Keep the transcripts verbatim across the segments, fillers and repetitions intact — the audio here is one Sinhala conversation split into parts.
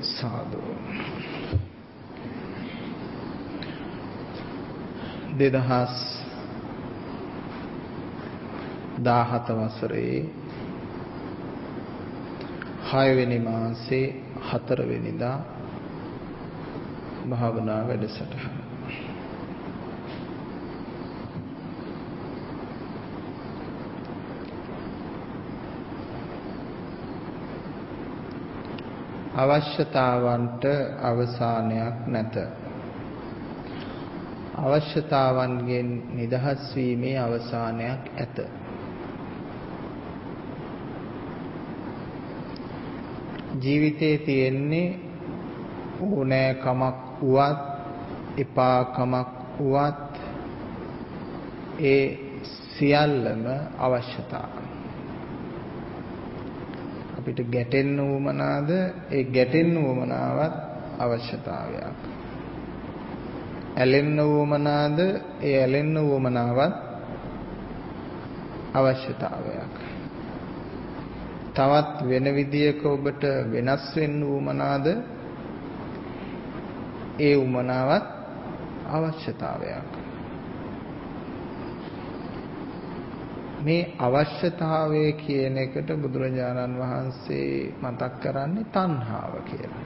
සාදු දෙදහස් දාහත වසරේ හය වෙනි මාසේ හතර වෙනිදා භාවනා වැඩසටහන අවශ්‍යතාවන්ට අවසානයක් නැත. අවශ්‍යතාවන්ගෙන් නිදහස් වීමේ අවසානයක් ඇත. ජීවිතයේ තියෙන්නේ ඕනෑකමක් වුවත් එපාකමක් වුවත් ඒ සියල්ලම අවශ්‍යතාව. අපිට ගැටෙන්න උවමනාද ඒ ගැටෙන්න උවමනාවත් අවශ්‍යතාවයක්. ඇලෙන්න උවමනාද ඒ ඇලෙන්න උවමනාවත් අවශ්‍යතාවයක්. තවත් වෙන විදියක ඔබට වෙනස් වෙන්න උවමනාද ඒ උවමනාවත් අවශ්‍යතාවයක්. මේ අවශ්‍යතාවය කියන එකට බුදුරජාණන් වහන්සේ මතක් කරන්නේ තණ්හාව කියලා.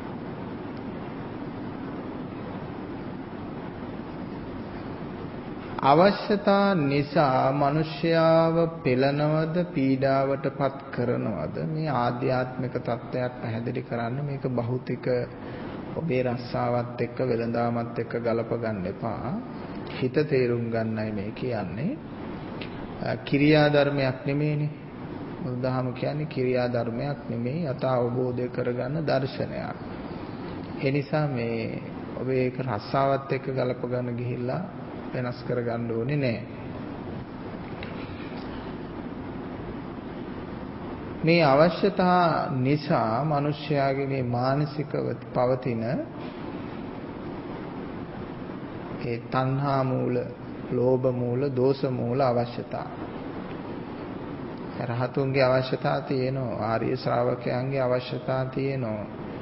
අවශ්‍යතා නිසා මිනිස්යාව පෙළනවද පීඩාවටපත් කරනවද මේ ආධ්‍යාත්මික தත්වයක් පැහැදිලි කරන්න මේක භෞතික ඔබේ රස්සාවත් එක්ක වෙළඳාමත් එක්ක ගලප ගන්න එපා. හිත තේරුම් ගන්නයි මේ කියන්නේ. කිරියා ධර්මයක් නෙමෙයිනේ. බුදුදහම කියන්නේ කිරියා ධර්මයක් නෙමෙයි යථා අවබෝධය කරගන්න දර්ශනයක්. ඒ නිසා මේ ඔබ ඒක රස්සාවත් එක්ක ගලප ගන්න ගිහිල්ලා වෙනස් කරගන්න ඕනේ නෑ. මේ අවශ්‍යතා නිසා මිනිස්යාගේ මේ මානසිකව පවතින ඒ තණ්හා මූල ලෝභ මූල, දෝෂ මූල අවශ්‍යතා. රහතුන්ගේ අවශ්‍යතා තියෙනවා, ආර්ය ශ්‍රාවකයන්ගේ අවශ්‍යතා තියෙනවා.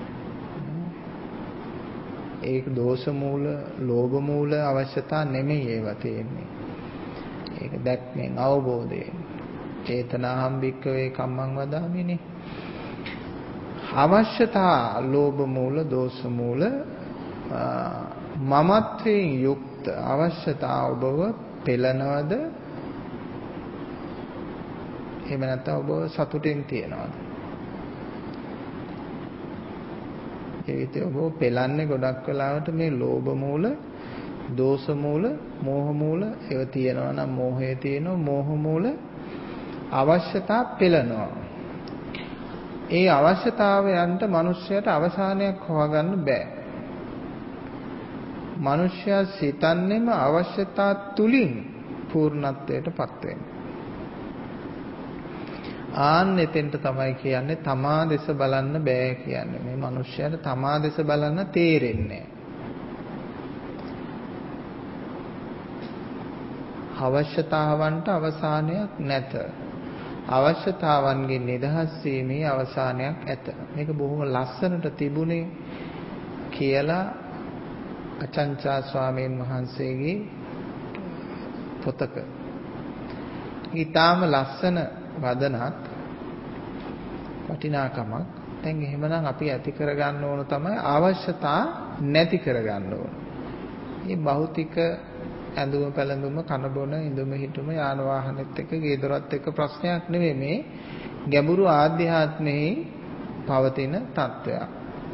ඒක දෝෂ මූල, ලෝභ මූල අවශ්‍යතා නෙමෙයි ඒවා තියෙන්නේ. ඒක දැක්මෙන් අවබෝධයෙන්. චේතනාහම් භික්ඛවේ කම්මං වදාමිනේ. අවශ්‍යතා ලෝභ මූල, දෝෂ මූල මමත්වයෙන් යුක්ත අවශ්‍යතා ඔබව පෙළනවද? එහෙම නැත්නම් ඔබ සතුටින් තියනවද? ඒවිත ඔබ පෙළන්නේ ගොඩක් වෙලාවට මේ ලෝභ මූල, දෝෂ මූල, මෝහ මූල ඒව තියෙනවා නම් මෝහය තියෙනවා, මෝහ මූල අවශ්‍යතා පෙළනවා. ඒ අවශ්‍යතාවයන්ට මිනිස්යාට අවසානයක් හොයාගන්න බෑ. මිනිස්යා සිතන්නේම අවශ්‍යතා තුලින් පූර්ණත්වයටපත් වෙන්න. ආන්න එතෙන්ට තමයි කියන්නේ තමා දෙස බලන්න බෑ කියන්නේ. මේ මිනිස්යාට තමා දෙස බලන්න තේරෙන්නේ අවශ්‍යතාවන්ට අවසානයක් නැත. අවශ්‍යතාවන්ගෙන් නිදහස් වීමේ අවසානයක් ඇත. මේක බොහොම ලස්සනට තිබුණේ කියලා අචංචා ස්වාමීන් වහන්සේගේ පොතක. ඊටාම ලස්සන වදනක් වටිනාකමක්. දැන් එහෙමනම් අපි ඇති කරගන්න ඕන තමයි අවශ්‍යතා නැති කරගන්න ඕන. මේ භෞතික ඇඳුම පැළඳුම කන බොන ඉඳුම හිටුම යාන වාහනෙත් එක්ක ගේ දොරත් එක්ක ප්‍රශ්නයක් නෙවෙයි මේ ගැඹුරු ආධ්‍යාත්මෙහි පවතින තත්වයක්.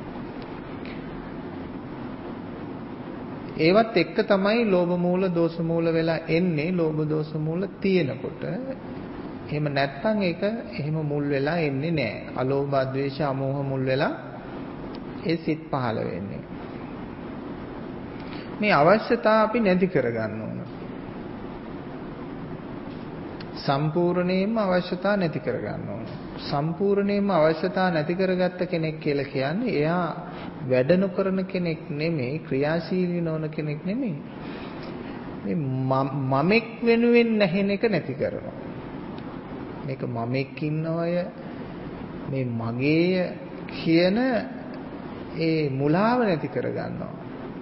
ඒවත් එක්ක තමයි ලෝභ මූල, දෝෂ මූල වෙලා එන්නේ. ලෝභ දෝෂ මූල තියෙනකොට එහෙම නැත්නම් ඒක එහෙම මුල් වෙලා එන්නේ නැහැ. අලෝභ, ද්වේෂ, අමෝහ මුල් වෙලා ඒ සිත් පහළ වෙන්නේ. මේ අවශ්‍යතා අපි නැති කරගන්න ඕන. සම්පූර්ණයෙන්ම අවශ්‍යතා නැති කරගන්න ඕන. සම්පූර්ණයෙන්ම අවශ්‍යතා නැති කරගත්ත කෙනෙක් කියලා කියන්නේ එයා වැඩ නොකරන කෙනෙක් නෙමෙයි, ක්‍රියාශීලී නොවන කෙනෙක් නෙමෙයි. මේ මමෙක් වෙනුවෙන් නැහෙන එක නැති කරනවා. මේක මමෙක් ඉන්නවය, මේ මගේය කියන ඒ මුලාව නැති කරගන්නවා.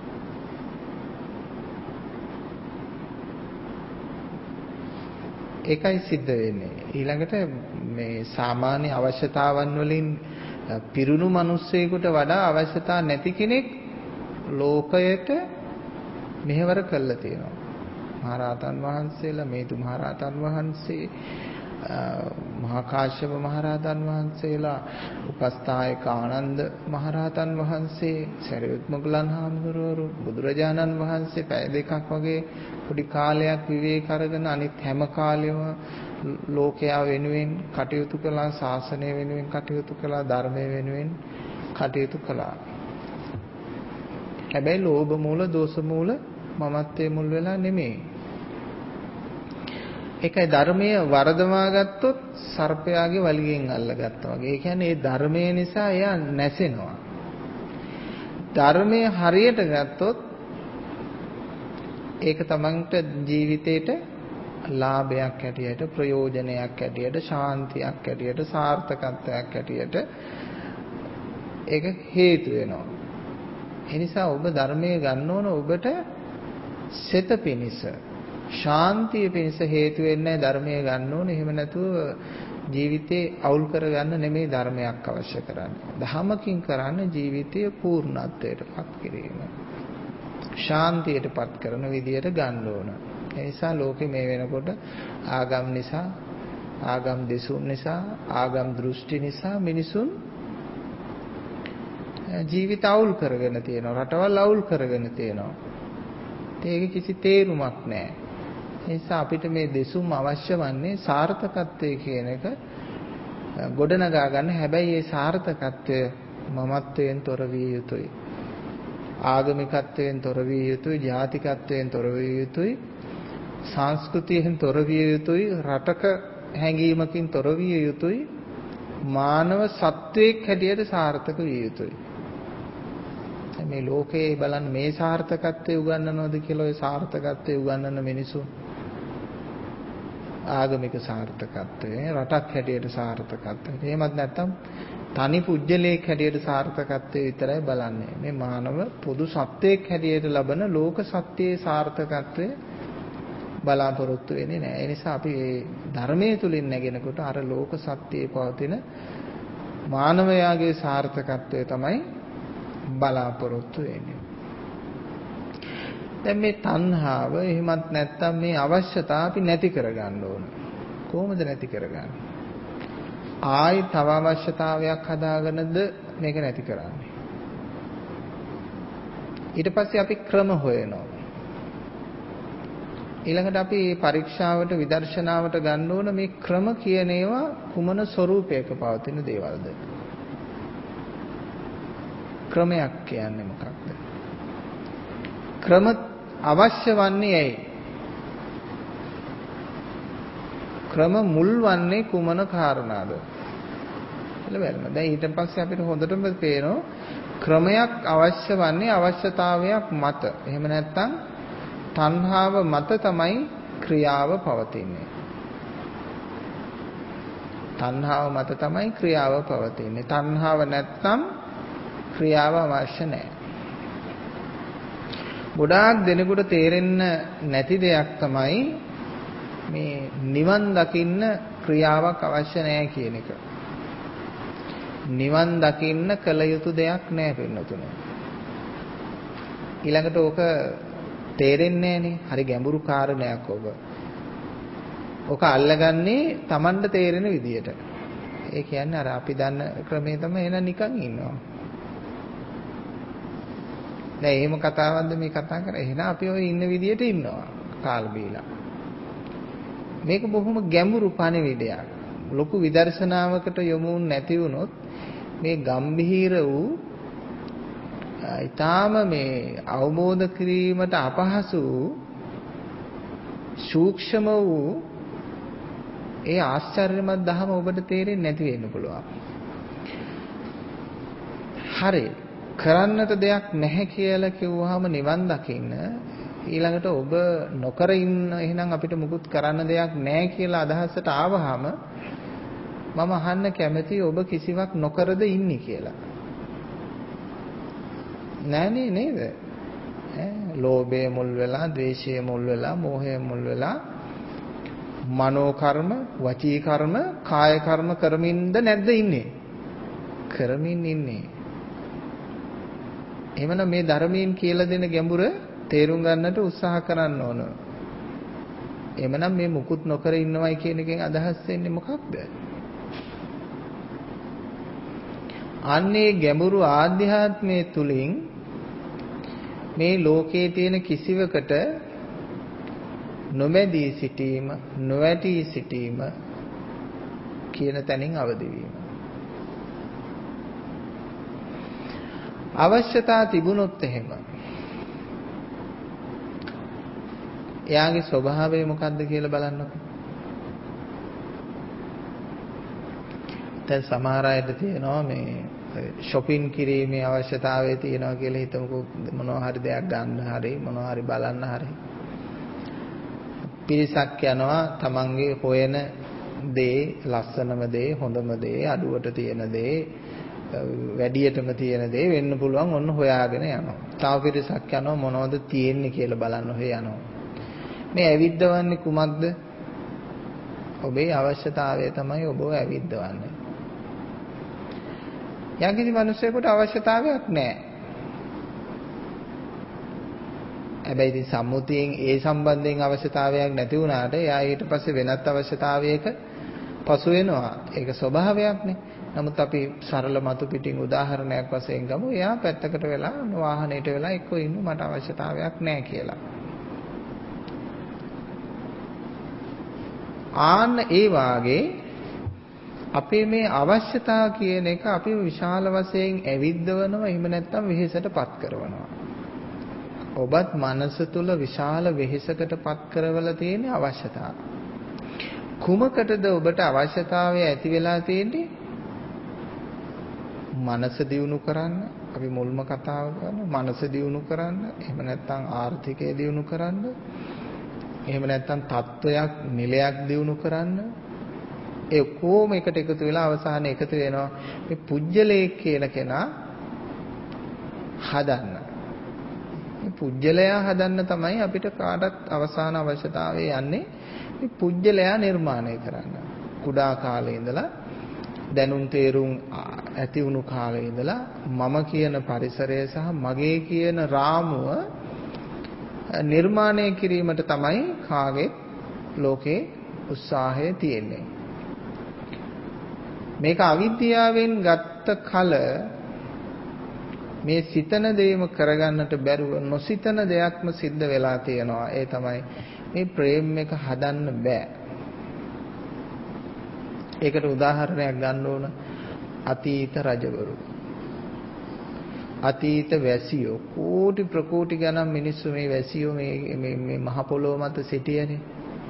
ඒකයි සිද්ධ වෙන්නේ. ඊළඟට මේ සාමාන්‍ය අවශ්‍යතාවන් වලින් පිරුණු මිනිස්සෙකුට වඩා අවශ්‍යතා නැති කෙනෙක් ලෝකයට මෙහෙවර කළා තියෙනවා. මහරහතන් වහන්සේලා, මේතු මහරහතන් වහන්සේ, මහා කාශ්‍යප මහරහතන් වහන්සේලා, උපස්ථායක ආනන්ද මහරහතන් වහන්සේ, සරියුත් මොග්ගලන් හාමුදුරුවෝ, බුදුරජාණන් වහන්සේ පැය දෙකක් වගේ පොඩි කාලයක් විවේක අරගෙන අනිත් හැම කාලෙම ලෝකයා වෙනුවෙන් කටයුතු කළා, ශාසනය වෙනුවෙන් කටයුතු කළා, ධර්මය වෙනුවෙන් කටයුතු කළා. හැබැයි ලෝභ මූල, දෝෂ මූල, මමත්වයේ මුල් වෙලා නෙමෙයි. ඒකයි ධර්මයේ වරදවා ගත්තොත් සර්පයාගේ වලිගෙන් අල්ලගත්තා වගේ. ඒ කියන්නේ ඒ ධර්මයේ නිසා එයා නැසෙනවා. ධර්මයේ හරියට ගත්තොත් ඒක තමන්ට ජීවිතේට ලාභයක් හැටියට, ප්‍රයෝජනයක් හැටියට, ශාන්තියක් හැටියට, සාර්ථකත්වයක් හැටියට ඒක හේතු වෙනවා. ඒ නිසා ඔබ ධර්මයේ ගන්න ඕන ඔබට සෙත පිනිස, ශාන්තිය පිනිස හේතු වෙන්නේ ධර්මයේ ගන්න ඕන. එහෙම නැතුව ජීවිතේ අවුල් කරගන්න නෙමෙයි ධර්මයක් අවශ්‍ය කරන්නේ. ධහමකින් කරන්නේ ජීවිතය පූර්ණත්වයට පත් කිරීම. ශාන්තියට පත් කරන විදියට ගන්න ඕන. ඒ නිසා ලෝකේ මේ වෙනකොට ආගම් නිසා, ආගම් දෙසුම් නිසා, ආගම් දෘෂ්ටි නිසා මිනිසුන් ජීවිත අවුල් කරගෙන තියෙනවා. රටවල් අවුල් කරගෙන තියෙනවා. ඒක කිසි තේරුමක් නැහැ. ඒ නිසා අපිට මේ දෙසුම් අවශ්‍ය වන්නේ සාර්ථකත්වයේ කියන එක ගොඩනගා ගන්න. හැබැයි මේ සාර්ථකත්වය මමත්වයෙන් තොර විය යුතුයි. ආගමිකත්වයෙන් තොර විය යුතුයි, ජාතිකත්වයෙන් තොර විය යුතුයි, සංස්කෘතියෙන් තොර විය යුතුයි, රටක හැඟීමකින් තොර විය යුතුයි, මානව සත්වයක් හැටියට සාර්ථක විය යුතුයි. මේ ලෝකේ බලන්න මේ සාර්ථකත්වය උගන්වනවද කියලා ඔය සාර්ථකත්වය උගන්වන මිනිසුන් ආගමික සාර්ථකත්වය, රටක් හැටියට සාර්ථකත්වය. එහෙමත් නැත්නම් තනි පුජ්‍යලයක් හැටියට සාර්ථකත්වය විතරයි බලන්නේ. මේ මානව පොදු සත්‍යයක් හැටියට ලබන ලෝක සත්‍යයේ සාර්ථකත්වය බලාපොරොත්තු වෙන්නේ නැහැ. ඒ නිසා අපි මේ ධර්මයේ තුලින් නැගෙනකොට අර ලෝක සත්‍යයේ පවතින මානවයාගේ සාර්ථකත්වය තමයි බලාපොරොත්තු වෙන්නේ. දැන් මේ තණ්හාව එහෙමත් නැත්නම් මේ අවශ්‍යතාව අපි නැති කරගන්න ඕන. කොහොමද නැති කරගන්නේ? ආයි තව අවශ්‍යතාවයක් හදාගෙනද මේක නැති කරන්නේ. ඊට පස්සේ අපි ක්‍රම හොයනවා. ඊළඟට අපි පරීක්ෂාවට විදර්ශනාවට ගන්න ඕන මේ ක්‍රම කියන ඒවා කුමන ස්වરૂපයක පවතින දේවල්ද? ක්‍රමයක් කියන්නේ මොකක්ද? ක්‍රම අවශ්‍ය වන්නේ ඇයි? ක්‍රම මුල් වන්නේ කුමන කාරණාද කියලා බලන්න. දැන් ඊට පස්සේ අපිට හොඳටම පේනවා ක්‍රමයක් අවශ්‍ය වන්නේ අවශ්‍යතාවයක් මත. එහෙම නැත්නම් තණ්හාව මත තමයි ක්‍රියාව පවතින්නේ. තණ්හාව මත තමයි ක්‍රියාව පවතින්නේ. තණ්හාව නැත්නම් ක්‍රියාව අවශ්‍ය නැහැ. ගොඩාක් දෙනෙකුට තේරෙන්න නැති දෙයක් තමයි මේ නිවන් දකින්න ක්‍රියාවක් අවශ්‍ය නැහැ කියන එක. නිවන් දකින්න කල යුතු දෙයක් නැහැ පින්නතුනේ. ඊළඟට ඕක තේරෙන්නේ නැහනේ. හරි ගැඹුරු කාරණයක් ඔබ. ඕක අල්ලගන්නේ Tamanට තේරෙන විදියට. ඒ කියන්නේ අර අපි දන්න ක්‍රමේ තමයි එන නිකන් ඉන්නවා. දැන් එහෙම කතාවක්ද මේ කතා කරන්නේ? එහෙනම් අපි ඔය ඉන්න විදියට ඉන්නවා කාල් බීලා. මේක බොහොම ගැඹුරු පණිවිඩයක්. ලොකු විදර්ශනාවකට යොමු නැති වුණොත් මේ ගම්භීර වූ ඊටාම මේ අවබෝධ කිරීමට අපහසු සූක්ෂම වූ ඒ ආශ්චර්යමත් ධම ඔබට තේරෙන්නේ නැති වෙන්න පුළුවන්. හරි. කරන්නට දෙයක් නැහැ කියලා කිව්වහම නිවන් දකින්න ඊළඟට ඔබ නොකර ඉන්න එහෙනම් අපිට මුකුත් කරන්න දෙයක් නැහැ කියලා අදහසට ආවහම මම අහන්න කැමතියි ඔබ කිසිවක් නොකරද ඉන්නේ කියලා. නෑනේ නේද? ඈ ලෝභය මුල් වෙලා, ද්වේෂය මුල් වෙලා, මෝහය මුල් වෙලා මනෝ කර්ම, වචී කර්ම, කාය කර්ම කරමින්ද නැද්ද ඉන්නේ? කරමින් ඉන්නේ. එහෙමනම් මේ ධර්මයෙන් කියලා දෙන ගැඹුර තේරුම් ගන්නට උත්සාහ කරන්න ඕන. එහෙමනම් මේ මුකුත් නොකර ඉන්නවයි කියන එකෙන් අදහස් වෙන්නේ මොකක්ද? අන්නේ ගැඹුරු ආධ්‍යාත්මයේ තුලින් මේ ලෝකයේ තියෙන කිසිවකට නොමැදී සිටීම, නොවැටී සිටීම කියන තැනින් අවදි වීම. අවශ්‍යතා තිබුණොත් එහෙම එයාගේ ස්වභාවය මොකක්ද කියලා බලන්නකෝ. දැන් සමහර අයට තියෙනවා මේ shopping කිරීමේ අවශ්‍යතාවය තියෙනවා කියලා හිතමුකෝ. මොනවා හරි දෙයක් ගන්න හරි මොනවා හරි බලන්න හරි පිරිසක් යනවා තමන්ගේ හොයන දේ, ලස්සනම දේ, හොඳම දේ, අඩුවට තියෙන දේ, වැඩියටම තියෙන දේ වෙන්න පුළුවන් ඔන්න හොයාගෙන යනවා. තව පිරිසක් යනවා මොනවද තියෙන්නේ කියලා බලන්න හොය යනවා. මේ ඇවිද්දවන්නේ කුමක්ද? ඔබේ අවශ්‍යතාවය තමයි ඔබව ඇවිද්දවන්නේ. යම්කිසි මිනිසෙකුට අවශ්‍යතාවයක් නැහැ. හැබැයි ඉතින් සම්මුතියෙන් ඒ සම්බන්ධයෙන් අවශ්‍යතාවයක් නැති වුණාට එයා ඊට පස්සේ වෙනත් අවශ්‍යතාවයක පසු වෙනවා. ඒක ස්වභාවයක්නේ. නමුත් අපි සරල මතු පිටින් උදාහරණයක් වශයෙන් ගමු. එයා පැත්තකට වෙලා වාහනේට වෙලා එක්ක ඉන්න මට අවශ්‍යතාවයක් නැහැ කියලා. ආන්න ඒ වාගේ අපේ මේ අවශ්‍යතාව කියන එක අපි විශාල වශයෙන් ඇවිද්දවනවා. එහෙම නැත්නම් වෙහෙසටපත් කරනවා. ඔබත් මනස තුල විශාල වෙහෙසකටපත් කරවලා තියෙන අවශ්‍යතාව. කුමකටද ඔබට අවශ්‍යතාවය ඇති වෙලා තියෙන්නේ? මනස දියුණු කරන්න. අපි මුල්ම කතාව කරනවා මනස දියුණු කරන්න. එහෙම නැත්නම් ආර්ථිකය දියුණු කරන්න. එහෙම නැත්නම් තත්වයක්, නිලයක් දියුණු කරන්න. ඒ කොහොම එකට එකතු වෙලා අවසානයේ එකතු වෙනවා මේ පුජ්‍යලයක් කියන කෙනා හදන්න. මේ පුජ්‍යලයා හදන්න තමයි අපිට කාටත් අවසාන අවශ්‍යතාවය යන්නේ මේ පුජ්‍යලයා නිර්මාණය කරන්න. කුඩා කාලේ ඉඳලා දැනුම් තේරුම් ඇති වුණු කාලේ ඉඳලා මම කියන පරිසරය සහ මගේ කියන රාමුව නිර්මාණය කිරීමට තමයි කාගේ ලෝකේ උත්සාහය තියෙන්නේ. මේක අවිද්‍යාවෙන් ගත්ත කල මේ සිතන දේම කරගන්නට බැරුව නොසිතන දෙයක්ම සිද්ධ වෙලා තියෙනවා. ඒ තමයි මේ ප්‍රේම එක හදන්න බෑ. ඒකට උදාහරණයක් ගන්න ඕන අතීත රජවරු. අතීත වැසියෝ කෝටි ප්‍රකෝටි ගණන් මිනිස්සු මේ වැසියෝ මේ මේ මහ පොළොව මත සිටියනේ.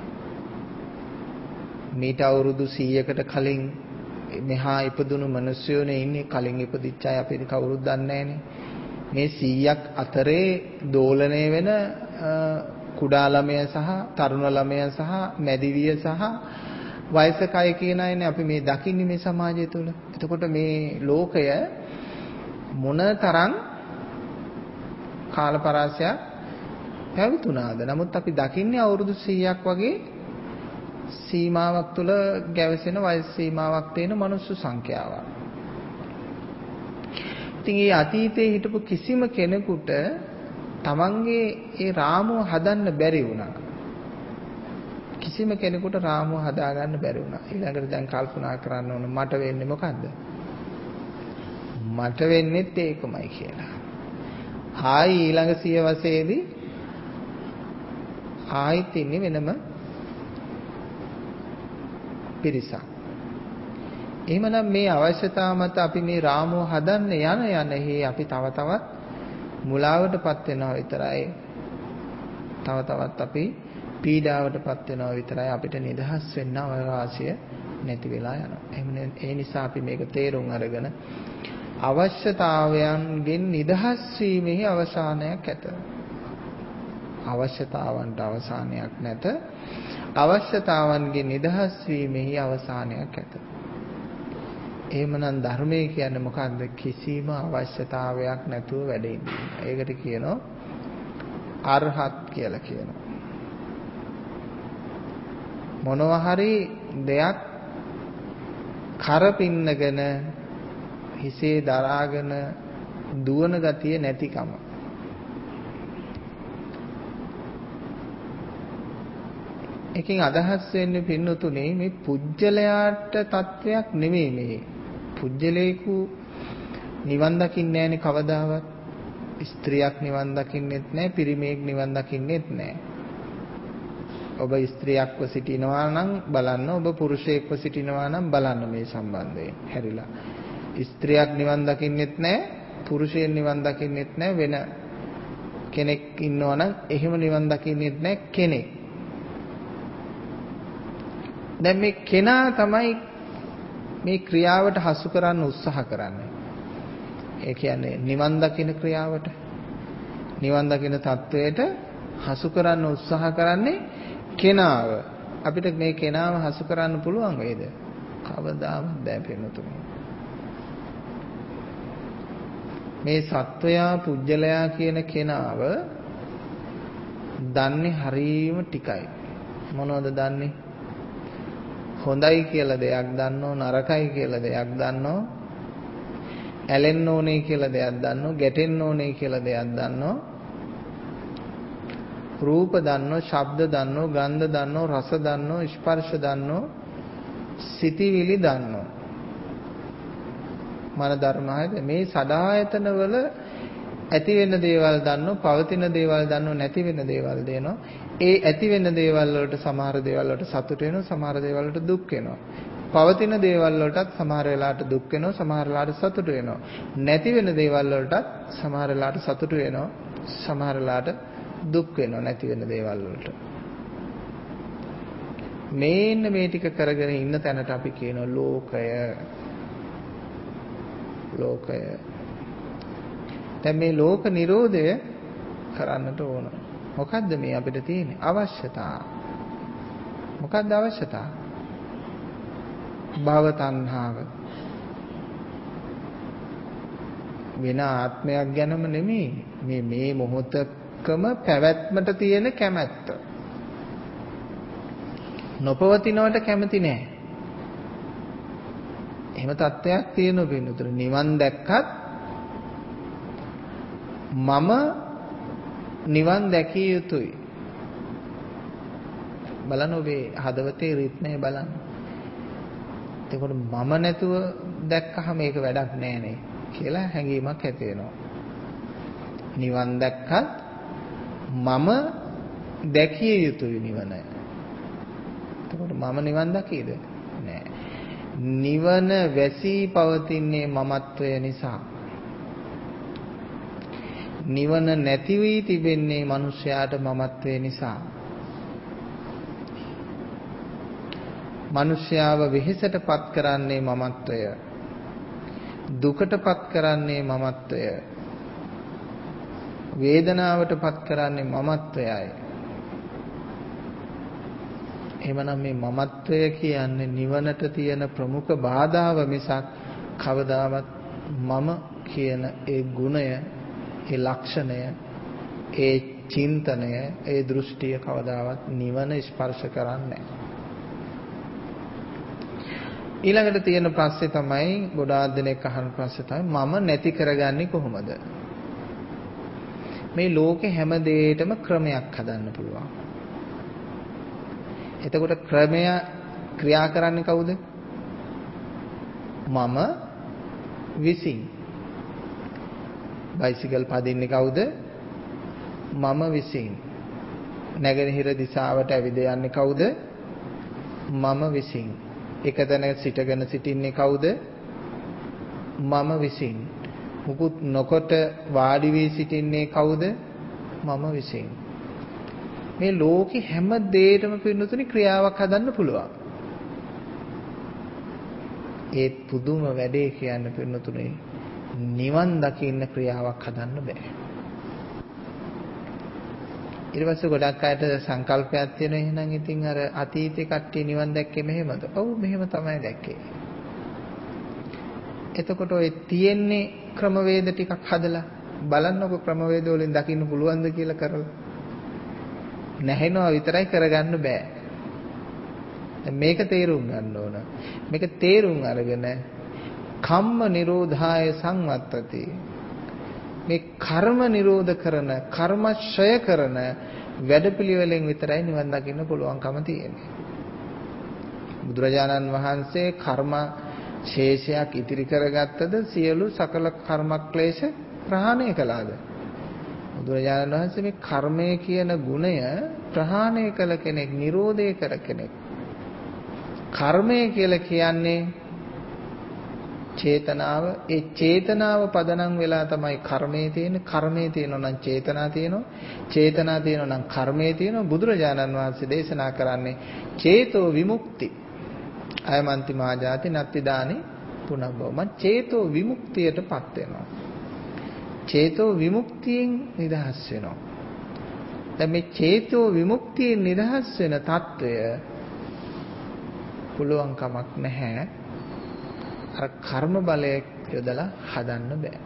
මීට අවුරුදු සීයකට කලින් මෙහා ඉපදුණු මිනිස්සුනේ ඉන්නේ. කලින් ඉපදිච්ච අය අපි කවුරුත් දන්නේ නැහනේ. මේ සීයක් අතරේ දෝලණය වෙන කුඩා ළමයා සහ තරුණ ළමයා සහ මැදිවිය සහ වයසක අය කියන අයනේ අපි මේ දකින්නේ මේ සමාජය තුළ. එතකොට මේ ලෝකය මොනතරම් කාලපරාසයක් පැවතුනාද? නමුත් අපි දකින්නේ අවුරුදු සීයක් වගේ සීමාවක් තුළ ගැවසෙන වයස් සීමාවක් තියෙන මනුස්ස සංඛ්‍යාවක්. ඉතින් මේ අතීතයේ හිටපු කිසිම කෙනෙකුට තමන්ගේ ඒ රාමුව හදන්න බැරි වුණා. කිසිම කෙනෙකුට රාමුව හදාගන්න බැරි වුණා. ඊළඟට දැන් කල්පනා කරන්න ඕන මට වෙන්නේ මොකද්ද? මට වෙන්නේත් ඒකමයි කියලා. ආයි ඊළඟ සියවසේදී ආයිත් ඉන්නේ වෙනම පිරිසක්. එහෙමනම් මේ අවශ්‍යතාව මත අපි මේ රාමුව හදන්න යන යනෙහි අපි තව තවත් මුලාවටපත් වෙනවා විතරයි. තව තවත් අපි පීඩාවටපත් වෙනවා විතරයි. අපිට නිදහස් වෙන්න අවකාශය නැති වෙලා යනවා. එහෙනම් ඒ නිසා අපි මේක තේරුම් අරගෙන අවශ්‍යතාවයන්ගෙන් නිදහස් වීමෙහි අවසානයක් ඇත. අවශ්‍යතාවන්ට අවසානයක් නැත. අවශ්‍යතාවන්ගෙන් නිදහස් වීමෙහි අවසානයක් ඇත. එහෙමනම් ධර්මයේ කියන්නේ මොකක්ද? කිසිම අවශ්‍යතාවයක් නැතුව වැඩ ඉඳීම. ඒකට කියනවා අරහත් කියලා කියනවා. මොනවා හරි දෙයක් කරපින්නගෙන හිසේ දරාගෙන දුවන ගතිය නැතිකම. එකකින් අදහස් වෙන්නේ පින්නතුනේ මේ පුජ්‍යලයාට තත්වයක් නෙමෙයි මේ. පුජ්‍යලේකු නිවන් දකින්නේ නැහැනේ කවදාවත්. ස්ත්‍රියක් නිවන් දකින්නෙත් නැහැ, පිරිමියෙක් නිවන් දකින්නෙත් නැහැ. ඔබ ස්ත්‍රියක්ව සිටිනවා නම් බලන්න, ඔබ පුරුෂයෙක්ව සිටිනවා නම් බලන්න මේ සම්බන්ධයෙන් හැරිලා. ස්ත්‍රියක් නිවන් දකින්නෙත් නැහැ, පුරුෂයෙක් නිවන් දකින්නෙත් නැහැ, වෙන කෙනෙක් ඉන්නවා නම් එහෙම නිවන් දකින්නෙත් නැහැ කෙනෙක්. දැන් මේ කෙනා තමයි මේ ක්‍රියාවට හසු කරන්න උත්සාහ කරන්නේ. ඒ කියන්නේ නිවන් දකින්න ක්‍රියාවට, නිවන් දකින්න තත්වයට හසු කරන්න උත්සාහ කරන්නේ කෙනාව. අපිට මේ කෙනාව හසු කරන්න පුළුවන් වේද? කවදාවත් බෑ පින්නතුනි. මේ සත්වයා පුජ්‍යලයා කියන කෙනාව දන්නේ හරීම ටිකයි. මොනවද දන්නේ? හොඳයි කියලා දෙයක් දන්නෝ, නරකයි කියලා දෙයක් දන්නෝ, ඇලෙන්න ඕනේ කියලා දෙයක් දන්නෝ, ගැටෙන්න ඕනේ කියලා දෙයක් දන්නෝ, රූප දන්නෝ, ශබ්ද දන්නෝ, ගන්ධ දන්නෝ, රස දන්නෝ, ස්පර්ශ දන්නෝ, සිතිවිලි දන්නෝ. මන ධර්මයද මේ සදායතන වල ඇති වෙන දේවල් දන්නෝ, පවතින දේවල් දන්නෝ, නැති වෙන දේවල් දෙනෝ. ඒ ඇති වෙන දේවල් වලට සමහර දේවල් වලට සතුට වෙනවා, සමහර දේවල් වලට දුක් වෙනවා. පවතින දේවල් වලටත් සමහර වෙලාවට දුක් වෙනවා, සමහර වෙලාවට සතුට වෙනවා. නැති වෙන දේවල් වලටත් සමහර වෙලාවට සතුට වෙනවා, සමහර වෙලාවට දුක් වෙනවා නැති වෙන දේවල් වලට. මේන්න මේ ටික කරගෙන ඉන්න තැනට අපි කියනවා ලෝකය. ලෝකය. දැන් මේ ලෝක නිරෝධය කරන්නට ඕන. මොකද්ද මේ අපිට තියෙන්නේ අවශ්‍යතාව? මොකද්ද අවශ්‍යතාව? භව තණ්හාව. වෙන ආත්මයක් ගැනම නෙමෙයි. මේ මේ මොහොතකම පැවැත්මට තියෙන කැමැත්ත. නොපවතිනවට කැමති නෑ. එහෙම තත්ත්වයක් තියෙනවා වෙනුතර. නිවන් දැක්කත් මම නිවන් දැකිය යුතුයි. බලන්න ඔබේ හදවතේ රිද්මය බලන්න. එතකොට මම නැතුව දැක්කහම ඒක වැඩක් නෑනේ කියලා හැඟීමක් ඇති වෙනවා. නිවන් දැක්කත් මම දැකිය යුතුයි නිවන. එතකොට මම නිවන් දකීද? නෑ. නිවන වැසී පවතින්නේ මමත්වය නිසා. නිවන නැති වී තිබෙන්නේ මිනිස්යාට මමත්වය නිසා. මිනිස්යාව වෙහෙසටපත් කරන්නේ මමත්වය. දුකටපත් කරන්නේ මමත්වය. වේදනාවටපත් කරන්නේ මමත්වයයි. එහෙමනම් මේ මමත්වය කියන්නේ නිවනට තියෙන ප්‍රමුඛ බාධාව මිසක් කවදාවත් මම කියන ඒ ගුණය, ඒ ලක්ෂණය, ඒ චින්තනය, ඒ දෘෂ්ටිය කවදාවත් නිවන ස්පර්ශ කරන්නේ නැහැ. ඊළඟට තියෙන ප්‍රශ්නේ තමයි ගොඩාක් දෙනෙක් අහන ප්‍රශ්නේ තමයි මම නැති කරගන්නේ කොහොමද? මේ ලෝකේ හැම දෙයකටම ක්‍රමයක් හදන්න පුළුවන්. එතකොට ක්‍රමය ක්‍රියා කරන්නේ කවුද? මම විසින්. බයිසිකල් පදින්නේ කවුද? මම විසින්. නැගෙනහිර දිශාවට ඇවිද යන්නේ කවුද? මම විසින්. එක තැනක සිටගෙන සිටින්නේ කවුද? මම විසින්. මුකුත් නොකොට වාඩි වී සිටින්නේ කවුද? මම විසින්. මේ ලෝකේ හැම දෙයකම පින්නතුනි ක්‍රියාවක් හදන්න පුළුවන්. ඒ පුදුම වැඩේ කියන්නේ පින්නතුනි නිවන් දකින්න ක්‍රියාවක් හදන්න බෑ. ඊට පස්සේ ගොඩක් අයට සංකල්පයක් තියෙනවා එහෙනම් ඉතින් අර අතීතේ කට්ටිය නිවන් දැක්කේ මෙහෙමද? ඔව් මෙහෙම තමයි දැක්කේ. එතකොට ඔය තියෙන්නේ ක්‍රමවේද ටිකක් හදලා බලන්නකො ක්‍රමවේද වලින් දකින්න පුළුවන්ද කියලා කරලා. නැහෙනවා විතරයි කරගන්න බෑ. මේක තේරුම් ගන්න ඕන. මේක තේරුම් අරගෙන කම්ම නිරෝධාය සංවත්තති. මේ කර්ම නිරෝධ කරන, කර්ම ක්ෂය කරන වැඩපිළිවෙලෙන් විතරයි නිවන් දකින්න පුළුවන්කම තියෙන්නේ. බුදුරජාණන් වහන්සේ කර්ම ශේෂයක් ඉතිරි කරගත්තද සියලු සකල කර්මක්ලේශ ප්‍රහාණය කළාද? බුදුරජාණන් වහන්සේ මේ කර්මය කියන ගුණය ප්‍රහාණය කළ කෙනෙක්, නිරෝධය කර කෙනෙක්. කර්මය කියලා කියන්නේ චේතනාව. ඒ චේතනාව පදනම් වෙලා තමයි කර්මයේ තියෙන්නේ. කර්මයේ තියෙනවා නම් චේතනා තියෙනවා. චේතනා තියෙනවා නම් කර්මයේ තියෙනවා. බුදුරජාණන් වහන්සේ දේශනා කරන්නේ චේතෝ විමුක්ති. අයමන්ති මාජාති නත්ති දානි පුනබ්බව. මං චේතෝ විමුක්තියටපත් වෙනවා. චේතෝ විමුක්තියෙන් නිදහස් වෙනවා. දැන් මේ චේතෝ විමුක්තියෙන් නිදහස් වෙන తত্ত্বය පුළුවන් කමක් නැහැ. අර කර්ම බලය යොදලා හදන්න බෑ.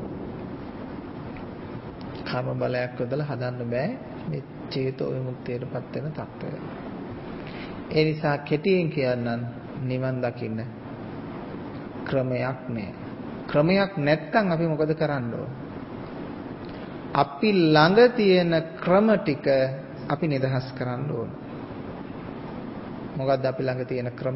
කර්ම බලයක් යොදලා හදන්න බෑ මේ චේතෝ විමුක්තියටපත් වෙන తত্ত্বය. ඒ නිසා කෙටියෙන් කියන්නම් නිවන් දකින්න ක්‍රමයක් නෑ. ක්‍රමයක් නැත්නම් අපි මොකද කරන්න ඕන? අපි ළඟ තියෙන ක්‍රම ටික අපි නිදහස් කරන්න ඕන. මොකද්ද අපි ළඟ තියෙන ක්‍රම?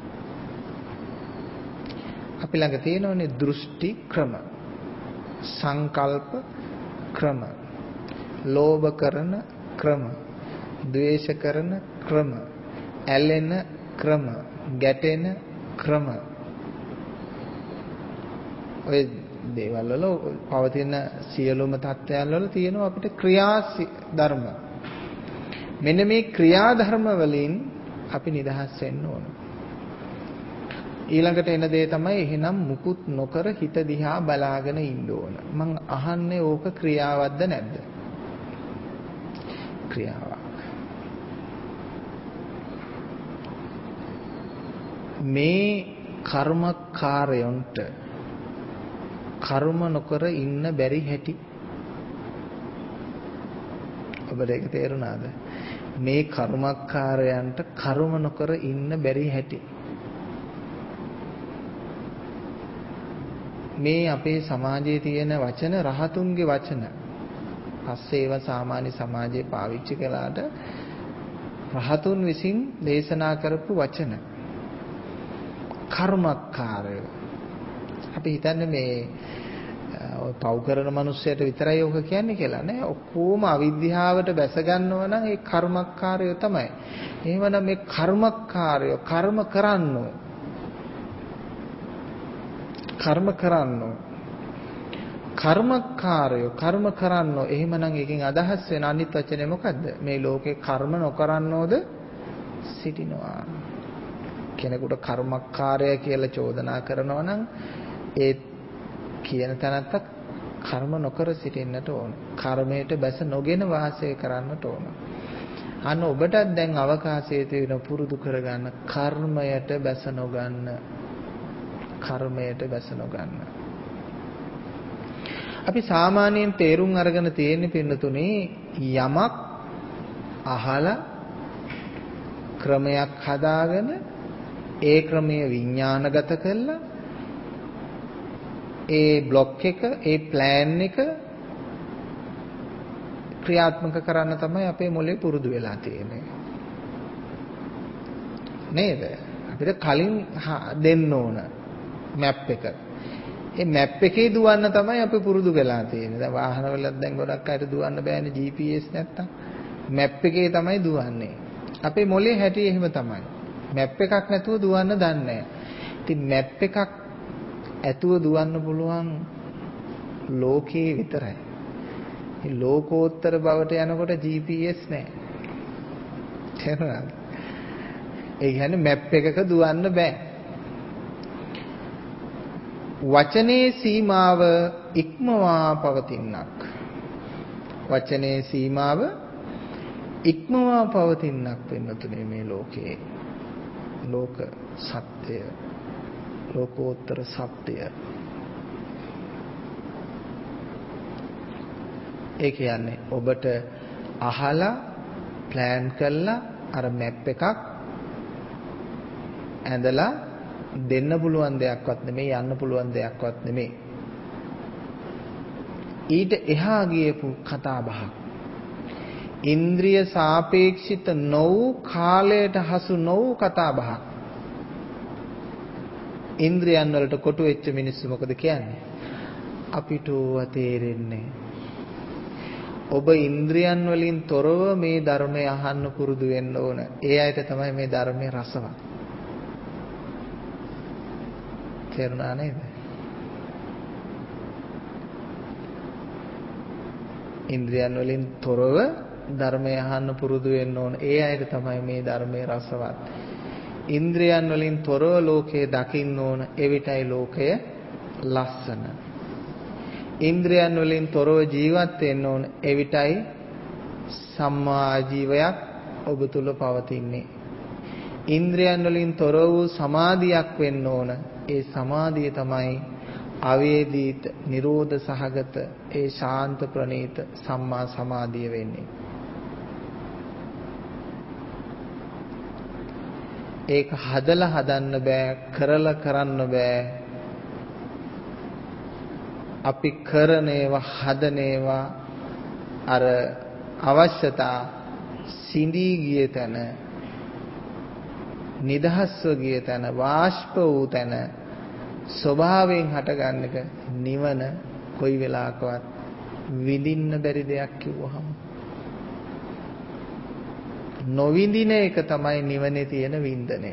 අපි ළඟ තියෙනෝනේ දෘෂ්ටි ක්‍රම, සංකල්ප ක්‍රම, ලෝභ කරන ක්‍රම, ද්වේෂ කරන ක්‍රම, ඇලෙන ක්‍රම, ගැටෙන ක්‍රම. ඔය දේවල් වල පවතින සියලුම තත්ත්වයන් වල තියෙනවා අපිට ක්‍රියා ධර්ම. මෙන්න මේ ක්‍රියා ධර්ම වලින් අපි නිදහස් වෙන්න ඕන. ඊළඟට එන දේ තමයි එහෙනම් මුකුත් නොකර හිත දිහා බලාගෙන ඉන්න ඕන. මං අහන්නේ ඕක ක්‍රියාවක්ද නැද්ද? ක්‍රියාවක්. මේ කර්මකාරයන්ට කර්ම නොකර ඉන්න බැරි හැටි ඔබට ඒක තේරුණාද? මේ කර්මකාරයන්ට කර්ම නොකර ඉන්න බැරි හැටි. මේ අපේ සමාජයේ තියෙන වචන රහතුන්ගේ වචන. පස්සේ ඒවා සාමාන්‍ය සමාජයේ පාවිච්චි කළාට රහතුන් විසින් දේශනා කරපු වචන. කර්මකාරය. අපි හිතන්නේ මේ පව් කරන මිනිස්සුන්ට විතරයි ඔක කියන්නේ කියලා නෑ. ඔක්කොම අවිද්‍යාවට බැස ගන්නවා නම් ඒ කර්මකාරයෝ තමයි. එහෙමනම් මේ කර්මකාරයෝ කර්ම කරන්නෝ කර්ම කරන්නෝ කර්මකාරයෝ කර්ම කරන්නෝ. එහෙමනම් එකෙන් අදහස් වෙන අනිත් වචනේ මොකද්ද? මේ ලෝකේ කර්ම නොකරනෝද සිටිනවා. කෙනෙකුට කර්මකාරය කියලා චෝදනා කරනවා නම් ඒ කියන තැනත්ත කර්ම නොකර සිටින්නට ඕන. කර්මයට බැස නොගෙන වාසය කරන්නට ඕන. අන්න ඔබටත් දැන් අවකාශයේ තියෙන පුරුදු කරගන්න කර්මයට බැස නොගන්න. කර්මයට බැස නොගන්න. අපි සාමාන්‍යයෙන් තේරුම් අරගෙන තියෙන්නේ පින්නතුනේ යමක් අහලා ක්‍රමයක් හදාගෙන ඒ ක්‍රමය විඥානගත කළා ඒ બ્લોක් එක ඒ ප්ලෑන් එක ක්‍රියාත්මක කරන්න තමයි අපේ මොලේ පුරුදු වෙලා තියෙන්නේ නේද? අපිට කලින් දෙන්න ඕන මැප් එක. ඒ මැප් එකේ දුවන්න තමයි අපි පුරුදු වෙලා තියෙන්නේ. දැන් වාහනවල දැන් ගොඩක් අයට දුවන්න බෑනේ ජී පී එස් නැත්තම්. මැප් එකේ තමයි දුවන්නේ. අපේ මොලේ හැටි එහෙම තමයි. මැප් එකක් නැතුව දුවන්න දන්නේ නැහැ. ඉතින් මැප් එකක් ඇතුව දුවන්න පුළුවන් ලෝකේ විතරයි. මේ ලෝකෝත්තර බවට යනකොට ජී පී එස් නැහැ. තේරුණාද? ඒ කියන්නේ මැප් එකක දුවන්න බෑ. වචනේ සීමාව ඉක්මවා පවතිනක්. වචනේ සීමාව ඉක්මවා පවතිනක් වෙනතුනේ මේ ලෝකේ. ලෝක සත්‍ය ලෝකෝත්තර සත්‍ය. ඒ කියන්නේ ඔබට අහලා ප්ලෑන් කළා අර මැප් එකක් ඇඳලා දෙන්න පුළුවන් දෙයක්වත් නෙමෙයි, යන්න පුළුවන් දෙයක්වත් නෙමෙයි. ඊට එහා ගියපු කතා බහක්. ඉන්ද්‍රිය සාපේක්ෂිත නොවු, කාලයට හසු නොවු කතා බහක්. ඉන්ද්‍රියන් වලට කොටු වෙච්ච මිනිස්සු මොකද කියන්නේ? අපිට ඕවා තේරෙන්නේ. ඔබ ඉන්ද්‍රියන් වලින් තොරව මේ ධර්මය අහන්න පුරුදු වෙන්න ඕන. ඒ අයට තමයි මේ ධර්මයේ රසවත්. තේරුණා නේද? ඉන්ද්‍රියන් වලින් තොරව ධර්මය අහන්න පුරුදු වෙන්න ඕන. ඒ අයට තමයි මේ ධර්මයේ රසවත්. ඉන්ද්‍රියන් වලින් තොරව ලෝකය දකින්න ඕන. එවිටයි ලෝකය ලස්සන. ඉන්ද්‍රියන් වලින් තොරව ජීවත් වෙන්න ඕන. එවිටයි සම්මා ආජීවයක් ඔබ තුල පවතින්නේ. ඉන්ද්‍රියන් වලින් තොර වූ සමාධියක් වෙන්න ඕන. ඒ සමාධිය තමයි අවේදීත, නිරෝධ සහගත, ඒ ශාන්ත ප්‍රණීත සම්මා සමාධිය වෙන්නේ. ඒක හදලා හදන්න බෑ, කරලා කරන්න බෑ. අපි කරන ඒවා, හදන ඒවා අර අවශ්‍යතා සිඳී ගිය තැන, නිදහස්ව ගිය තැන, වාෂ්ප වූ තැන, ස්වභාවයෙන් හටගන්න එක නිවන කොයි වෙලාවකවත් විඳින්න බැරි දෙයක් කිව්වහම නොවිඳින එක තමයි නිවනේ තියෙන වින්දනය.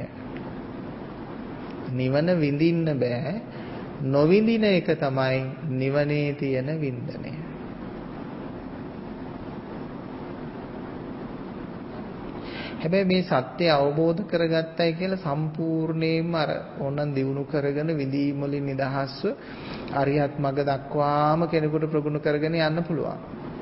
නිවන විඳින්න බෑ, නොවිඳින එක තමයි නිවනේ තියෙන වින්දනය. හැබැයි මේ සත්‍ය අවබෝධ කරගත්තයි කියලා සම්පූර්ණයෙන්ම අර ඕනනම් දිනු කරගෙන විඳීම් වලින් නිදහස්ව අරියත් මඟ දක්වාම කෙනෙකුට ප්‍රගුණ කරගෙන යන්න පුළුවන්.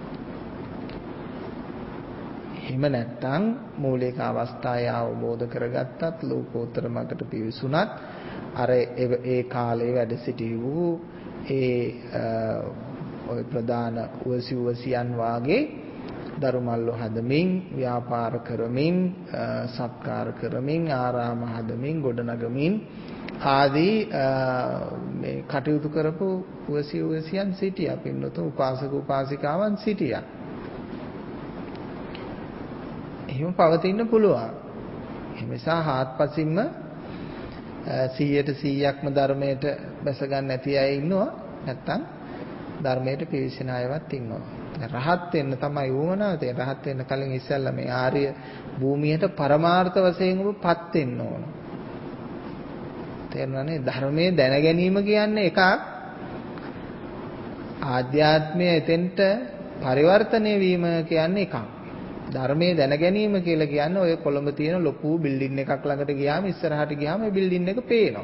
එහෙම නැත්නම් මූලික අවස්ථාවේ අවබෝධ කරගත්තත්, ලෝකෝත්තර මඟට පිවිසුණත්, අර ඒ කාලේ වැඩ සිටි වූ ඒ ඔය ප්‍රධාන උවසි උවසියන් වාගේ දරුමල්ලු හදමින්, ව්‍යාපාර කරමින්, සත්කාර කරමින්, ආරාම හදමින්, ගොඩනගමින් ආදී මේ කටයුතු කරපු උවසි උවසියන් සිටියා. පින්නතුන් උපාසක උපාසිකාවන් සිටියා. එහෙම පවතින්න පුළුවන්. ඒ නිසා හාත්පසින්ම සීයට සීයක්ම ධර්මයට බැස ගන්න නැති අය ඉන්නවා. නැත්තම් ධර්මයට පිවිසෙන අයවත් ඉන්නවා. රහත් වෙන්න තමයි වුණාව තියෙන. රහත් වෙන්න කලින් ඉස්සෙල්ලා මේ ආර්ය භූමියට පරමාර්ථ වශයෙන් ඔබපත් වෙන්න ඕන. තේරුණානේ? ධර්මයේ දැන ගැනීම කියන්නේ එකක්. ආධ්‍යාත්මය එතෙන්ට පරිවර්තනය වීම කියන්නේ එකක්. ධර්මයේ දැන ගැනීම කියලා කියන්නේ ඔය කොළඹ තියෙන ලොකු බිල්ඩින් එකක් ළඟට ගියාම ඉස්සරහට ගියාම ඒ බිල්ඩින් එක පේනවා.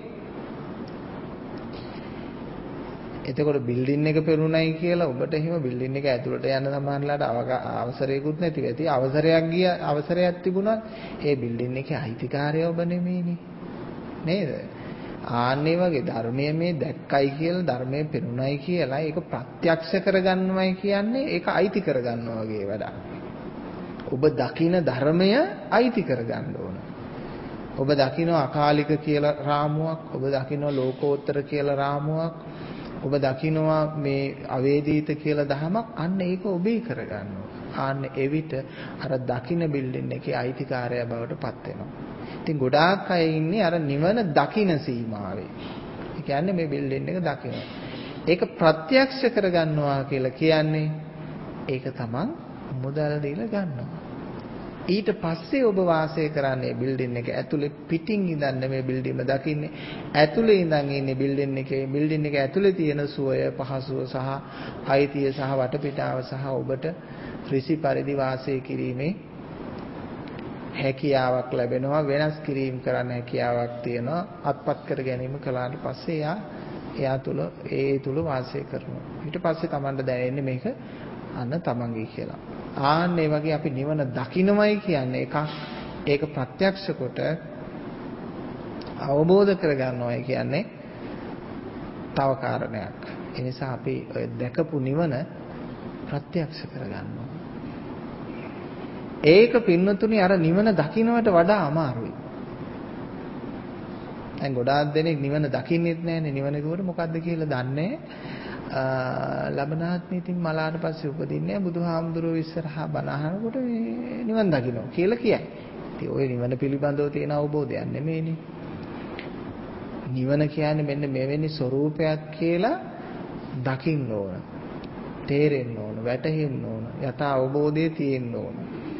එතකොට බිල්ඩින් එක පෙරුණයි කියලා ඔබට එහෙම බිල්ඩින් එක ඇතුළට යන්න සමානලාට අවසරයකුත් නැති වෙති. අවසරයක් ගිය අවසරයක් තිබුණා. ඒ බිල්ඩින් එකේ අයිතිකාරය ඔබ නෙමෙයිනේ. නේද? ආන්නේ වගේ ධර්මයේ මේ දැක්කයි කියලා, ධර්මයේ පෙරුණයි කියලා ඒක ප්‍රත්‍යක්ෂ කරගන්නවයි කියන්නේ ඒක අයිති කරගන්නවා වගේ වැඩක්. ඔබ දකින ධර්මය අයිති කරගන්න ඕන. ඔබ දකින අකාලික කියලා රාමුවක්, ඔබ දකින ලෝකෝත්තර කියලා රාමුවක්, ඔබ දකිනවා මේ අවේදීත කියලා දහමක්, අන්න ඒක ඔබේ කරගන්නවා. අන්න එවිට අර දකින බිල්ඩින් එකේ අයිතිකාරය බවට පත් වෙනවා. ඉතින් ගොඩාක් අය ඉන්නේ අර නිවන දකින සීමාවේ. ඒ කියන්නේ මේ බිල්ඩින් එක දකිනවා. ඒක ප්‍රත්‍යක්ෂ කරගන්නවා කියලා කියන්නේ ඒක තමන් මුදල් දීලා ගන්නවා. ඊට පස්සේ ඔබ වාසය කරන්නේ බිල්ඩින් එක ඇතුලේ. පිටින් ඉඳන් මේ බිල්ඩින්ම දකින්නේ. ඇතුලේ ඉඳන් ඉන්නේ බිල්ඩින් එකේ. බිල්ඩින් එක ඇතුලේ තියෙන සුවය, පහසුව සහ අයිතිය සහ වටපිටාව සහ ඔබට ඍසි පරිදි වාසය කිරීමේ හැකියාවක් ලැබෙනවා. වෙනස් කිරීම කරන්න හැකියාවක් තියෙනවා. අත්පත් කර ගැනීම කළාට පස්සේ යා එයා තුල ඒ තුල වාසය කරනවා. ඊට පස්සේ Tamanට දැනෙන්නේ මේක අන්න තමන්ගේ කියලා. ආන්න ඒ වගේ අපි නිවන දකින්නමයි කියන්නේ එකක්. ඒක ප්‍රත්‍යක්ෂ කොට අවබෝධ කරගන්නවයි කියන්නේ තව කාරණයක්. ඒ නිසා අපි ඔය දැකපු නිවන ප්‍රත්‍යක්ෂ කරගන්න ඕන. ඒක පින්නතුනි අර නිවන දකින්නට වඩා අමාරුයි. දැන් ගොඩාක් දෙනෙක් නිවන දකින්නෙත් නැහැනේ. නිවන කිව්වට මොකද්ද කියලා දන්නේ ලබනාත්මේ ඉතින් මලාට පස්සේ උපදින්නේ බුදුහාමුදුරුවෝ ඉස්සරහා බණ අහනකොට මේ නිවන් දකින්නවා කියලා කියයි. ඉතින් ওই නිවන පිළිබඳව තියෙන අවබෝධයක් නෙමෙයිනේ. නිවන කියන්නේ මෙන්න මෙවැනි ස්වરૂපයක් කියලා දකින්න ඕන. තේරෙන්න ඕන, වැටහෙන්න ඕන, යථා අවබෝධය තියෙන්න ඕන.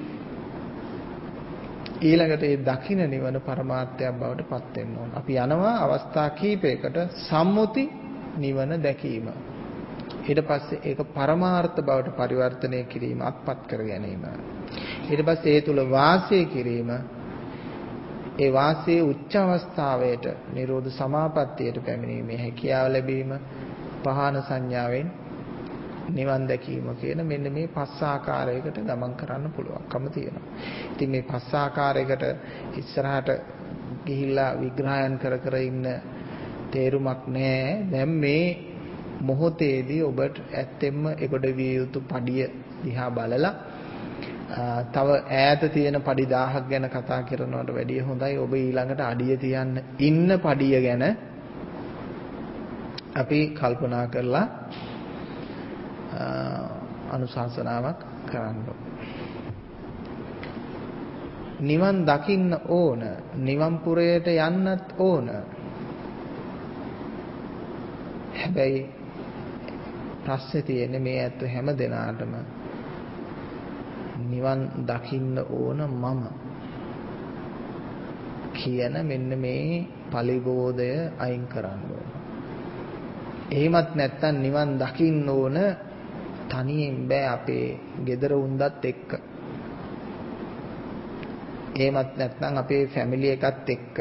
ඊළඟට ඒ දකින්න නිවන පරමාර්ථයක් බවට පත් වෙන්න ඕන. අපි යනවා අවස්ථා කීපයකට සම්මුති නිවන දැකීම. ඊට පස්සේ ඒක පරමාර්ථ බවට පරිවර්තනය කිරීම, අත්පත් කර ගැනීම. ඊට පස්සේ ඒ තුල වාසය කිරීම, ඒ වාසයේ උච්ච අවස්ථාවයට නිරෝධ සමාපත්තියට පැමිණීමේ හැකියාව ලැබීම, පහන සංඥාවෙන් නිවන් දැකීම කියන මෙන්න මේ පස් ආකාරයකට ගමන් කරන්න පුළුවන්කම තියෙනවා. ඉතින් මේ පස් ආකාරයකට ඉස්සරහට ගිහිල්ලා විග්‍රහයන් කර කර ඉන්න තේරුමක් නැහැ. දැන් මේ මොහොතේදී ඔබට ඇත්තෙන්ම ඒකට විය යුතු පඩිය දිහා බලලා තව ඈත තියෙන පඩි දහයක් ගැන කතා කරනවට වැඩිය හොඳයි ඔබ ඊළඟට අඩිය තියන්න ඉන්න පඩිය ගැන අපි කල්පනා කරලා අනුශාසනාවක් කරන්න නිවන් දකින්න ඕන, නිවන් පුරයට යන්නත් ඕන. හැබැයි ප්‍රශ්නේ තියෙන්නේ මේ ඇත්ත හැම දිනාටම නිවන් දකින්න ඕන මම කියන මෙන්න මේ පලිබෝධය අයින් කරන්න ඕන. එහෙමත් නැත්නම් නිවන් දකින්න ඕන තනියෙන් බෑ අපේ gedara උන්දත් එක්ක. එහෙමත් නැත්නම් අපේ ෆැමිලි එකත් එක්ක.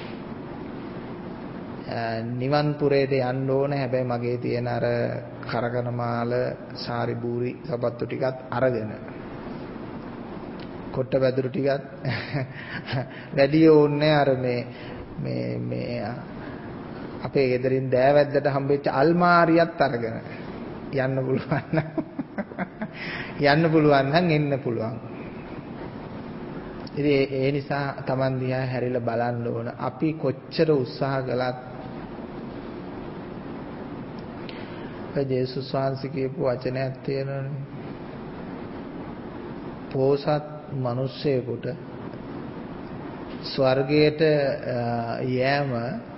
නිවන් පුරේට යන්න ඕන හැබැයි මගේ තියෙන අර කරකන මාල සාරි බූරි සපත්තු ටිකත් අරගෙන කොට්ට වැදුරු ටිකත් වැඩි ඕනේ අර මේ මේ මේ අපේ ගෙදරින් දෑවැද්දට හම්බෙච්ච අල්මාරියත් අරගෙන යන්න පුළුවන් නම් යන්න පුළුවන් නම් එන්න පුළුවන්. ඉතින් ඒ නිසා Taman දිහා හැරිලා බලන්න ඕන අපි කොච්චර උත්සාහ කළත් ජේසුස් වහන්සේ කියපු වචනයක් තියෙනවනේ. පෝසත් මිනිස්සෙකුට ස්වර්ගයට යෑම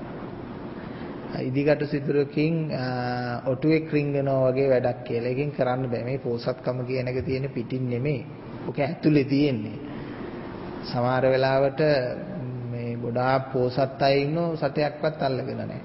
ඉදිකට සිදුරකින් ඔටුවෙක් රින්ගනවා වගේ වැඩක් කියලා. එකකින් කරන්න බෑ. මේ පෝසත්කම කියන එක තියෙන පිටින් නෙමෙයි. ඔක ඇතුලේ තියෙන්නේ. සමහර වෙලාවට මේ ගොඩාක් පෝසත් අය ඉන්නෝ සතයක්වත් අල්ලගෙන නැහැ.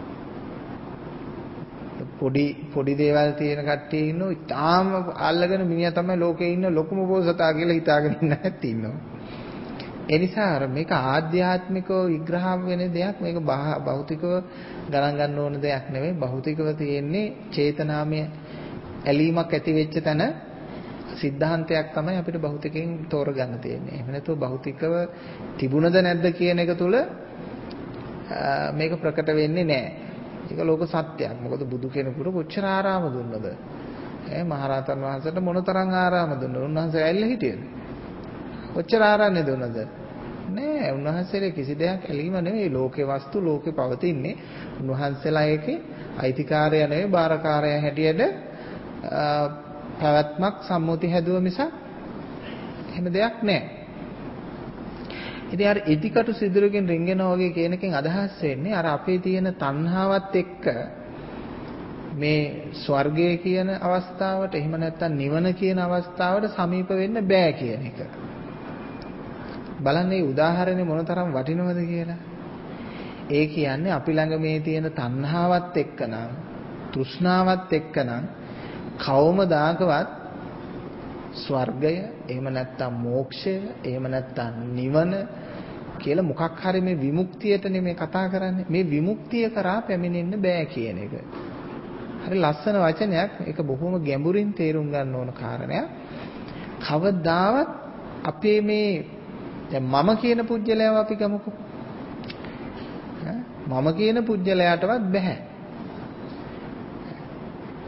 පොඩි පොඩි දේවල් තියෙන කට්ටිය ඉන්නෝ ඉතාලම අල්ලගෙන මිනිහා තමයි ලෝකේ ඉන්න ලොකුම පෝසතා කියලා හිතාගෙන ඉන්න ඇත්ත ඉන්නවා. ඒ නිසා අර මේක ආධ්‍යාත්මිකව විග්‍රහ වෙන දෙයක්, මේක භෞතිකව ගණන් ගන්න ඕන දෙයක් නෙවෙයි. භෞතිකව තියෙන්නේ චේතනාමය ඇලීමක් ඇති වෙච්ච තැන සිද්ධාන්තයක් තමයි අපිට භෞතිකයෙන් තෝරගන්න තියෙන්නේ. එහෙම නැතුව භෞතිකව තිබුණද නැද්ද කියන එක තුල මේක ප්‍රකට වෙන්නේ නැහැ. ඒක ලෝක සත්‍යයක්. මොකද බුදු කෙනෙකුට කොච්චර ආරාම දුන්නද? ඈ මහරහතන් වහන්සේට මොනතරම් ආරාම දුන්නද? උන්වහන්සේ ඇල්ල හිටියද? කොච්චර ආරාමනේ දුන්නද? නෑ, උන්වහන්සේලා කිසි දෙයක් ඇලීම නෙවෙයි. ලෝකේ වස්තු ලෝකේ පවතින්නේ. උන්වහන්සේලා ඒකේ අයිතිකාරය නෙවෙයි, බාරකාරය හැටියට පැවැත්මක් සම්මුති හැදුව මිසක් එහෙම දෙයක් නෑ. ඉතින් අර ඉදිකටු සිදුරකින් රින්ගෙනවා වගේ කියන එකෙන් අදහස් වෙන්නේ අර අපේ තියෙන තණ්හාවත් එක්ක මේ ස්වර්ගය කියන අවස්ථාවට එහෙම නැත්නම් නිවන කියන අවස්ථාවට සමීප වෙන්න බෑ කියන එක. බලන්න මේ උදාහරණේ මොනතරම් වටිනවද කියලා. ඒ කියන්නේ අපි ළඟ මේ තියෙන තණ්හාවත් එක්කනම්, තෘෂ්ණාවත් එක්කනම් කවමදාකවත් ස්වර්ගය එහෙම නැත්නම් මෝක්ෂය එහෙම නැත්නම් නිවන කියලා මොකක් හරි මේ විමුක්තියටනේ මේ කතා කරන්නේ. මේ විමුක්තිය කරා පැමිණෙන්න බෑ කියන එක. හරි ලස්සන වචනයක්. ඒක බොහොම ගැඹුරින් තේරුම් ගන්න ඕන කාරණයක්. කවදාවත් අපේ මේ දැන් මම කියන පුජ්‍යලයව අපි ගමුකෝ. මම කියන පුජ්‍යලයටවත් බෑ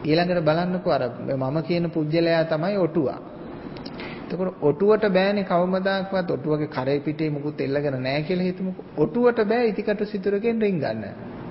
ඊළඟට බලන්නකෝ අර මම කියන පුජ්‍යලයා තමයි ඔටුවා. එතකොට ඔටුවට බෑනේ කවමදාකවත් ඔටුවගේ කරේ පිටේ මුකුත් එල්ලගෙන නැහැ කියලා හිතමුකෝ. ඔටුවට බෑ ඉතිකටු සිතුරකින් රින් ගන්න.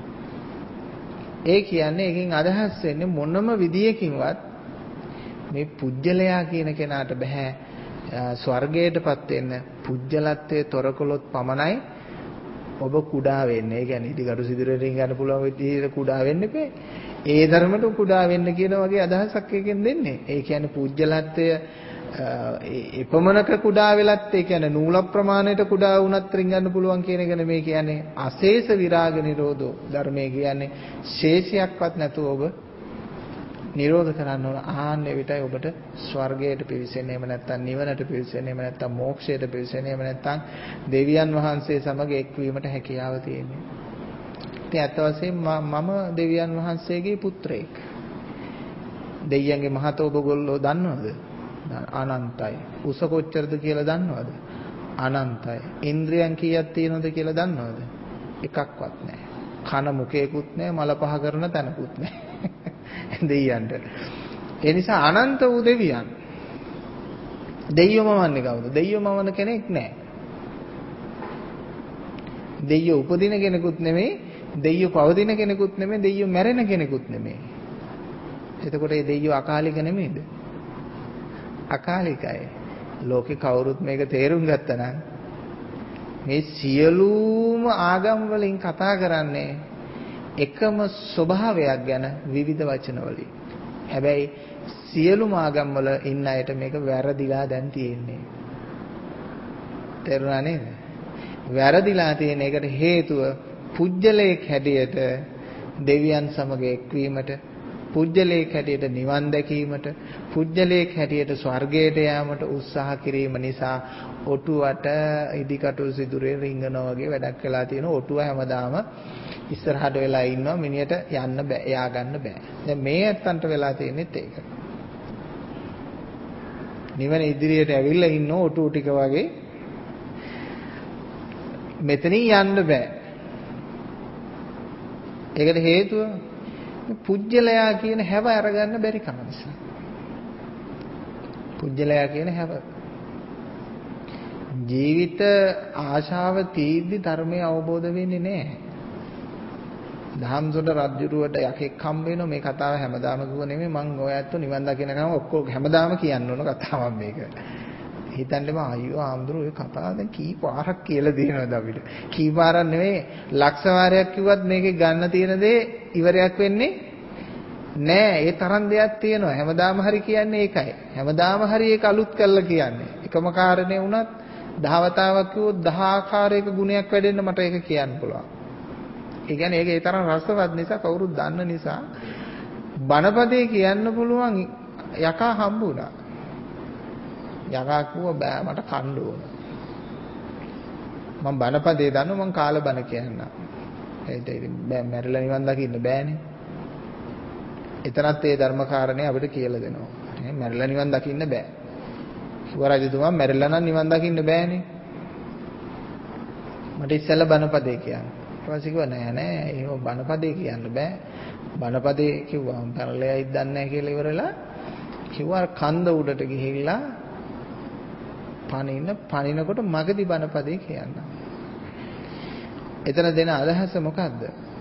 ඒ කියන්නේ එකෙන් අදහස් වෙන්නේ මොනම විදියකින්වත් මේ පුජ්‍යලයා කියන කෙනාට බෑ ස්වර්ගයටපත් වෙන්න. පුජ්‍යලත්වයේ තොරකොලොත් පමණයි ඔබ කුඩා වෙන්නේ. ඒ කියන්නේ ඉතිකටු සිදුරේ රින් ගන්න පුළුවන් විදිහට කුඩා වෙන්න එපේ. ඒ ධර්මයට කුඩා වෙන්න කියන වගේ අදහසක් එකෙන් දෙන්නේ. ඒ කියන්නේ පුජ්‍යලත්වය එපමණක කුඩා වෙලත් ඒ කියන්නේ නූල ප්‍රමාණයට කුඩා වුණත් රින් ගන්න පුළුවන් කියන එක නෙමෙයි කියන්නේ. අශේෂ විරාග නිරෝධෝ ධර්මයේ කියන්නේ ශේෂයක්වත් නැතුව ඔබ නිරෝධ කරන්න ඕන. ආන්නේ විතරයි ඔබට ස්වර්ගයට පිවිසෙන්නේ. එහෙම නැත්නම් නිවනට පිවිසෙන්නේ. එහෙම නැත්නම් මෝක්ෂයට පිවිසෙන්නේ. එහෙම නැත්නම් දෙවියන් වහන්සේ සමග එක්වීමට හැකියාව තියෙන්නේ. ඉතින් අත් වශයෙන්ම මම දෙවියන් වහන්සේගේ පුත්‍රයෙක්. දෙවියන්ගේ මහත ඔබගොල්ලෝ දන්නවද? අනන්තයි. උස කොච්චරද කියලා දන්නවද? අනන්තයි. ඉන්ද්‍රියන් කීයක් තියෙනවද කියලා දන්නවද? එකක්වත් නැහැ. කන මුඛයකුත් නැහැ, මල පහ කරන තැනකුත් නැහැ. දෙවියන්ට. ඒ නිසා අනන්ත වූ දෙවියන්. දෙයියෝ මවන්නේ කවුද? දෙයියෝ මවන කෙනෙක් නැහැ. දෙයියෝ උපදින කෙනෙකුත් නෙමෙයි, දෙයියෝ පවතින කෙනෙකුත් නෙමෙයි, දෙයියෝ මැරෙන කෙනෙකුත් නෙමෙයි. එතකොට මේ දෙයියෝ අකාලික නෙමෙයිද? අකාලිකයි. ලෝකේ කවුරුත් මේක තේරුම් ගත්තා නම් මේ සියලුම ආගම් වලින් කතා කරන්නේ එකම ස්වභාවයක් ගැන විවිධ වචන වලින්. හැබැයි සියලුම ආගම් වල ඉන්න අයට මේක වැරදිලා දැන් තියෙන්නේ. තේරුණා නේද? වැරදිලා තියෙන එකට හේතුව පුජ්‍යලයක් හැටියට දෙවියන් සමග එක්වීමට, පුජ්‍යලයක් හැටියට නිවන් දැකීමට, පුජ්‍යලයක් හැටියට ස්වර්ගයට යාමට උත්සාහ කිරීම නිසා ඔටුවට ඉදිකටු සිදුරේ රිංගනවා වගේ වැඩක් වෙලා තියෙනවා. ඔටුව හැමදාම ඉස්සරහට වෙලා ඉන්නවා, මිනියට යන්න බෑ, එයා ගන්න බෑ. දැන් මේ ඇත්තන්ට වෙලා තියෙනෙත් ඒක. නිවන ඉදිරියට ඇවිල්ලා ඉන්න ඔටුව ටික වගේ මෙතනින් යන්න බෑ. ඒකට හේතුව පුජ්‍යලයා කියන හැව අරගන්න බැරි කම නිසා. පුජ්‍යලයා කියන හැව. ජීවිත ආශාව තීද්දි ධර්මය අවබෝධ වෙන්නේ නැහැ. ධම්සොඩ රජුරුවට යකෙක් හම්බ වෙනවා. මේ කතාව හැමදාම කිව්ව නෙමෙයි. මම ඔය ඇත්ත නිවන් දකින්නකම ඔක්කොම හැමදාම කියන්න ඕන කතාවක් මේක. හිතන්නම අයියෝ ආම්දුරු ඔය කතාව දැන් කී පාරක් කියලා දෙනවද අපිට? කී පාරක් නෙමෙයි ලක්ෂ වාරයක් කිව්වත් මේකේ ගන්න තියෙන දේ ඉවරයක් වෙන්නේ නෑ. ඒ තරම් දෙයක් තියෙනවා. හැමදාම හරි කියන්නේ ඒකයි. හැමදාම හරි ඒක අලුත් කරලා කියන්නේ. එකම කාරණේ වුණත් දහවතාවක් කිව්වොත් දහ ආකාරයක ගුණයක් වැඩෙන්න මට ඒක කියන්න පුළුවන්. ඒ කියන්නේ ඒක ඒ තරම් රසවත් නිසා කවුරුත් දන්න නිසා බණපදේ කියන්න පුළුවන් යකා හම්බුණා. යකා කිව්වා බෑ මට කන්න ඕන. මම බණපදේ දන්නවා මම කාල බණ කියන්න. ඒත් ඉතින් බෑ මැරිලා නිවන් දකින්න බෑනේ. එතනත් ඒ ධර්ම කාරණේ අපිට කියලා දෙනවා. නේ මැරිලා නිවන් දකින්න බෑ. කිව්වා රජතුමා මැරිලා නම් නිවන් දකින්න බෑනේ. මට ඉස්සෙල්ලා බණපදේ කියන්න. ඊට පස්සේ කිව්වා නෑ නෑ එහෙම බණපදේ කියන්න බෑ. බණපදේ කිව්වා මම පරලෙයිද දන්නේ නැහැ කියලා ඉවරලා කිව්වා කන්ද උඩට ගිහිල්ලා පනින්න පනිනකොට මගදී බණපදේ කියන්න. එතන දෙන අදහස මොකද්ද?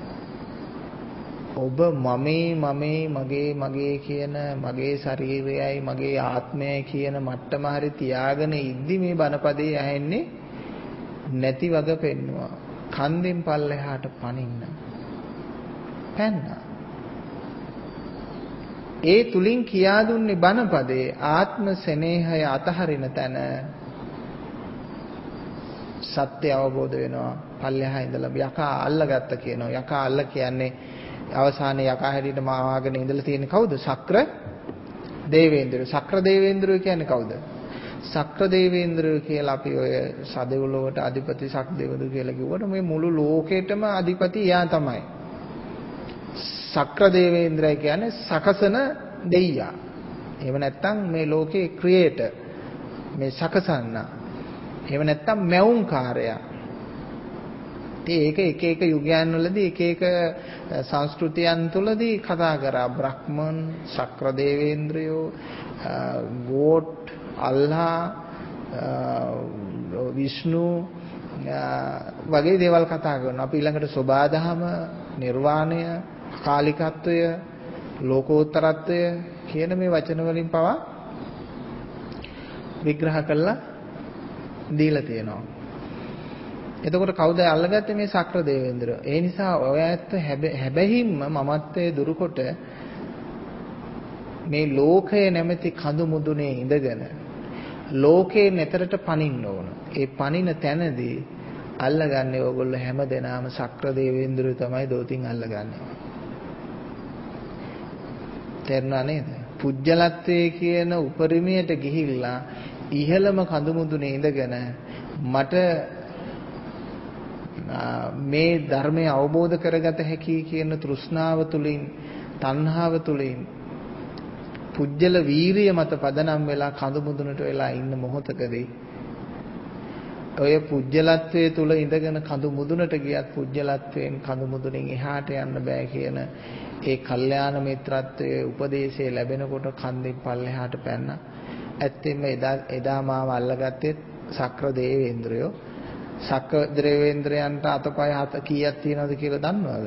ඔබ මමේ මමේ මගේ මගේ කියන මගේ ශරීරයයි මගේ ආත්මයයි කියන මට්ටම හරි තියාගෙන ඉද්දි මේ බණපදේ ඇහෙන්නේ නැති වග පෙන්නවා. කන්දෙන් පල්ලෙහාට පනින්න. පැන්නා. ඒ තුලින් කියා දුන්නේ බණපදේ ආත්ම සෙනෙහය අතහරින තැන සත්‍ය අවබෝධ වෙනවා. පල්ලෙහා ඉඳලා යකා අල්ලගත්ත කියනවා. යකා අල්ල කියන්නේ අවසානයේ යකා හැටියට මාවාගෙන ඉඳලා තියෙන්නේ කවුද? ශක්‍ර දේවේන්ද්‍රය. ශක්‍ර දේවේන්ද්‍රය කියන්නේ කවුද? ශක්‍ර දේවේන්ද්‍රය කියලා අපි ඔය සදෙව්ලොවට අධිපති ශක්දේවදු කියලා කිව්වට මේ මුළු ලෝකෙටම අධිපති එයා තමයි. ශක්‍ර දේවේන්ද්‍රය කියන්නේ සකසන දෙයියා. එහෙම නැත්නම් මේ ලෝකේ ක්‍රියේටර් මේ සකසන්න. එහෙම නැත්නම් මැවුම්කාරයා. ඒක එක එක යුගයන් වලදී එක එක සංස්කෘතියන් තුලදී කතා කරා. බ්‍රහ්මන්, ශක්‍ර දේවේන්ද්‍රයෝ, ගෝට්, අල්ලා, විෂ්ණු වගේ දේවල් කතා කරනවා. අපි ඊළඟට සෝබාදහම, නිර්වාණය, කාලිකත්වය, ලෝකෝත්තරත්වය කියන මේ වචන වලින් පවා විග්‍රහ කළා දීලා තියෙනවා. එතකොට කවුද අල්ලගත්තේ මේ ශක්‍ර දේවේන්ද්‍රය? ඒ නිසා ඔය ඇත්ත හැබැයිම මමත්වයේ දුරුකොට මේ ලෝකය නැමැති කඳු මුදුනේ ඉඳගෙන ලෝකේ නැතරට පනින්න ඕන. ඒ පනින තැනදී අල්ලගන්නේ ඕගොල්ලෝ හැමදෙනාම ශක්‍ර දේවේන්ද්‍රය තමයි දෝතින් අල්ලගන්නේ. තේරුණා නේද? පුජ්‍යලත්වයේ කියන උපරිමයට ගිහිල්ලා ඉහළම කඳු මුදුනේ ඉඳගෙන මට මේ ධර්මය අවබෝධ කරගත හැකි කියන තෘෂ්ණාව තුලින්, තණ්හාව තුලින් පුජ්‍යල වීරිය මත පදනම් වෙලා කඳු මුදුනට වෙලා ඉන්න මොහොතකදී ඔය පුජ්‍යලත්වයේ තුල ඉඳගෙන කඳු මුදුනට ගියත් පුජ්‍යලත්වයෙන් කඳු මුදුනින් එහාට යන්න බෑ කියන ඒ කල්යාණ මිත්‍රත්වයේ උපදේශය ලැබෙනකොට කන්දෙන් පල්ලෙහාට පැන්න. ඇත්තෙන්ම එදා එදා මාව අල්ලගත්තේ ශක්‍ර දේවේන්ද්‍රයෝ. ශක්‍ර දේවේන්ද්‍රයන්ට අතපය හත කීයක් තියෙනවද කියලා දන්නවද?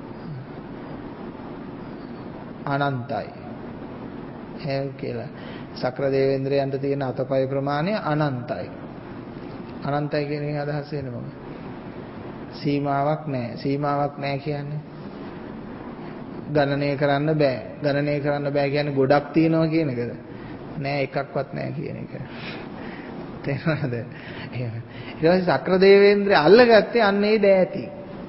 අනන්තයි. එහෙම කියලා. ශක්‍ර දේවේන්ද්‍රයන්ට තියෙන අතපය ප්‍රමාණය අනන්තයි. අනන්තයි කියන එකෙන් අදහස් වෙන්නේ මොකක්ද? සීමාවක් නැහැ. සීමාවක් නැහැ කියන්නේ ගණනය කරන්න බෑ. ගණනය කරන්න බෑ කියන්නේ ගොඩක් තියෙනවා කියන එකද? නෑ, එකක්වත් නෑ කියන එක. තේරෙනවද? එහෙම. ඊට පස්සේ ශක්‍ර දේවේන්ද්‍රය අල්ලගත්තේ අන්න ඒ දෑතින්.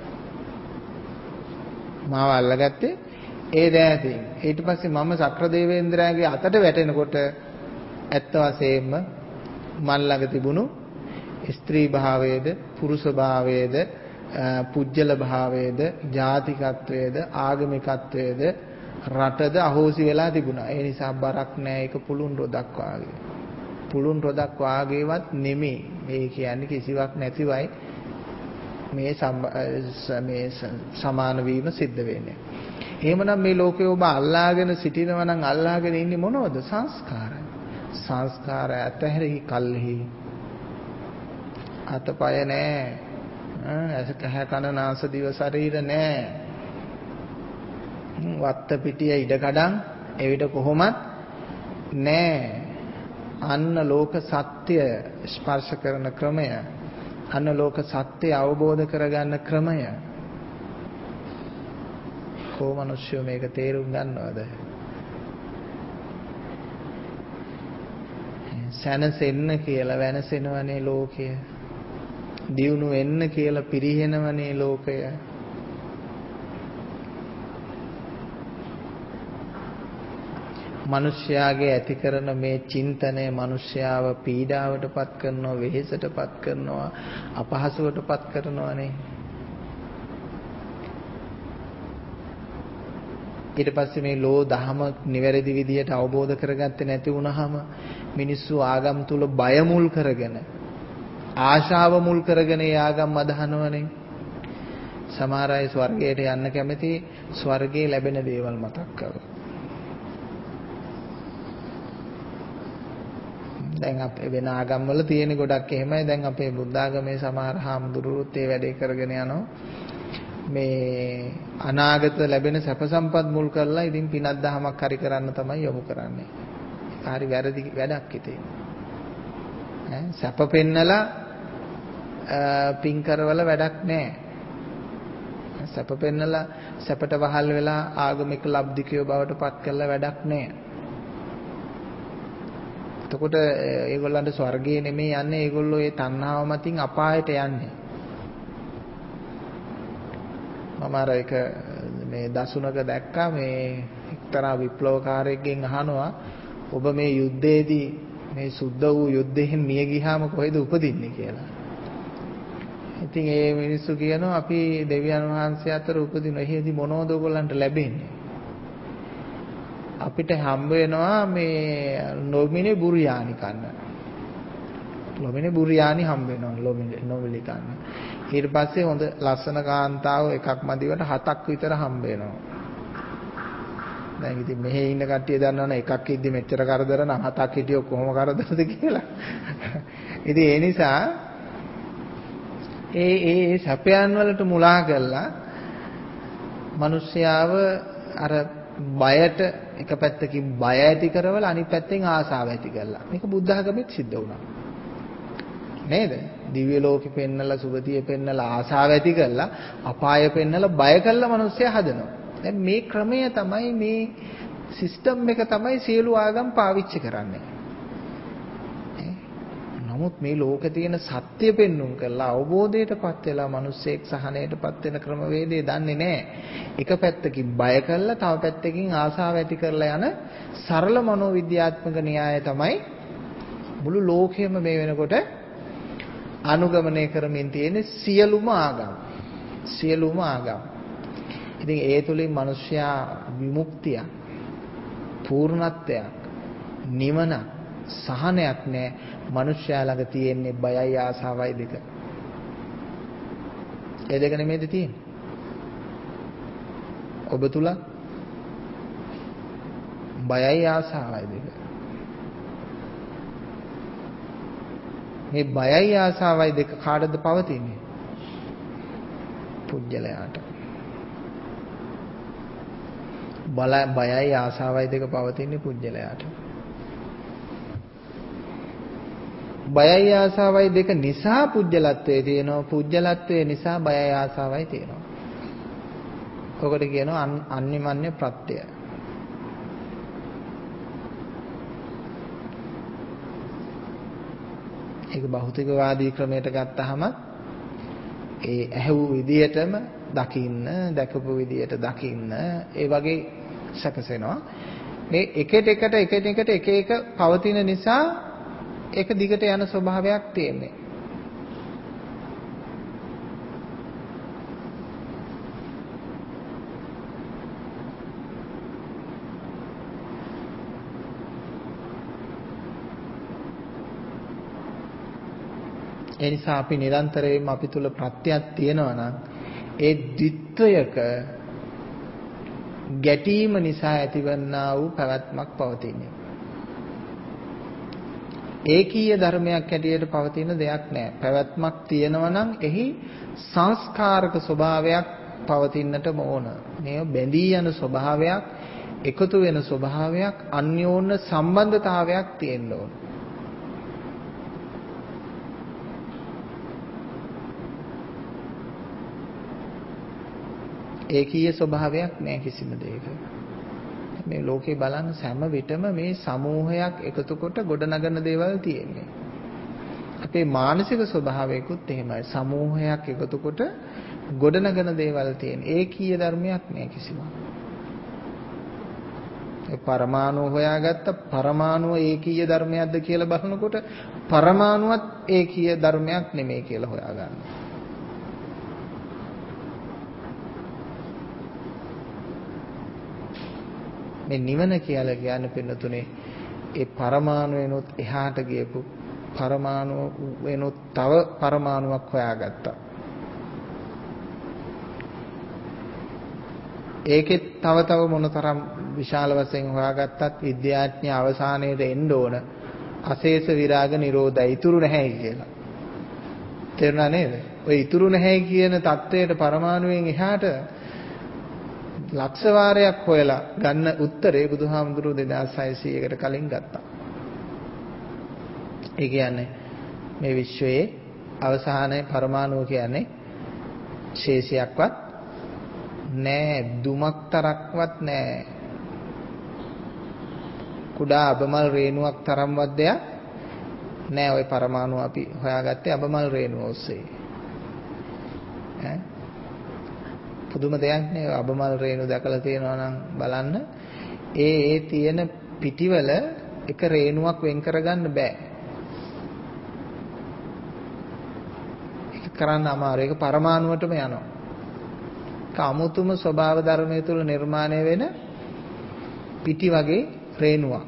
මාව අල්ලගත්තේ ඒ දෑතින්. ඊට පස්සේ මම ශක්‍ර දේවේන්ද්‍රයාගේ අතට වැටෙනකොට ඇත්ත වශයෙන්ම මන් ළඟ තිබුණු ස්ත්‍රී භාවයේද, පුරුෂ භාවයේද, පුජ්‍යල භාවයේද, ජාතිකත්වයේද, ආගමිකත්වයේද, රටද අහෝසි වෙලා තිබුණා. ඒ නිසා බරක් නෑ. ඒක පුළුන් රොදක් වාගේ. පුළුන් රොදක් වාගේවත් නෙමෙයි. මේ කියන්නේ කිසිවක් නැතිවයි මේ මේ සමාන වීම සිද්ධ වෙන්නේ. එහෙමනම් මේ ලෝකේ ඔබ අල්ලාගෙන සිටිනවා නම් අල්ලාගෙන ඉන්නේ මොනවද? සංස්කාරය. සංස්කාරය ඇතහැරි කල්හි අතපය නෑ. ඇස කහ කන නාස දිව ශරීර නෑ. වත්ත පිටිය ඉඩකඩම් එවිට කොහොමත් නෑ. අන්න ලෝක සත්‍ය ස්පර්ශ කරන ක්‍රමය, අන්න ලෝක සත්‍ය අවබෝධ කරගන්න ක්‍රමය. කෝ මිනිස්සු මේක තේරුම් ගන්නවද? සැනසෙන්න කියලා වෙනසෙනවනේ ලෝකය. දියුණු වෙන්න කියලා පිරිහෙනවනේ ලෝකය. මිනිස්යාගේ ඇති කරන මේ චින්තනය මිනිස්යාව පීඩාවටපත් කරනවා, වෙහෙසටපත් කරනවා, අපහසුවටපත් කරනවානේ. ඊට පස්සේ මේ ලෝ දහම නිවැරදි විදියට අවබෝධ කරගත්තේ නැති වුනහම මිනිස්සු ආගම් තුල බය මුල් කරගෙන, ආශාව මුල් කරගෙන ඒ ආගම් අදහනවනේ. සමහර අය ස්වර්ගයට යන්න කැමති ස්වර්ගයේ ලැබෙන දේවල් මතක් කරලා. දැන් අපේ වෙන ආගම් වල තියෙන ගොඩක් එහෙමයි. දැන් අපේ බුද්ධ ආගමේ සමහර හාමුදුරුවෝත් ඒ වැඩේ කරගෙන යනවා. මේ අනාගත ලැබෙන සැප සම්පත් මුල් කරලා ඉතින් පිනක් දහමක් හරි කරන්න තමයි යොමු කරන්නේ. හරි වැරදි වැඩක් ඉතින්. ඈ සැප පෙන්නලා පින් කරවල වැඩක් නැහැ. සැප පෙන්නලා සැපට වහල් වෙලා ආගමික ලබ්ධිකයෝ බවට පත් කරලා වැඩක් නැහැ. එතකොට ඒගොල්ලන්ට ස්වර්ගයේ නෙමෙයි යන්නේ, ඒගොල්ලෝ ඒ තණ්හාව මතින් අපායට යන්නේ. මම අර එක මේ දසුනක දැක්කා, මේ එක්තරා විප්ලවකාරයෙක්ගෙන් අහනවා ඔබ මේ යුද්ධයේදී මේ සුද්ධ වූ යුද්ධයෙන් මිය ගියාම කොහෙද උපදින්නේ කියලා. ඉතින් ඒ මිනිස්සු කියනවා අපි දෙවියන් වහන්සේ අතර උපදින. එහෙදී මොනවද ඔයගොල්ලන්ට ලැබෙන්නේ? අපිට හම්බ වෙනවා මේ නොමිනේ බුරියානි කන්න. නොමිනේ බුරියානි හම්බ වෙනවා නොමිනේ නොමිලි කන්න. ඊට පස්සේ හොඳ ලස්සන කාන්තාව එකක් මදිවට හතක් විතර හම්බ වෙනවා. දැන් ඉතින් මෙහෙ ඉන්න කට්ටිය දන්නවනේ එකක් ඉද්දි මෙච්චර කරදර නම් හතක් හිටියොත් කොහොම කරදරද කියලා. ඉතින් ඒ නිසා ඒ ඒ සැපයන් වලට මුලා කරලා මිනිස්යාව අර බයට එක පැත්තකින් බය ඇති කරවල අනිත් පැත්තෙන් ආසාව ඇති කරලා. මේක බුද්ධ ආගමෙත් සිද්ධ වුණා. නේද? දිව්‍ය ලෝකෙ පෙන්නලා සුගතිය පෙන්නලා ආසාව ඇති කරලා අපාය පෙන්නලා බය කරලා මිනිස්සයා හදනවා. දැන් මේ ක්‍රමය තමයි මේ සිස්ටම් එක තමයි සියලු ආගම් පාවිච්චි කරන්නේ. නමුත් මේ ලෝකේ තියෙන සත්‍ය පෙන්눔 කරලා අවබෝධයටපත් වෙලා මිනිස්සෙක් සහනයටපත් වෙන ක්‍රමවේදය දන්නේ නැහැ. එක පැත්තකින් බය කරලා තව පැත්තකින් ආසාව ඇති කරලා යන සරල මනෝවිද්‍යාත්මක න්‍යාය තමයි මුළු ලෝකෙම මේ වෙනකොට අනුගමනය කරමින් තියෙන සියලුම ආගම්. සියලුම ආගම්. ඉතින් ඒ තුලින් මිනිස්යා විමුක්තිය, පූර්ණත්වයක්, නිවන, සහනයක් නැහැ. මිනිස්යා ළඟ තියෙන්නේ බයයි ආසාවයි දෙක. ඒ දෙක නෙමෙයිද තියෙන්නේ? ඔබ තුල බයයි ආසාවයි දෙක. මේ බයයි ආසාවයි දෙක කාටද පවතින්නේ? පුජ්‍යලයාට. බල බයයි ආසාවයි දෙක පවතින්නේ පුජ්‍යලයාට. බයයි ආසාවයි දෙක නිසා පුජ්‍යලත්වයේ තියෙනවා. පුජ්‍යලත්වයේ නිසා බයයි ආසාවයි තියෙනවා. ඔකට කියනවා අන්‍යමන්‍ය ප්‍රත්‍යය. ඒක භෞතිකවාදී ක්‍රමයට ගත්තාම ඒ ඇහුව විදියටම දකින්න, දැකපු විදියට දකින්න, ඒ වගේ සැකසෙනවා. මේ එකට එකට එකට එකට එක එක පවතින නිසා ඒක දිගට යන ස්වභාවයක් තියෙන්නේ. ඒ නිසා අපි නිරන්තරයෙන්ම අපි තුල ප්‍රත්‍යක් තියෙනවා නම් ඒ ද්විත්වයක ගැටීම නිසා ඇතිවන්නා වූ පැවැත්මක් පවතින්නේ. ඒකීය ධර්මයක් හැටියට පවතින දෙයක් නෑ. පැවැත්මක් තියෙනවා නම් එහි සංස්කාරක ස්වභාවයක් පවතින්නටම ඕන. මේ බැඳී යන ස්වභාවයක්, එකතු වෙන ස්වභාවයක්, අන්‍යෝන්‍ය සම්බන්ධතාවයක් තියෙන්න ඕන. ඒකීය ස්වභාවයක් නෑ කිසිම දෙයක. මේ ලෝකේ බලන්න හැම විටම මේ සමූහයක් එකතු කොට ගොඩනගන දේවල් තියෙන්නේ. අපේ මානසික ස්වභාවයකුත් එහෙමයි. සමූහයක් එකතු කොට ගොඩනගන දේවල් තියෙන්නේ. ඒකීය ධර්මයක් නෑ කිසිම. ඒ පරමාණු හොයාගත්ත පරමාණුව ඒකීය ධර්මයක්ද කියලා බලනකොට පරමාණුවත් ඒකීය ධර්මයක් නෙමෙයි කියලා හොයාගන්නවා. මේ නිවන කියලා කියන්නේ පින්නතුනේ ඒ පරමාණුවෙනොත් එහාට ගියපු පරමාණු වෙනොත් තව පරමාණුවක් හොයාගත්තා. ඒකෙත් තව තව මොනතරම් විශාල වශයෙන් හොයාගත්තත් විද්‍යාඥයා අවසානයේට එන්න ඕන අශේෂ විරාග නිරෝධය ඉතුරු නැහැ කියලා. තේරුණා නේද? ඔය ඉතුරු නැහැ කියන தത്വයට පරමාණුවෙන් එහාට ලක්ෂ වාරයක් හොයලා ගන්න උත්තරේ බුදුහාමුදුරුවෝ දෙදාස් හයසීයකට කලින් ගත්තා. ඒ කියන්නේ මේ විශ්වයේ අවසානයේ පරමාණුව කියන්නේ ශේෂයක්වත් නෑ, දුමක් තරක්වත් නෑ. කුඩා අබමල් රේණුවක් තරම්වත් දෙයක් නෑ. ওই පරමාණුව අපි හොයාගත්තේ අබමල් රේණුව ඔස්සේ. ඈ පුදුම දෙයක් නේ. අබමල් රේණු දැකලා තියෙනවා නම් බලන්න. ඒ ඒ තියෙන පිටිවල එක රේණුවක් වෙන් කරගන්න බෑ. ඒක කරන්න අමාරුයි. ඒක පරමාණුවටම යනවා. ඒක අමුතුම ස්වභාව ධර්මයේ තුල නිර්මාණය වෙන පිටි වගේ රේණුවක්.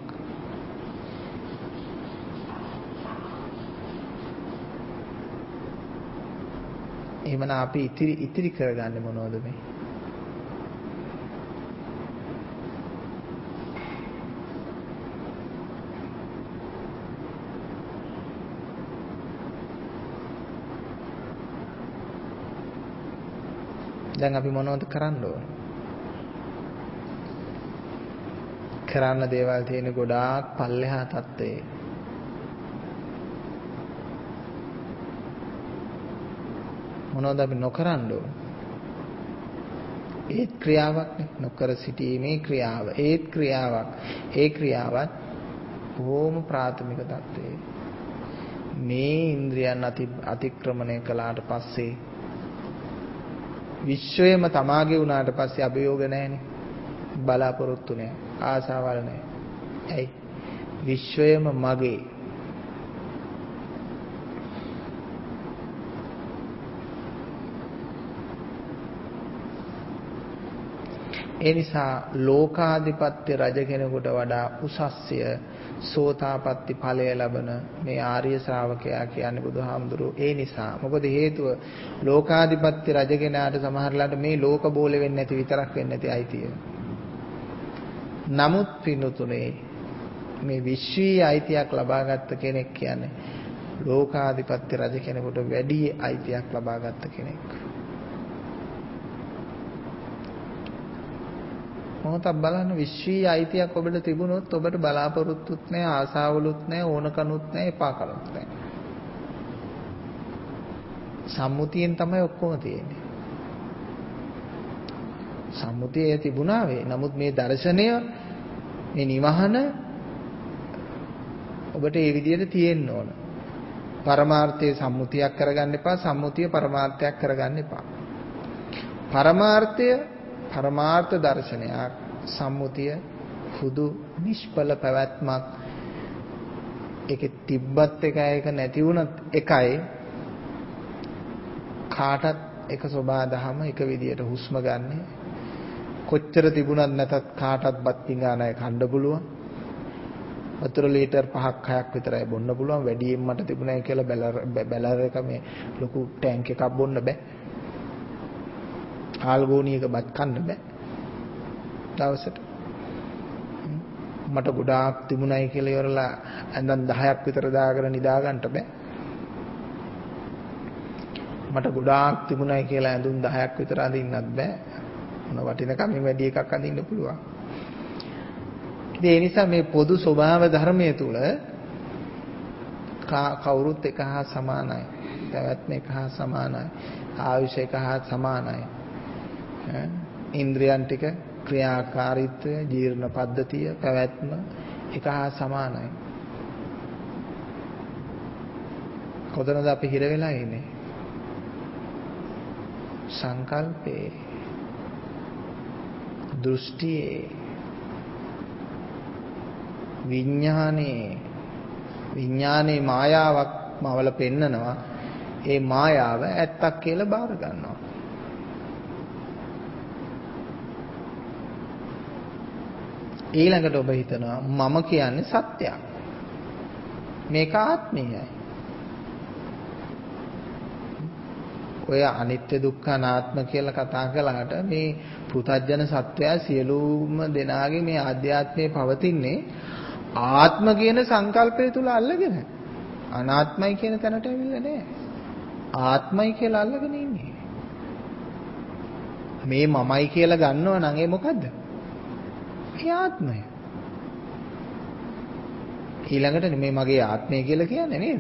එහෙමනම් අපි ඉතිරි ඉතිරි කරගන්නේ මොනවද මේ? දැන් අපි මොනවද කරන්න ඕන? කරන්න දේවල් තියෙන ගොඩාක් පල්ලෙහා තත්ත්වයේ. මොනවද අපි නොකරන්න ඕන? ඒත් ක්‍රියාවක් නේ. නොකර සිටීමේ ක්‍රියාව. ඒත් ක්‍රියාවක්. ඒ ක්‍රියාවත් බොහොම ප්‍රාථමික තත්ත්වයේ. මේ ඉන්ද්‍රියන් අතික්‍රමණය කළාට පස්සේ විශ්වයම තමාගේ වුණාට පස්සේ අභියෝග නැහැනේ. බලාපොරොත්තු නැහැ. ආසාවල් නැහැ. ඇයි? විශ්වයම මගේ. ඒ නිසා ලෝකාධිපත්‍ය රජ කෙනෙකුට වඩා උසස්ය සෝතාපට්ටි ඵලය ලබන මේ ආර්ය ශ්‍රාවකයා කියන්නේ බුදුහාමුදුරුවෝ. ඒ නිසා මොකද හේතුව ලෝකාධිපත්‍ය රජ කෙනාට සමහරලාට මේ ලෝක බෝලෙ වෙන්නේ නැති විතරක් වෙන්නේ නැති අයිතිය. නමුත් පින්තුනේ මේ විශ්වීය අයිතියක් ලබාගත් කෙනෙක් කියන්නේ ලෝකාධිපත්‍ය රජ කෙනෙකුට වැඩි අයිතියක් ලබාගත් කෙනෙක්. මොහොතක් බලන්න විශ්වීය අයිතියක් ඔබට තිබුණොත් ඔබට බලාපොරොත්තුත් නැහැ ආසාවලුත් නැහැ ඕනකනුත් නැහැ එපාකනුත් නැහැ. සම්මුතියෙන් තමයි ඔක්කොම තියෙන්නේ. සම්මුතිය තිබුණා වේ. නමුත් මේ දර්ශනය මේ නිවහන ඔබට ඒ විදිහට තියෙන්න ඕන. පරමාර්ථයේ සම්මුතියක් කරගන්න එපා. සම්මුතිය පරමාර්ථයක් කරගන්න එපා. පරමාර්ථය පරමාර්ථ දර්ශනයක්, සම්මුතිය හුදු නිෂ්ඵල පැවැත්මක්. ඒකේ තිබ්බත් එකයි ඒක නැති වුණත් එකයි. කාටත් එක සබහා දහම එක විදියට හුස්ම ගන්න. කොච්චර තිබුණත් නැතත් කාටත් බත් පිඟානයි කන්න පුළුවන්. වතුර ලීටර් පහක් හයක් විතරයි බොන්න පුළුවන්. වැඩියෙන් මට තිබුණයි කියලා බැලර් බැලර් එක මේ ලොකු ටැංක් එකක් බොන්න බෑ. ආල්ගෝනියක බත් කන්න බෑ දවසට. මට ගොඩාක් තිබුණයි කියලා ඉවරලා ඇඳන් දහයක් විතර දාගෙන නිදා ගන්න බෑ. මට ගොඩාක් තිබුණයි කියලා ඇඳුම් දහයක් විතර අඳින්නත් බෑ. මොන වටිනකමින් වැඩි එකක් අඳින්න පුළුවන්. ඉතින් ඒ නිසා මේ පොදු ස්වභාව ධර්මයේ තුල කවුරුත් එක හා සමානයි. පැවැත්ම එක හා සමානයි. ආයුෂ එක හා සමානයි. ඉන්ද්‍රියන් ටික ක්‍රියාකාරීත්වය ජීර්ණ පද්ධතිය පැවැත්ම එක හා සමානයි. කොතනද අපි හිර වෙලා ඉන්නේ? සංකල්පේ, දෘෂ්ටියේ, විඥානේ විඥානේ මායාවක් මවල පෙන්නනවා. ඒ මායාව ඇත්තක් කියලා බාර ගන්නවා. ඊළඟට ඔබ හිතනවා මම කියන්නේ සත්‍යයක්. මේක ආත්මයයි. ඔය අනිත්‍ය දුක්ඛ අනාත්ම කියලා කතා කළාට මේ පෘථජන සත්‍යය සියලුම දෙනාගේ මේ ආධ්‍යාත්මයේ පවතින්නේ ආත්ම කියන සංකල්පය තුල අල්ලගෙන. අනාත්මයි කියන තැනට ඇවිල්ලා නැහැ. ආත්මයි කියලා අල්ලගෙන ඉන්නේ. මේ මමයි කියලා ගන්නවා නම් ඒ මොකද්ද? ඒ ආත්මය. ඊළඟට මේ මගේ ආත්මය කියලා කියන්නේ නේද?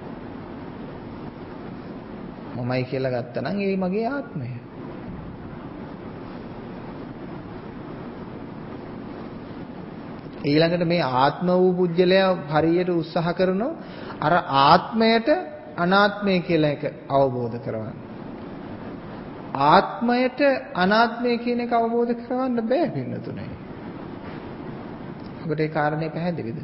මමයි කියලා ගත්තා නම් ඒ මගේ ආත්මය. ඊළඟට මේ ආත්ම වූ පුජ්‍යලයා හරියට උත්සාහ කරනවා අර ආත්මයට අනාත්මය කියලා එක අවබෝධ කරගන්න. ආත්මයට අනාත්මය කියන එක අවබෝධ කරගන්න බෑ පින්නතුනේ. ඔබට ඒ කාරණේ පැහැදිලිද?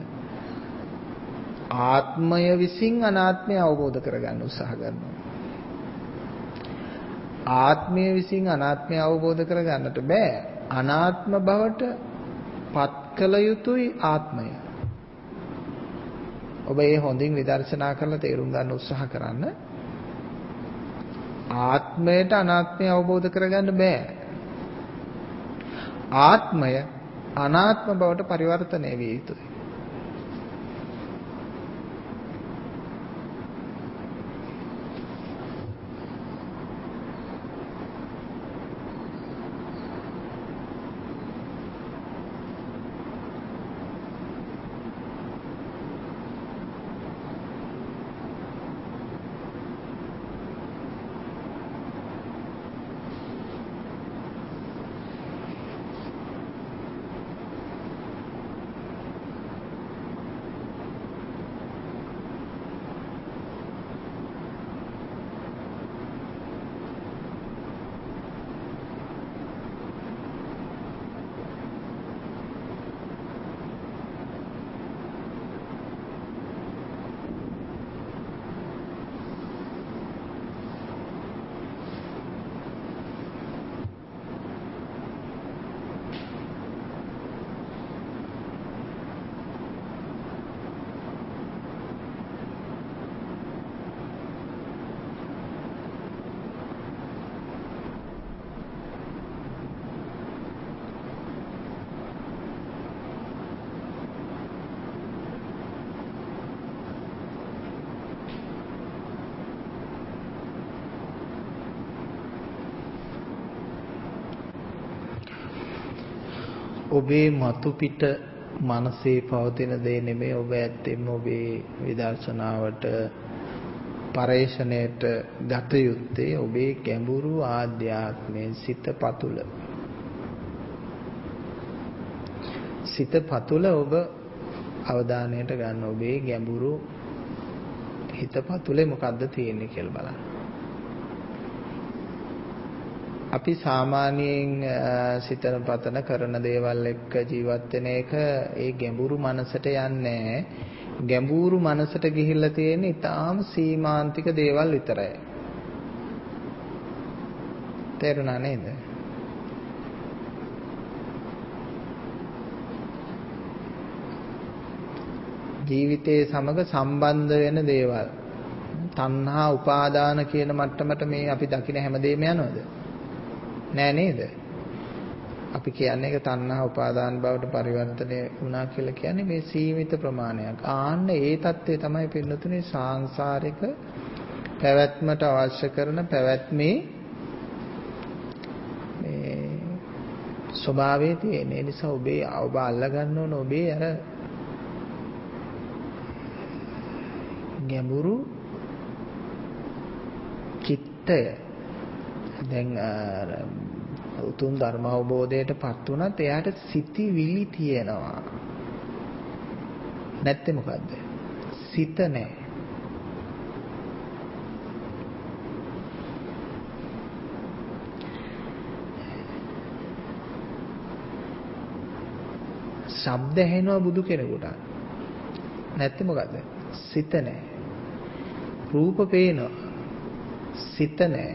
ආත්මය විසින් අනාත්මය අවබෝධ කරගන්න උත්සාහ කරනවා. ආත්මය විසින් අනාත්මය අවබෝධ කරගන්නට බෑ. අනාත්ම බවට පත් කළ යුතුයි ආත්මය. ඔබ ඒ හොඳින් විදර්ශනා කරලා තේරුම් ගන්න උත්සාහ කරන්න. ආත්මයට අනාත්මය අවබෝධ කරගන්න බෑ. ආත්මය අනාත්ම බවට පරිවර්තනය විය යුතුයි. ඔබේ මතු පිට මනසේ පවතින දේ නෙමෙයි ඔබ ඇත්තෙන්ම ඔබේ විදර්ශනාවට පරේෂණයට ගත යුත්තේ ඔබේ ගැඹුරු ආධ්‍යාත්මයේ සිත පතුල. සිත පතුල ඔබ අවධානයට ගන්න ඔබේ ගැඹුරු හිත පතුලේ මොකද්ද තියෙන්නේ කියලා බලන්න. අපි සාමාන්‍යයෙන් සිතන පතන කරන දේවල් එක්ක ජීවත් වෙන එක ඒ ගැඹුරු මනසට යන්නේ ගැඹුරු මනසට ගිහිල්ලා තියෙන ඊටාම සීමාන්තික දේවල් විතරයි. තේරුණා නේද? ජීවිතයේ සමග සම්බන්ධ වෙන දේවල්. තණ්හා උපාදාන කියන මට්ටමට මේ අපි දකින හැමදේම යනවද? නෑ නේද? අපි කියන්නේ ඒක තණ්හා උපාදාන බවට පරිවර්තනය වුණා කියලා කියන්නේ මේ සීමිත ප්‍රමාණයක්. ආන්න ඒ தත්ත්වය තමයි පින්නතුනේ සාංශාරික පැවැත්මට අවශ්‍ය කරන පැවැත්මේ මේ ස්වභාවයේ තියෙන. ඒ නිසා ඔබේ ඔබ අල්ලා ගන්න ඕන ඔබේ අර ගැඹුරු චිත්තය. දැන් උතුම් ධර්ම අවබෝධයටපත් වුණත් එයාට සිතිවිලි තියෙනවා. නැත්තේ මොකද්ද? සිත නැහැ. ශබ්ද ඇහෙනවා බුදු කෙනෙකුට. නැත්තේ මොකද්ද? සිත නැහැ. රූප පේනවා. සිත නැහැ.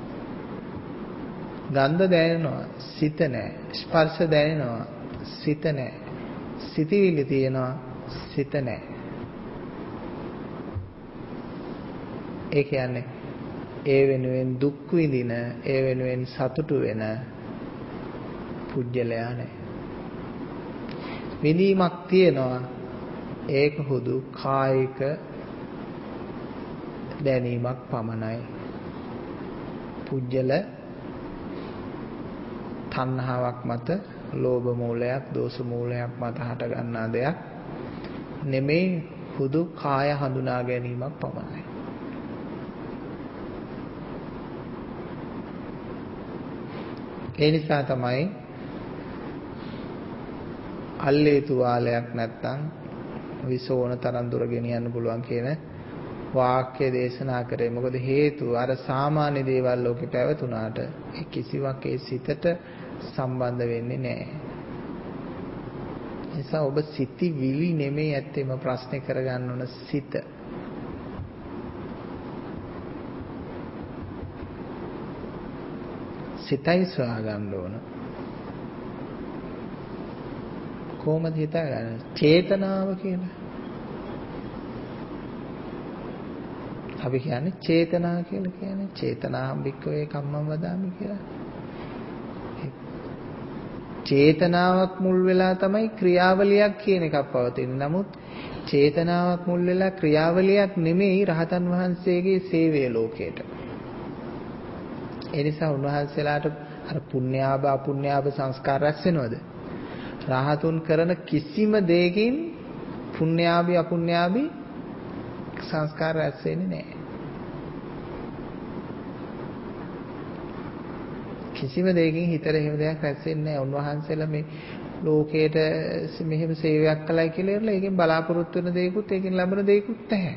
ගන්ධ දැනෙනවා. සිත නැහැ. ස්පර්ශ දැනෙනවා. සිත නැහැ. සිතිවිලි තියෙනවා. සිත නැහැ. ඒ කියන්නේ ඒ වෙනුවෙන් දුක් විඳින, ඒ වෙනුවෙන් සතුටු වෙන පුජ්‍යලයා නැහැ. විඳීමක් තියෙනවා. ඒක හුදු කායික දැනීමක් පමණයි. පුජ්‍යල තණ්හාවක් මත, ලෝභ මූලයක්, දෝෂ මූලයක් මත හට ගන්නා දෙයක් නෙමෙයි, හුදු කාය හඳුනා ගැනීමක් පමණයි. ඒ නිසා තමයි අල්ලේ තුවාලයක් නැත්තම් විසෝන තරම් දුර ගෙනියන්න පුළුවන් කියන වාක්‍ය දේශනා කරේ. මොකද හේතුව අර සාමාන්‍ය දේවල් ලෝකේ පැවතුනාට ඒ කිසිවක් ඒ සිතට සම්බන්ධ වෙන්නේ නැහැ. නිසා ඔබ සිතිවිලි නෙමෙයි ඇත්තෙම ප්‍රශ්නේ කරගන්න ඕන සිත. සිතයි සොයාගන්න ඕන. කොහොමද හිතාගන්නේ? චේතනාව කියලා. අපි කියන්නේ චේතනා කියලා කියන්නේ චේතනාම් වික්කවේ කම්මං වදාමි කියලා. චේතනාවක් මුල් වෙලා තමයි ක්‍රියාවලියක් කියන එකක් පවතින්නේ. නමුත් චේතනාවක් මුල් වෙලා ක්‍රියාවලියක් නෙමෙයි රහතන් වහන්සේගේ සේවය ලෝකයට. ඒ නිසා උන්වහන්සේලාට අර පුණ්‍යාභ අපුණ්‍යාභ සංස්කාර රැස් වෙනවද? රහතුන් කරන කිසිම දෙයකින් පුණ්‍යාභි අපුණ්‍යාභි සංස්කාර රැස් වෙන්නේ නැහැ. කිසිම දෙයකින් හිතට එහෙම දෙයක් රැස් වෙන්නේ නැහැ. උන්වහන්සේලා මේ ලෝකයට මෙහෙම සේවයක් කළයි කියලා ඉරලා ඒකෙන් බලාපොරොත්තු වෙන දේකුත් ඒකෙන් ලැබෙන දේකුත් නැහැ.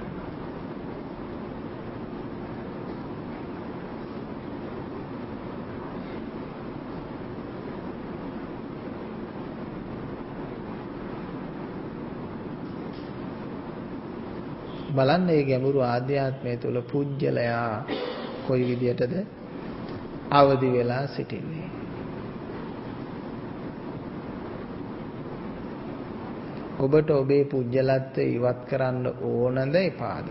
බලන්න මේ ගැඹුරු ආධ්‍යාත්මය තුළ පුජ්‍යලයා කොයි විදියටද අවදි වෙලා සිටින්නේ. ඔබට ඔබේ පුජ්‍යලත්වය ඉවත් කරන්න ඕනද එපාද?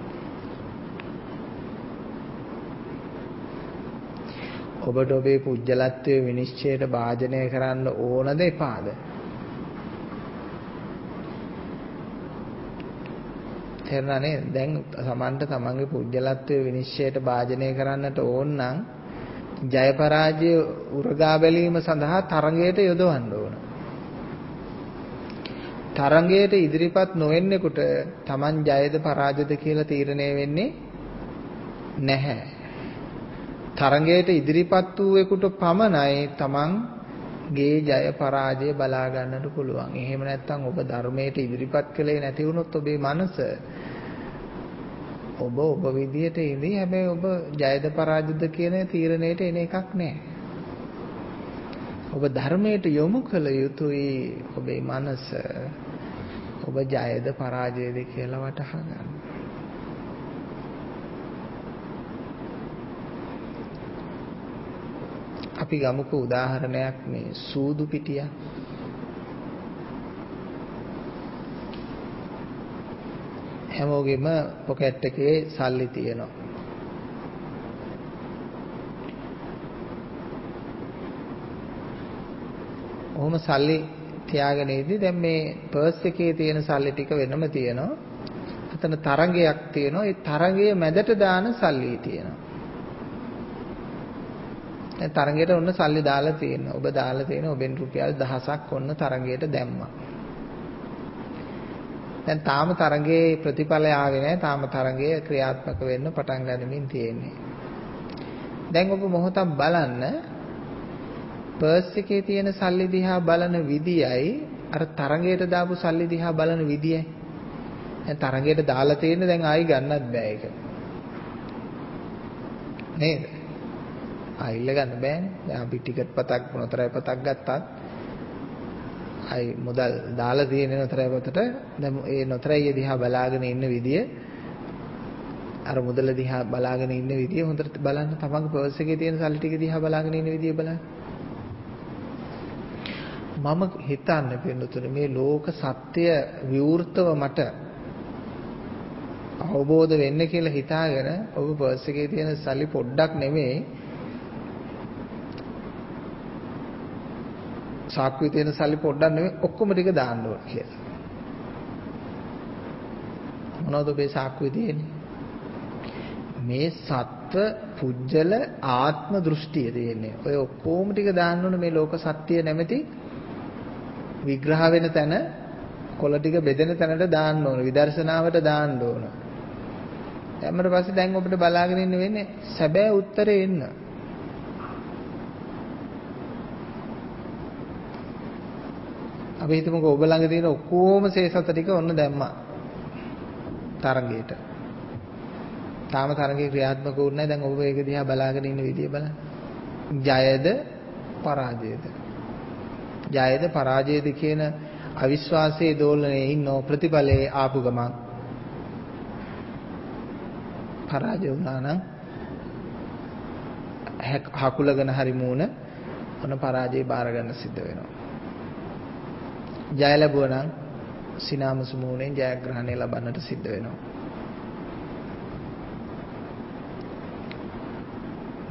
ඔබට ඔබේ පුජ්‍යලත්වය විනිශ්චයට භාජනය කරන්න ඕනද එපාද? තේරුණානේ? දැන් සමන්ට තමන්ගේ පුජ්‍යලත්වය විනිශ්චයට භාජනය කරන්නට ඕන නම් ජය පරාජය උරගා බැලීම සඳහා තරඟයට යොදවන්න ඕන. තරඟයට ඉදිරිපත් නොවෙන්නෙකුට තමන් ජයද පරාජයද කියලා තීරණය වෙන්නේ නැහැ. තරඟයට ඉදිරිපත් වූවෙකුට පමණයි තමන්ගේ ජය පරාජය බලා ගන්නට පුළුවන්. එහෙම නැත්නම් ඔබ ධර්මයට ඉදිරිපත් කළේ නැති වුණොත් ඔබේ මනස ඔබ ඔබ විදියට ඉඳී හැබැයි ඔබ ජයද පරාජයද කියන තීරණයට එන එකක් නැහැ. ඔබ ධර්මයට යොමු කළ යුතුයි ඔබේ මනස ඔබ ජයද පරාජයද කියලා වටහා ගන්න. අපි ගමුකෝ උදාහරණයක් මේ සූදු පිටියක්. හැමෝගෙම පොකට් එකේ සල්ලි තියෙනවා. ඔහොම සල්ලි තියාගෙන ඉඳි දැන් මේ පර්ස් එකේ තියෙන සල්ලි ටික වෙනම තියෙනවා. අතන තරංගයක් තියෙනවා. ඒ තරංගයේ මැදට දාන සල්ලි තියෙනවා. දැන් තරංගයට ඔන්න සල්ලි දාලා තියෙනවා. ඔබ දාලා තියෙන ඔබෙන් රුපියල් දහසක් ඔන්න තරංගයට දැම්මා. දැන් තාම තරංගයේ ප්‍රතිඵලය ආවේ නැහැ. තාම තරංගය ක්‍රියාත්මක වෙන්න පටන් ගන්නමින් තියෙන්නේ. දැන් ඔබ මොහොතක් බලන්න පර්ස් එකේ තියෙන සල්ලි දිහා බලන විදියයි අර තරංගයට දාපු සල්ලි දිහා බලන විදියයි. දැන් තරංගයට දාලා තියෙන්නේ දැන් ආයි ගන්නත් බෑ ඒක. නේද? ආයිල්ල ගන්න බෑනේ. දැන් අපි ටිකට් පතක් මොනතරයි පතක් ගත්තත් අයි මුදල් දාලා තියෙන නොතරයි පතට දැන් ඒ නොතරයි දිහා බලාගෙන ඉන්න විදිය අර මුදල දිහා බලාගෙන ඉන්න විදිය හොඳට බලන්න. තමන්ගේ පර්ස් එකේ තියෙන සල්ලි ටික දිහා බලාගෙන ඉන්න විදිය බලන්න. මම හිතන්නේ පින්නතුනේ මේ ලෝක සත්‍ය විවෘතව මට අවබෝධ වෙන්න කියලා හිතාගෙන ඔබ පර්ස් එකේ තියෙන සල්ලි පොඩ්ඩක් නෙමෙයි සාක්කුවේ තියෙන සල්ලි පොඩ්ඩක් නෙමෙයි ඔක්කොම ටික දාන්න ඕන කියලා. මොනවද ඔබේ සාක්කුවේ තියෙන්නේ? මේ සත්ව පුජ්‍යල ආත්ම දෘෂ්ටිය තියෙන්නේ. ඔය ඔක්කොම ටික දාන්න ඕන මේ ලෝක සත්‍ය නැමැති විග්‍රහ වෙන තැන කොළ ටික බෙදෙන තැනට දාන්න ඕන. විදර්ශනාවට දාන්න ඕන. ඊට පස්සේ දැන් ඔබට බලාගෙන ඉන්න වෙන්නේ සැබෑ උත්තරේ එන්න. අපි හිතමුකෝ ඔබ ළඟ තියෙන ඔක්කොම සේසත ටික ඔන්න දැම්මා තරංගයට. තාම තරංගේ ක්‍රියාත්මක වුනේ නැහැ. දැන් ඔබ ඒක දිහා බලාගෙන ඉන්න විදිය බලන්න. ජයද පරාජයද? ජයද පරාජයද කියන අවිශ්වාසයේ දෝලනයේ ඉන්න ප්‍රතිඵලයේ ආපු ගමන් පරාජය වුණා නම් හකුලගෙන හරි මූණ ඔන්න පරාජය බාර ගන්න සිද්ධ වෙනවා. ජය ලැබුවා නම් සිනාමසු මූණෙන් ජයග්‍රහණය ලබන්නට සිද්ධ වෙනවා.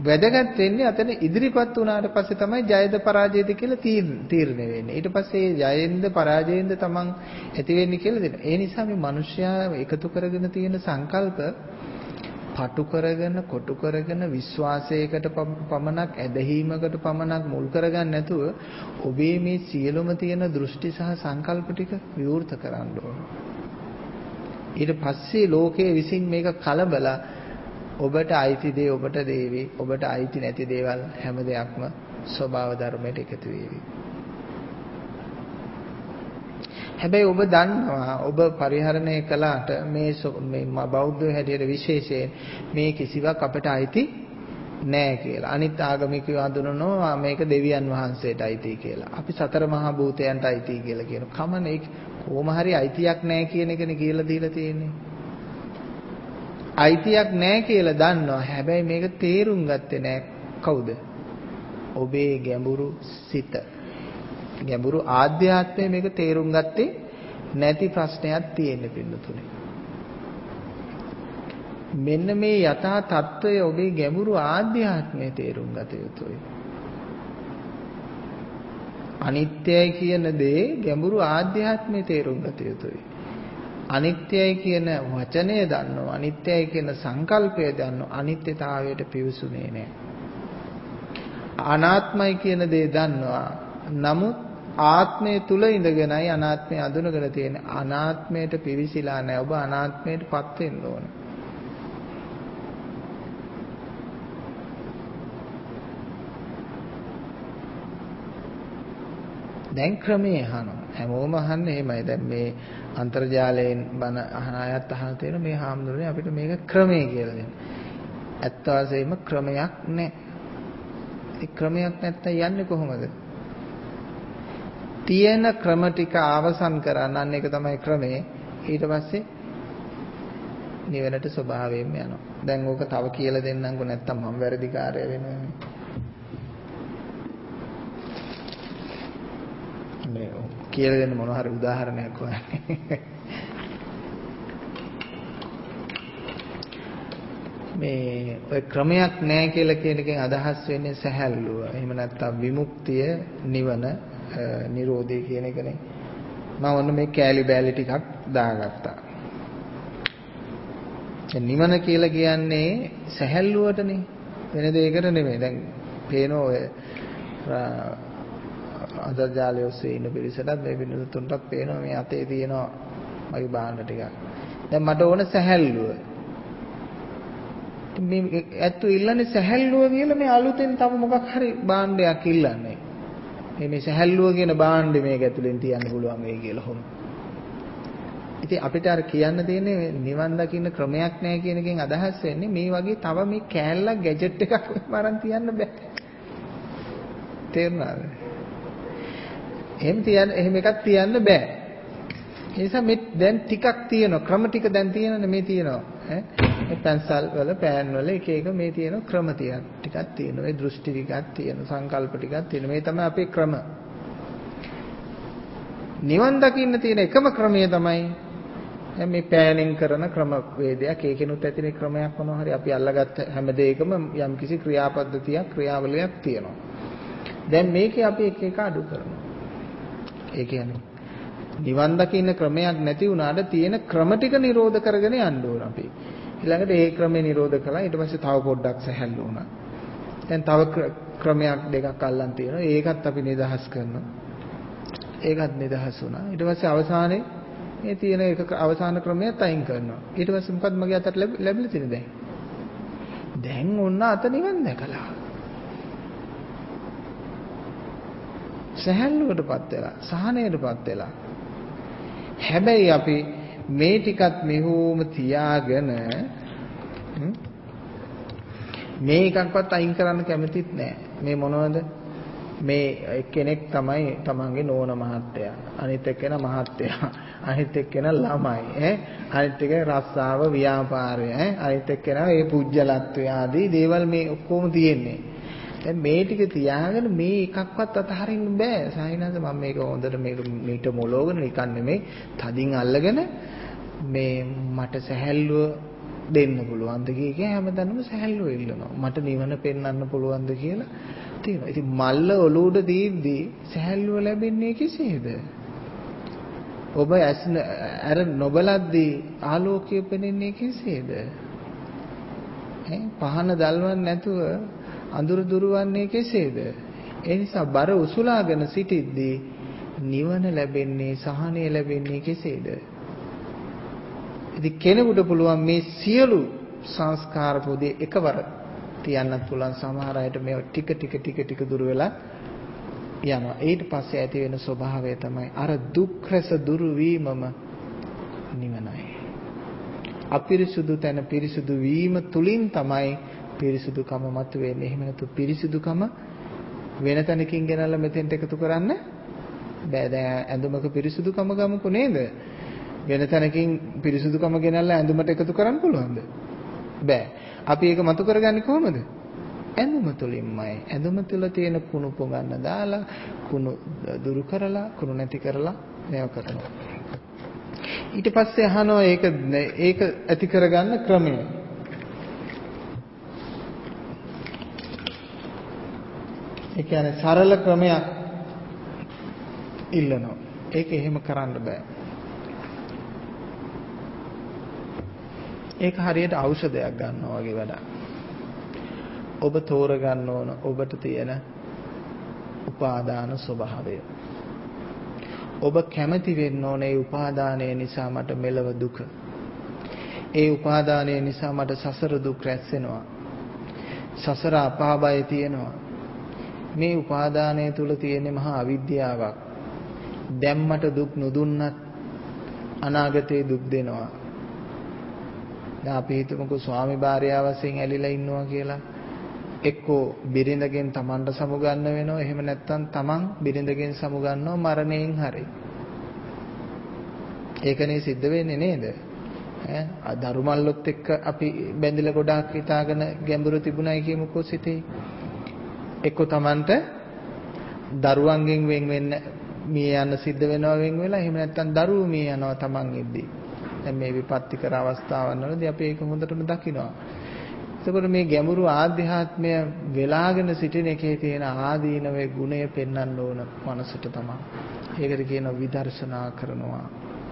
වැදගත් වෙන්නේ අතන ඉදිරිපත් වුණාට පස්සේ තමයි ජයද පරාජයද කියලා තීරණය වෙන්නේ. ඊට පස්සේ ජයෙන්ද පරාජයෙන්ද තමන් ඇති වෙන්නේ කියලා දෙනවා. ඒ නිසා මේ මිනිස්යා එකතු කරගෙන තියෙන සංකල්ප පටු කරගෙන කොටු කරගෙන විශ්වාසයකට පමණක් ඇදහිීමකට පමණක් මුල් කරගන්න නැතුව ඔබේ මේ සියලුම තියෙන දෘෂ්ටි සහ සංකල්ප ටික විවෘත කරන්න ඕන. ඊට පස්සේ ලෝකයේ විසින් මේක කලබලා ඔබට අයිති දේ ඔබට දේවි, ඔබට අයිති නැති දේවල් හැම දෙයක්ම ස්වභාව ධර්මයට එකතු වේවි. හැබැයි ඔබ දන්නවා ඔබ පරිහරණය කළාට මේ මේ බෞද්ධ හැටියට විශේෂයෙන් මේ කිසිවක් අපට අයිති නෑ කියලා. අනිත් ආගමිකයෝ හඳුනනවා මේක දෙවියන් වහන්සේට අයිති කියලා. අපි සතර මහා භූතයන්ට අයිති කියලා කියනවා. කමනේ කොහොම හරි අයිතියක් නෑ කියන එකනේ කියලා දීලා තියෙන්නේ. අයිතියක් නෑ කියලා දන්නවා. හැබැයි මේක තේරුම් ගත්තේ නෑ කවුද? ඔබේ ගැඹුරු සිත. ගැඹුරු ආධ්‍යාත්මය මේක තේරුම් ගත්තේ නැති ප්‍රශ්නයක් තියෙන පින්නතුනේ. මෙන්න මේ යථා තත්ත්වය ඔබේ ගැඹුරු ආධ්‍යාත්මය තේරුම් ගත යුතුයි. අනිත්‍යයි කියන දේ ගැඹුරු ආධ්‍යාත්මය තේරුම් ගත යුතුයි. අනිත්‍යයි කියන වචනය දන්නවා, අනිත්‍යයි කියන සංකල්පය දන්නවා, අනිත්‍යතාවයට පිවිසුනේ නැහැ. අනාත්මයි කියන දේ දන්නවා. නමුත් ආත්මය තුල ඉඳගෙනයි අනාත්මය අඳුනගෙන තියෙන. අනාත්මයට පිවිසිලා නැහැ. ඔබ අනාත්මයටපත් වෙන්න ඕන. දැන් ක්‍රමයේ අහනවා. හැමෝම අහන්නේ එහෙමයි. දැන් මේ අන්තර්ජාලයෙන් බණ අහන අයත් අහන තියෙන මේ හාමුදුරනේ අපිට මේක ක්‍රමයේ කියලා දෙන්න. ඇත්ත වශයෙන්ම ක්‍රමයක් නැහැ. ඒ ක්‍රමයක් නැත්තම් යන්නේ කොහොමද? තියෙන ක්‍රම ටික අවසන් කරන්න අන්න ඒක තමයි ක්‍රමය. ඊට පස්සේ නිවනට ස්වභාවයෙන්ම යනවා. දැන් ඕක තව කියලා දෙන්නම්කෝ නැත්තම් මම වැරදිකාරය වෙනවා. මේ කියලා දෙන්න මොන හරි උදාහරණයක් හොයන්නේ. මේ ඔය ක්‍රමයක් නැහැ කියලා කියන එකෙන් අදහස් වෙන්නේ සැහැල්ලුව. එහෙම නැත්තම් විමුක්තිය, නිවන, නිරෝධය කියන එකනේ. මම ඔන්න මේ කෑලි බෑලි ටිකක් දාගත්තා. දැන් නිවන කියලා කියන්නේ සැහැල්ලුවටනේ. වෙන දෙයකට නෙමෙයි. දැන් පේනවා ඔය අන්තර්ජාලය ඔස්සේ ඉන්න පිරිසටත් මේ පිරිසටත් පේනවා මේ අතේ තියෙනවා මගේ බාහන ටිකක්. දැන් මට ඕන සැහැල්ලුව. මේ ඇත්තු ඉල්ලන්නේ සැහැල්ලුව කියලා මේ අලුතෙන් තව මොකක් හරි භාණ්ඩයක් ඉල්ලන්නේ. මේ මේ සැහැල්ලුව කියන භාණ්ඩේ මේක ඇතුලෙන් තියන්න පුළුවන් වෙයි කියලා හොම. ඉතින් අපිට අර කියන්න තියෙන්නේ නිවන් දකින්න ක්‍රමයක් නැහැ කියන එකෙන් අදහස් වෙන්නේ මේ වගේ තව මේ කෑල්ලක් ගැජට් එකක් වරන් තියන්න බෑ. තේරුණාද? එහෙම තියන්න එහෙම එකක් තියන්න බෑ. ඒ නිසා මේ දැන් ටිකක් තියෙනවා ක්‍රම ටික දැන් තියෙනනේ මේ තියෙනවා ඈ මේ පැන්සල් වල පෑන් වල එක එක මේ තියෙන ක්‍රම තියක් ටිකක් තියෙනවා ඒ දෘෂ්ටි ටිකක් තියෙනවා සංකල්ප ටිකක් තියෙනවා මේ තමයි අපේ ක්‍රම. නිවන් දකින්න තියෙන එකම ක්‍රමය තමයි මේ පෑනින් කරන ක්‍රම වේදයක්. ඒකෙනුත් ඇතිනේ ක්‍රමයක් මොනවා හරි අපි අල්ලගත්ත හැම දෙයකම යම්කිසි ක්‍රියාපද්ධතියක් ක්‍රියාවලියක් තියෙනවා. දැන් මේකේ අපි එක එක අඩු කරනවා. ඒ කියන්නේ නිවන් දකින්න ක්‍රමයක් නැති වුණාට තියෙන ක්‍රම ටික නිරෝධ කරගෙන යන්න ඕන අපි. ඊළඟට ඒ ක්‍රමේ නිරෝධ කළා. ඊට පස්සේ තව පොඩ්ඩක් සැහැල්ලු වුණා. දැන් තව ක්‍රමයක් දෙකක් අල්ලන් තියෙනවා. ඒකත් අපි නිදහස් කරනවා. ඒකත් නිදහස් වුණා. ඊට පස්සේ අවසානයේ මේ තියෙන එක අවසාන ක්‍රමයක් අයින් කරනවා. ඊට පස්සේ මොකද්ද මගේ අතට ලැබිලා තියෙන්නේ දැන්? දැන් ඔන්න අත නිවන් දැකලා. සැහැල්ලුවටපත් වෙලා, සහනයටපත් වෙලා. හැබැයි අපි මේ ටිකත් මෙහොම තියාගෙන මේ එකක්වත් අයින් කරන්න කැමතිත් නෑ. මේ මොනවද? මේ කෙනෙක් තමයි තමන්ගේ නෝන මහත්තයා. අනිත් එක්කෙනා මහත්තයා. අනිත් එක්කෙනා ළමයි ඈ. අනිත් එක රස්සාව ව්‍යාපාරය ඈ. අනිත් එක්කෙනා ඒ පුජ්‍යලත්වය ආදී දේවල් මේ ඔක්කොම තියෙන්නේ. දැන් මේ ටික තියාගෙන මේ එකක්වත් අතහරින්න බෑ. සාහිනන්ද මම මේක හොඳට මේක මීට මොලෝගෙන නිකන් නෙමෙයි තදින් අල්ලගෙන මේ මට සැහැල්ලුව දෙන්න පුළුවන්ද කිය හැමදාම සැහැල්ලුව ඉල්ලනවා. මට නිවන පෙන්වන්න පුළුවන්ද කියලා තියෙනවා. ඉතින් මල්ල ඔලුවඩ දීද්දී සැහැල්ලුව ලැබෙන්නේ කෙසේද? ඔබ අර නොබලද්දී ආලෝකය පෙනෙන්නේ කෙසේද? ඈ පහන දල්වන්නේ නැතුව අඳුර දුරවන්නේ කෙසේද? ඒ නිසා බර උසුලාගෙන සිටිද්දී නිවන ලැබෙන්නේ සහනය ලැබෙන්නේ කෙසේද? ඉතින් කෙනෙකුට පුළුවන් මේ සියලු සංස්කාර පොදේ එකවර තියන්නත් පුළුවන්. සමහර අයට මේ ටික ටික ටික ටික දුර වෙලා යනවා. ඊට පස්සේ ඇති වෙන ස්වභාවය තමයි අර දුක් රස දුරු වීමම නිවනයි. අපිරිසුදු තැන පිරිසුදු වීම තුලින් තමයි පිරිසුදුකම මතුවෙන්නේ. එහෙම නැතු පිරිසුදුකම වෙන තැනකින් ගෙනල්ලා මෙතෙන්ට එකතු කරන්න බෑ. දැන් ඇඳුමක පිරිසුදුකම ගමුකෝ නේද? වෙන තැනකින් පිරිසුදුකම ගෙනල්ලා ඇඳුමට එකතු කරන්න පුළුවන්ද? බෑ. අපි ඒක මතු කරගන්නේ කොහොමද? ඇඳුම තුලින්මයි. ඇඳුම තුල තියෙන කුණු පොගන්න දාලා, කුණු දුරු කරලා, කුණු නැති කරලා මේව කරනවා. ඊට පස්සේ අහනවා ඒක ඒක ඇති කරගන්න ක්‍රමය. ඒ කියන්නේ සරල ක්‍රමයක් ඉල්ලනවා. ඒක එහෙම කරන්න බෑ. ඒක හරියට ඖෂධයක් ගන්නවා වගේ වැඩක්. ඔබ තෝරගන්න ඕන ඔබට තියෙන උපාදාන ස්වභාවය. ඔබ කැමති වෙන්න ඕන ඒ උපාදානය නිසා මට මෙලව දුක. ඒ උපාදානය නිසා මට සසර දුක් රැස් වෙනවා. සසර අපාබය තියෙනවා. මේ උපාදානය තුල තියෙන මහා අවිද්‍යාවක්. දැන් මට දුක් නොදුන්නත් අනාගතේ දුක් දෙනවා. දැන් අපි හිතමුකෝ ස්වාමි භාර්යාව වශයෙන් ඇලිලා ඉන්නවා කියලා. එක්කෝ බිරිඳගෙන් Tamanට සමුගන්න වෙනවා. එහෙම නැත්නම් Taman බිරිඳගෙන් සමුගන්නව මරණයෙන් හරි. ඒකනේ සිද්ධ වෙන්නේ නේද? ඈ දරුමල්ලොත් එක්ක අපි බැඳිලා ගොඩාක් හිතාගෙන ගැඹුරු තිබුණයි කියමුකෝ සිතේ. එක්කෝ Tamanට දරුවන්ගෙන් වෙන් වෙන්න මිය යන්න සිද්ධ වෙනවා වෙන් වෙලා. එහෙම නැත්නම් දරුවෝ මිය යනවා Taman ඉද්දී. දැන් මේ විපත්තිකර අවස්ථාවන් වලදී අපි ඒක හොඳටම දකිනවා. එතකොට මේ ගැඹුරු ආධ්‍යාත්මය වෙලාගෙන සිටින එකේ තියෙන ආදීනවේ ගුණය පෙන්වන්න ඕන මනසට තමයි. ඒකට කියනවා විදර්ශනා කරනවා.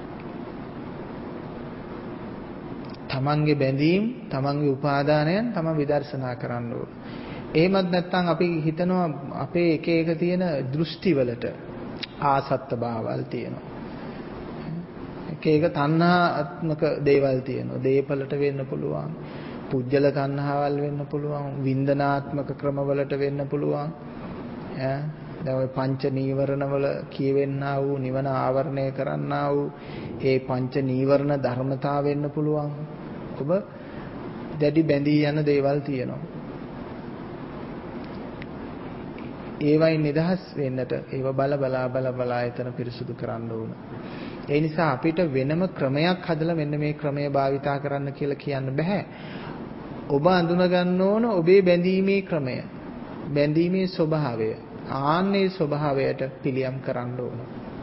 තමන්ගේ බැඳීම්, තමන්ගේ උපාදානයන් තමන් විදර්ශනා කරන්න ඕන. එහෙමත් නැත්නම් අපි හිතනවා අපේ එක එක තියෙන දෘෂ්ටිවලට ආසත්ත භාවල් තියෙනවා. එක එක තණ්හාත්මක දේවල් තියෙනවා. දේපලට වෙන්න පුළුවන්. පුජ්‍යල තණ්හාවල් වෙන්න පුළුවන්. වින්දනාත්මක ක්‍රමවලට වෙන්න පුළුවන්. ඈ දැන් ওই පංච නීවරණවල කියවෙන්නා වූ නිවන ආවරණය කරන්නා වූ ඒ පංච නීවරණ ධර්මතා වෙන්න පුළුවන්. ඔබ දැඩි බැඳී යන දේවල් තියෙනවා. ඒවයින් නිදහස් වෙන්නට ඒව බල බලා බල බලා එතන පිරිසුදු කරන්න ඕන. ඒ නිසා අපිට වෙනම ක්‍රමයක් හදලා මෙන්න මේ ක්‍රමය භාවිතා කරන්න කියලා කියන්න බෑ. ඔබ අඳුන ගන්න ඕන ඔබේ බැඳීමේ ක්‍රමය. බැඳීමේ ස්වභාවය. ආන්නේ ස්වභාවයට පිළියම් කරන්න ඕන.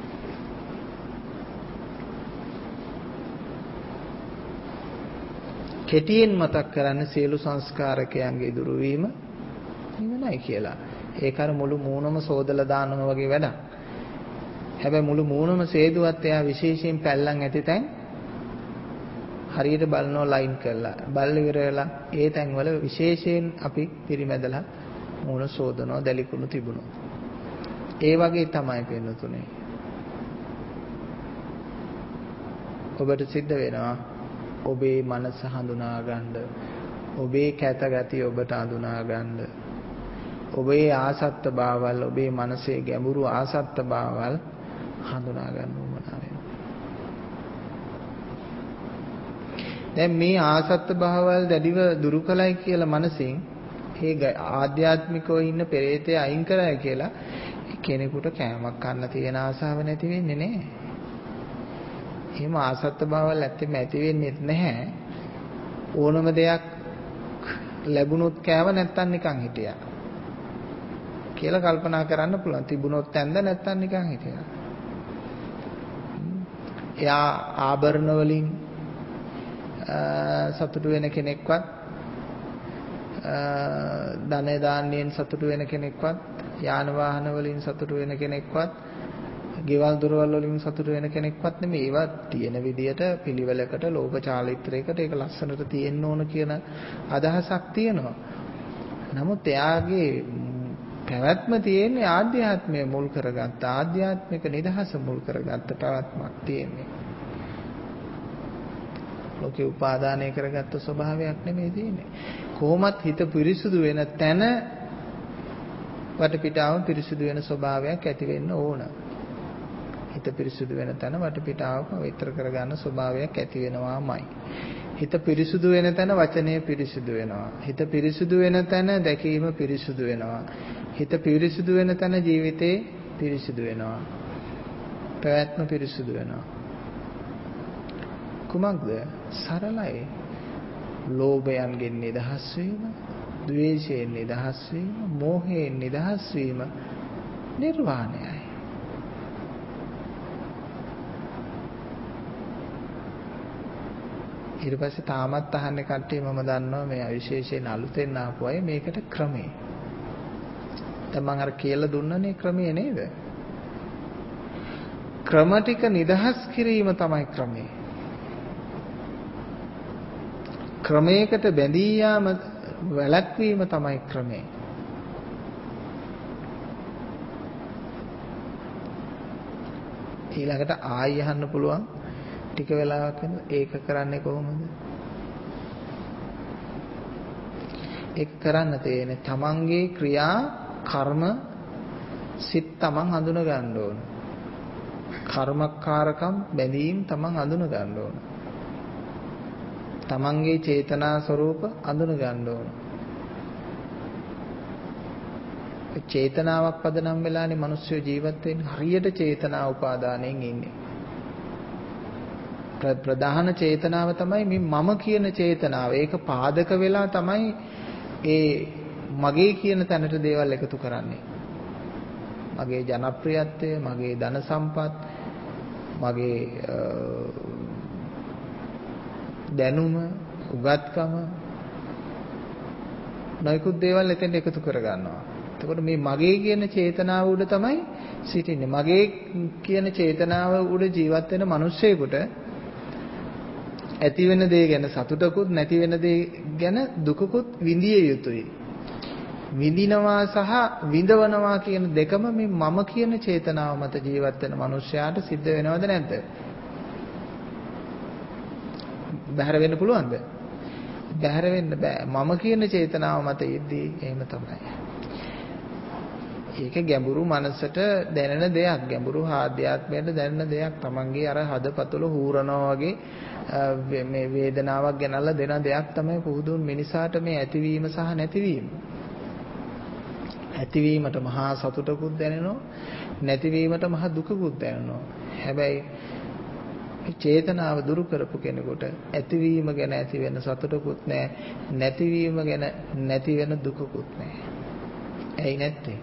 කෙටියෙන් මතක් කරන්න සියලු සංස්කාරකයන්ගේ දුරු වීම නිවනයි කියලා. ඒක අර මුළු මූණම සෝදලා දානවා වගේ වැඩක්. හැබැයි මුළු මූණම සේදුවත් එයා විශේෂයෙන් පැල්ලම් ඇති තැන් හරියට බලනවා ලයින් කරලා. බල්ල ඉවර වෙලා ඒ තැන් වල විශේෂයෙන් අපි පිරිමැදලා මූණ සෝදනවා දැලිකුණු තිබුණා. ඒ වගේ තමයි පෙන්වතුනේ. ඔබට සිද්ධ වෙනවා ඔබේ මනස හඳුනා ගන්න. ඔබේ කැත ගතිය ඔබට හඳුනා ගන්න. ඔබේ ආසත්ත භාවල් ඔබේ මනසේ ගැඹුරු ආසත්ත භාවල් හඳුනා ගන්න උවමනා වෙනවා. දැන් මේ ආසත්ත භාවල් දැඩිව දුරු කලයි කියලා මනසින් ඒ ආධ්‍යාත්මිකව ඉන්න පෙරේතය අයින් කරයි කියලා කෙනෙකුට කෑමක් කන්න තියෙන ආසාව නැති වෙන්නේ නැහැ. එහෙම ආසත්ත භාවල් ඇත්තෙම ඇති වෙන්නේ නැහැ. ඕනම දෙයක් ලැබුණොත් කෑව නැත්තම් නිකන් හිටියා කියලා කල්පනා කරන්න පුළුවන්. තිබුණොත් ඇඳ නැත්තම් නිකන් හිටියා. එයා ආභරණ වලින් සතුටු වෙන කෙනෙක්වත් ධන දාන්නයෙන් සතුටු වෙන කෙනෙක්වත් යාන වාහන වලින් සතුටු වෙන කෙනෙක්වත් ගෙවල් දොරවල් වලින් සතුටු වෙන කෙනෙක්වත් නෙමෙයි. ඒවා තියෙන විදියට පිළිවෙලකට ලෝක චාරිත්‍රයකට ඒක ලස්සනට තියෙන්න ඕන කියන අදහසක් තියෙනවා. නමුත් එයාගේ පැවැත්ම තියෙන්නේ ආධ්‍යාත්මය මුල් කරගත්ත ආධ්‍යාත්මික නිදහස මුල් කරගත්ත පැවැත්මක් තියෙන්නේ. ලෝකේ උපාදානය කරගත්ත ස්වභාවයක් නෙමෙයි තියෙන්නේ. කොහොමත් හිත පිරිසුදු වෙන තැන වටපිටාව පිරිසුදු වෙන ස්වභාවයක් ඇති වෙන්න ඕන. හිත පිරිසුදු වෙන තැන වටපිටාව පවිත්‍ර කරගන්න ස්වභාවයක් ඇති වෙනවාමයි. හිත පිරිසුදු වෙන තැන වචනය පිරිසුදු වෙනවා. හිත පිරිසුදු වෙන තැන දැකීම පිරිසුදු වෙනවා. හිත පිරිසුදු වෙන තැන ජීවිතේ පිරිසුදු වෙනවා. ප්‍රයත්න පිරිසුදු වෙනවා. කුමක්ද? සරලයි. ලෝභයන්ගෙන් නිදහස් වීම, ද්වේෂයෙන් නිදහස් වීම, මෝහයෙන් නිදහස් වීම නිර්වාණයයි. ඊට පස්සේ තාමත් අහන්නේ කට්ටිය මම දන්නවා මේ විශේෂයෙන් අලුතෙන් ආපු අය මේකට ක්‍රමේ. දැන් මම අර කියලා දුන්නනේ ක්‍රමේ නේද? ක්‍රම ටික නිදහස් කිරීම තමයි ක්‍රමේ. ක්‍රමයකට බැඳී යාම වැළැක්වීම තමයි ක්‍රමේ. ඊළඟට ආයෙ අහන්න පුළුවන් ටික වෙලාවක් යන ඒක කරන්නේ කොහොමද? ඒක කරන්න තියෙන්නේ තමන්ගේ ක්‍රියා කර්ම සිත් තමන් හඳුන ගන්න ඕන. කර්මකාරකම් බැඳීම් තමන් හඳුන ගන්න ඕන. තමන්ගේ චේතනා ස්වરૂප හඳුන ගන්න ඕන. චේතනාවක් පදනම් වෙලානේ මිනිස්සු ජීවත් වෙන්නේ. හරියට චේතනා උපාදානයෙන් ඉන්නේ. ප්‍රධාන චේතනාව තමයි මේ මම කියන චේතනාව. ඒක පාදක වෙලා තමයි ඒ මගේ කියන තැනට දේවල් එකතු කරන්නේ. මගේ ජනප්‍රියත්වය, මගේ ධන සම්පත්, මගේ දැනුම, උගත්කම නොයෙකුත් දේවල් එතෙන් එකතු කර ගන්නවා. එතකොට මේ මගේ කියන චේතනාව උඩ තමයි සිටින්නේ. මගේ කියන චේතනාව උඩ ජීවත් වෙන මිනිස්සෙකුට ඇති වෙන දේ ගැන සතුටකුත් නැති වෙන දේ ගැන දුකකුත් විඳිය යුතුයි. විඳිනවා සහ විඳවනවා කියන දෙකම මේ මම කියන චේතනාව මත ජීවත් වෙන මිනිස්යාට සිද්ධ වෙනවද නැද්ද? බැහැර වෙන්න පුළුවන්ද? බැහැර වෙන්න බෑ. මම කියන චේතනාව මත ඉද්දී එහෙම තමයි. ඒක ගැඹුරු මනසට දැනෙන දෙයක්. ගැඹුරු ආධ්‍යාත්මයට දැනෙන දෙයක්. තමන්ගේ අර හදපතුල හූරනවා වගේ මේ වේදනාවක් ගෙනල්ලා දෙන දෙයක් තමයි පුදුන් මිනිසාට මේ ඇතිවීම සහ නැතිවීම. ඇතිවීමට මහා සතුටකුත් දැනෙනවා, නැතිවීමට මහා දුකකුත් දැනෙනවා. හැබැයි චේතනාව දුරු කරපු කෙනෙකුට ඇතිවීම ගැන ඇති වෙන සතුටකුත් නැහැ, නැතිවීම ගැන නැති වෙන දුකකුත් නැහැ. ඇයි නැත්තේ?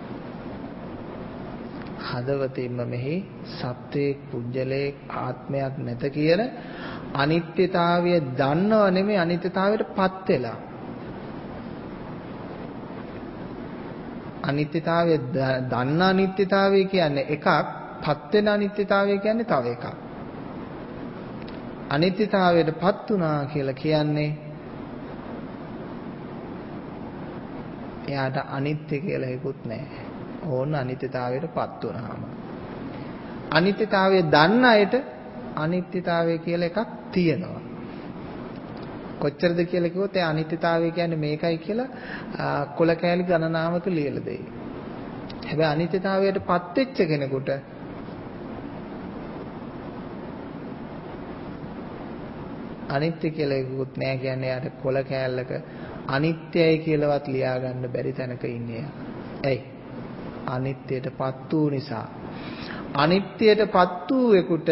හදවතින්ම මෙහි සත්වයේ පුජ්‍යලේ ආත්මයක් නැත කියන අනිත්‍යතාවය දන්නව නෙමෙයි අනිත්‍යතාවයටපත් වෙලා. අනිත්‍යතාවය දන්න අනිත්‍යතාවය කියන්නේ එකක්, පත් වෙන අනිත්‍යතාවය කියන්නේ තව එකක්. අනිත්‍යතාවයටපත් වුණා කියලා කියන්නේ එයාට අනිත්‍ය කියලා හේකුත් නැහැ. ඕන අනිත්‍යතාවයටපත් වුණාම. අනිත්‍යතාවය දන්න අයට අනිත්‍යතාවය කියලා එකක් තියෙනවා. කොච්චරද කියලා කිව්වොත් ඒ අනිත්‍යතාවය කියන්නේ මේකයි කියලා කොල කෑලි ගණනාවක ලියලා දෙයි. හැබැයි අනිත්‍යතාවයටපත් වෙච්ච කෙනෙකුට අනිත්‍ය කියලා එකකුත් නැහැ කියන්නේ යාට කොල කෑල්ලක අනිත්‍යයි කියලාවත් ලියා ගන්න බැරි තැනක ඉන්නේ. ඇයි? අනිත්‍යයටපත් වූ නිසා. අනිත්‍යයටපත් වූ එකුට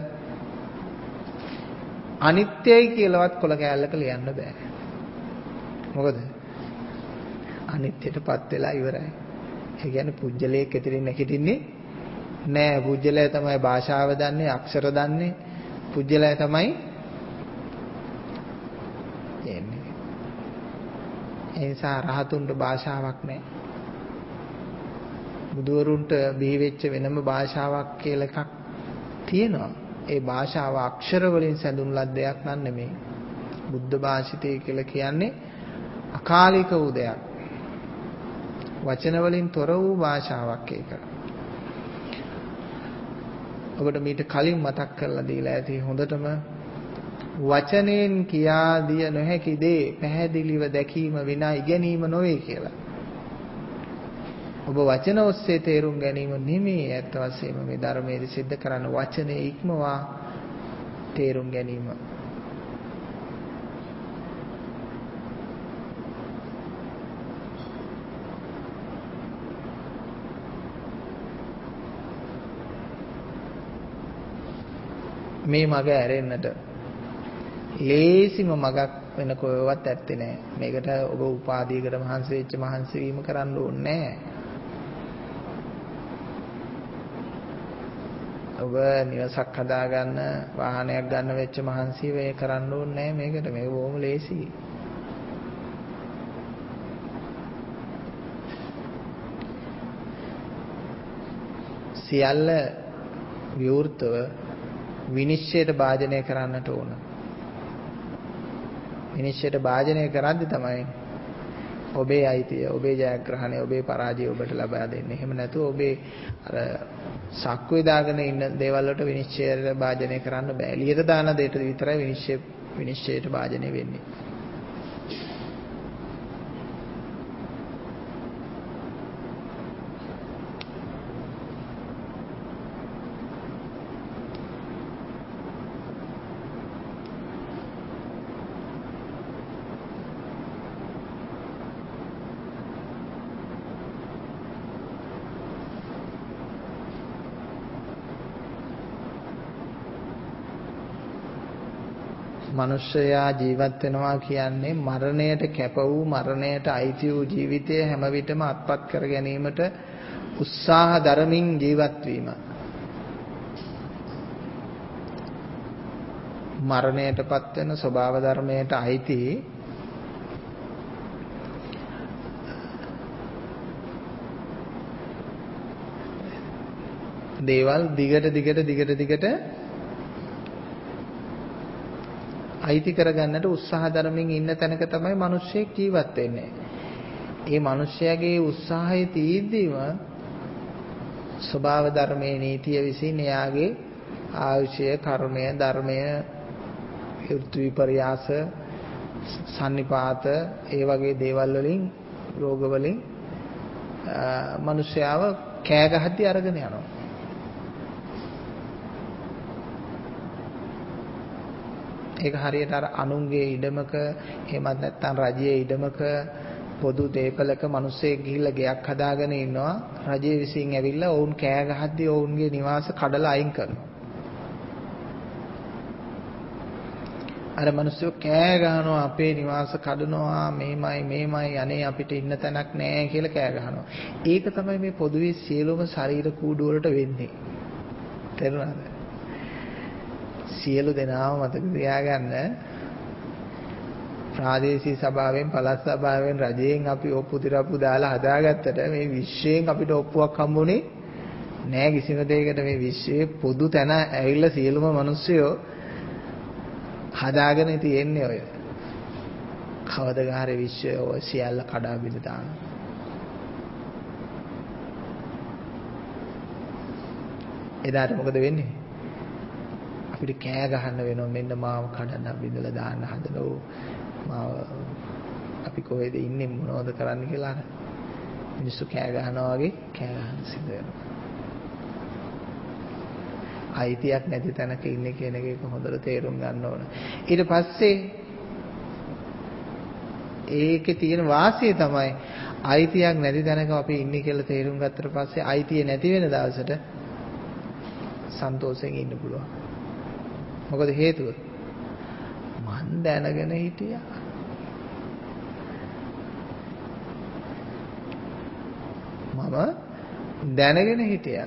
අනිත්‍යයි කියලාවත් කොල කෑල්ලක ලියන්න බෑ. මොකද? අනිත්‍යයටපත් වෙලා ඉවරයි. ඒ කියන්නේ පුජ්‍යලයක් ඇතිරින් නැගිටින්නේ නෑ. පුජ්‍යලයා තමයි භාෂාව දන්නේ, අක්ෂර දන්නේ. පුජ්‍යලයා තමයි එන්නේ. ඒ නිසා රහතුන්ට භාෂාවක් නැහැ. බුදුවරුන්ට බිහි වෙච්ච වෙනම භාෂාවක් කියලා එකක් තියෙනවා. ඒ භාෂාව අක්ෂර වලින් සැඳුණු ලද්දයක් නන් නෙමෙයි. බුද්ධ භාෂිතය කියලා කියන්නේ අකාලික වූ දෙයක්. වචන වලින් තොර වූ භාෂාවක් ඒක. ඔබට මීට කලින් මතක් කරලා දීලා ඇති හොඳටම වචනෙන් කියා දිය නොහැකි දේ පැහැදිලිව දැකීම විනා ඉගෙනීම නොවේ කියලා. ඔබ වචන ඔස්සේ තේරුම් ගැනීම නෙමෙයි ඇත්ත වශයෙන්ම මේ ධර්මයේ සිද්ධ කරන වචනේ ඉක්මවා තේරුම් ගැනීම. මේ මග ඇරෙන්නට ලේසිම මගක් වෙන කොහෙවත් ඇත්තේ නැහැ. මේකට ඔබ උපාධියකට මහන්සි වෙච්ච මහන්සි වීම කරන්න ඕනේ නැහැ. ඔබ නිවසක් හදාගන්න වාහනයක් ගන්න වෙච්ච මහන්සිය වේ කරන්න ඕනේ නැහැ මේකට. මේක බොහොම ලේසියි. සියල්ල විවෘතව විනිශ්චයට භාජනය කරන්නට ඕන. විනිශ්චයට භාජනය කරද්දි තමයි ඔබේ අයිතිය, ඔබේ ජයග්‍රහණය, ඔබේ පරාජය ඔබට ලබා දෙන්නේ. එහෙම නැතුව ඔබේ අර සක්කුවේ දාගෙන ඉන්න දේවල් වලට විනිශ්චයට භාජනය කරන්න බෑ. එළියට දාන දෙයට විතරයි විනිශ්චය විනිශ්චයට භාජනය වෙන්නේ. මනුෂ්‍යයා ජීවත් වෙනවා කියන්නේ මරණයට කැප වූ මරණයට අයිති වූ ජීවිතය හැම විටම අත්පත් කර ගැනීමට උත්සාහ දරමින් ජීවත් වීම. මරණයටපත් වෙන ස්වභාව ධර්මයට අයිති දේවල් දිගට දිගට දිගට දිගට අයිති කරගන්නට උත්සාහ දරමින් ඉන්න තැනක තමයි මිනිස්සෙක් ජීවත් වෙන්නේ. ඒ මිනිස්යාගේ උත්සාහය තීද්දීම ස්වභාව ධර්මයේ නීතිය විසින් එයාගේ ආයුෂය, කර්මය, ධර්මය, ඍතු විපර්යාස, සන්නිපාත ඒ වගේ දේවල් වලින් රෝග වලින් මිනිස්යාව කෑ ගහද්දී අරගෙන යනවා. ඒක හරියට අර අනුන්ගේ ඉඩමක එහෙමත් නැත්නම් රජයේ ඉඩමක පොදු දේපලක මිනිස්සෙක් ගිහිල්ලා ගෙයක් හදාගෙන ඉන්නවා. රජයේ විසින් ඇවිල්ලා ඔවුන් කෑ ගහද්දී ඔවුන්ගේ නිවාස කඩලා අයින් කරනවා. අර මිනිස්සු කෑ ගහනවා අපේ නිවාස කඩනවා මේමයි මේමයි අනේ අපිට ඉන්න තැනක් නැහැ කියලා කෑ ගහනවා. ඒක තමයි මේ පොදුවේ සියලුම ශරීර කූඩු වලට වෙන්නේ. තේරුණාද? සියලු දෙනාම මතක තියාගන්න ප්‍රාදේශීය සභාවෙන් පළාත් සභාවෙන් රජයෙන් අපි ඔප්පු තිරප්පු දාලා හදාගත්තට මේ විශ්වයෙන් අපිට ඔප්පුවක් හම්බුනේ නෑ කිසිම දෙයකට. මේ විශ්වයේ පොදු තැන ඇවිල්ලා සියලුම මිනිස්සුયો හදාගෙන තියෙන්නේ ඔය. කවදගාරේ විශ්වය ඔය සියල්ල කඩා බිඳ දාන. එදාට මොකද වෙන්නේ? අපිට කෑ ගහන්න වෙනවා මෙන්න මාව කඩන්න බිඳලා දාන්න හදනෝ මාව අපි කොහෙද ඉන්නේ මොනවද කරන්න කියලා මිනිස්සු කෑ ගහනවා වගේ කෑ ගහන සිද්ධ වෙනවා. අයිතියක් නැති තැනක ඉන්නේ කියන එක හොඳට තේරුම් ගන්න ඕන. ඊට පස්සේ ඒකේ තියෙන වාසිය තමයි අයිතියක් නැති තැනක අපි ඉන්නේ කියලා තේරුම් ගත්තට පස්සේ අයිතිය නැති වෙන දවසට සන්තෝෂයෙන් ඉන්න පුළුවන්. මොකද හේතුව? මන් දැනගෙන හිටියා. මම දැනගෙන හිටියා.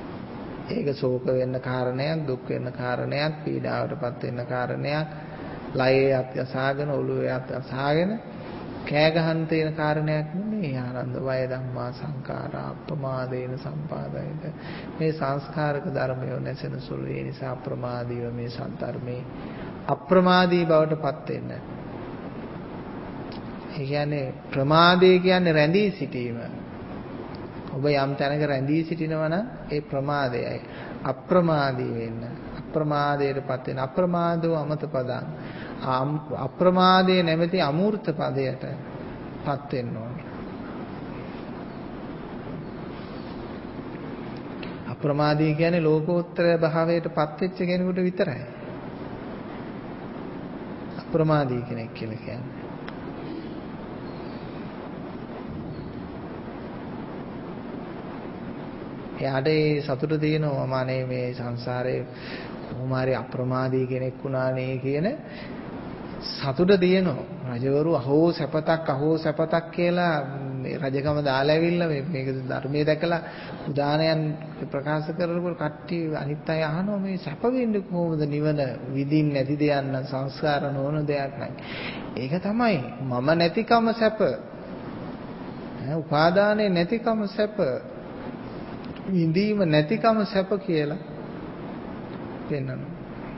ඒක ශෝක වෙන්න කාරණයක්, දුක් වෙන්න කාරණයක්, පීඩාවටපත් වෙන්න කාරණයක්, ලයේ අත්‍යසාගෙන ඔළුවේ අත්‍යසාගෙන කෑ ගහන්න තියෙන කාරණයක් නෙමෙයි ආනන්ද වය ධම්මා සංඛාරා අප්‍රමාදේන සම්පාදයිත මේ සංස්කාරක ධර්මය නැසෙන සුළු ඒ නිසා අප්‍රමාදීව මේ සත්‍ධර්මේ අප්‍රමාදී බවට පත් වෙන්න. ඒ කියන්නේ ප්‍රමාදේ කියන්නේ රැඳී සිටීම. ඔබ යම් තැනක රැඳී සිටිනවා නම් ඒ ප්‍රමාදයයි. අප්‍රමාදී වෙන්න. අප්‍රමාදයටපත් වෙන අප්‍රමාදෝ අමත පදං. අප්‍රමාදයේ නැමැති අමූර්ත පදයටපත් වෙන්න ඕනේ. අප්‍රමාදී කියන්නේ ලෝකෝත්තර භාවයටපත් වෙච්ච කෙනෙකුට විතරයි. අප්‍රමාදී කෙනෙක් කියලා කියන්නේ. එයාට ඒ සතුට තියෙනවා මානේ මේ සංසාරේ කොහොම හරි අප්‍රමාදී කෙනෙක් වුණානේ කියන සතුට තියෙනවා. රජවරු අහෝ සැපතක් අහෝ සැපතක් කියලා රජකම දාලා ඇවිල්ලා මේ මේක ධර්මයේ දැකලා උදානයන් ප්‍රකාශ කරනකොට කට්ටිය අනිත් අය අහනවා මේ සැප වෙන්නේ කොහොමද නිවන විඳින්න නැති දෙයක් නම් සංස්කාර නොවන දෙයක් නම්. ඒක තමයි මම නැතිකම සැප. ඈ උපාදානේ නැතිකම සැප. විඳීම නැතිකම සැප කියලා පෙන්වනවා.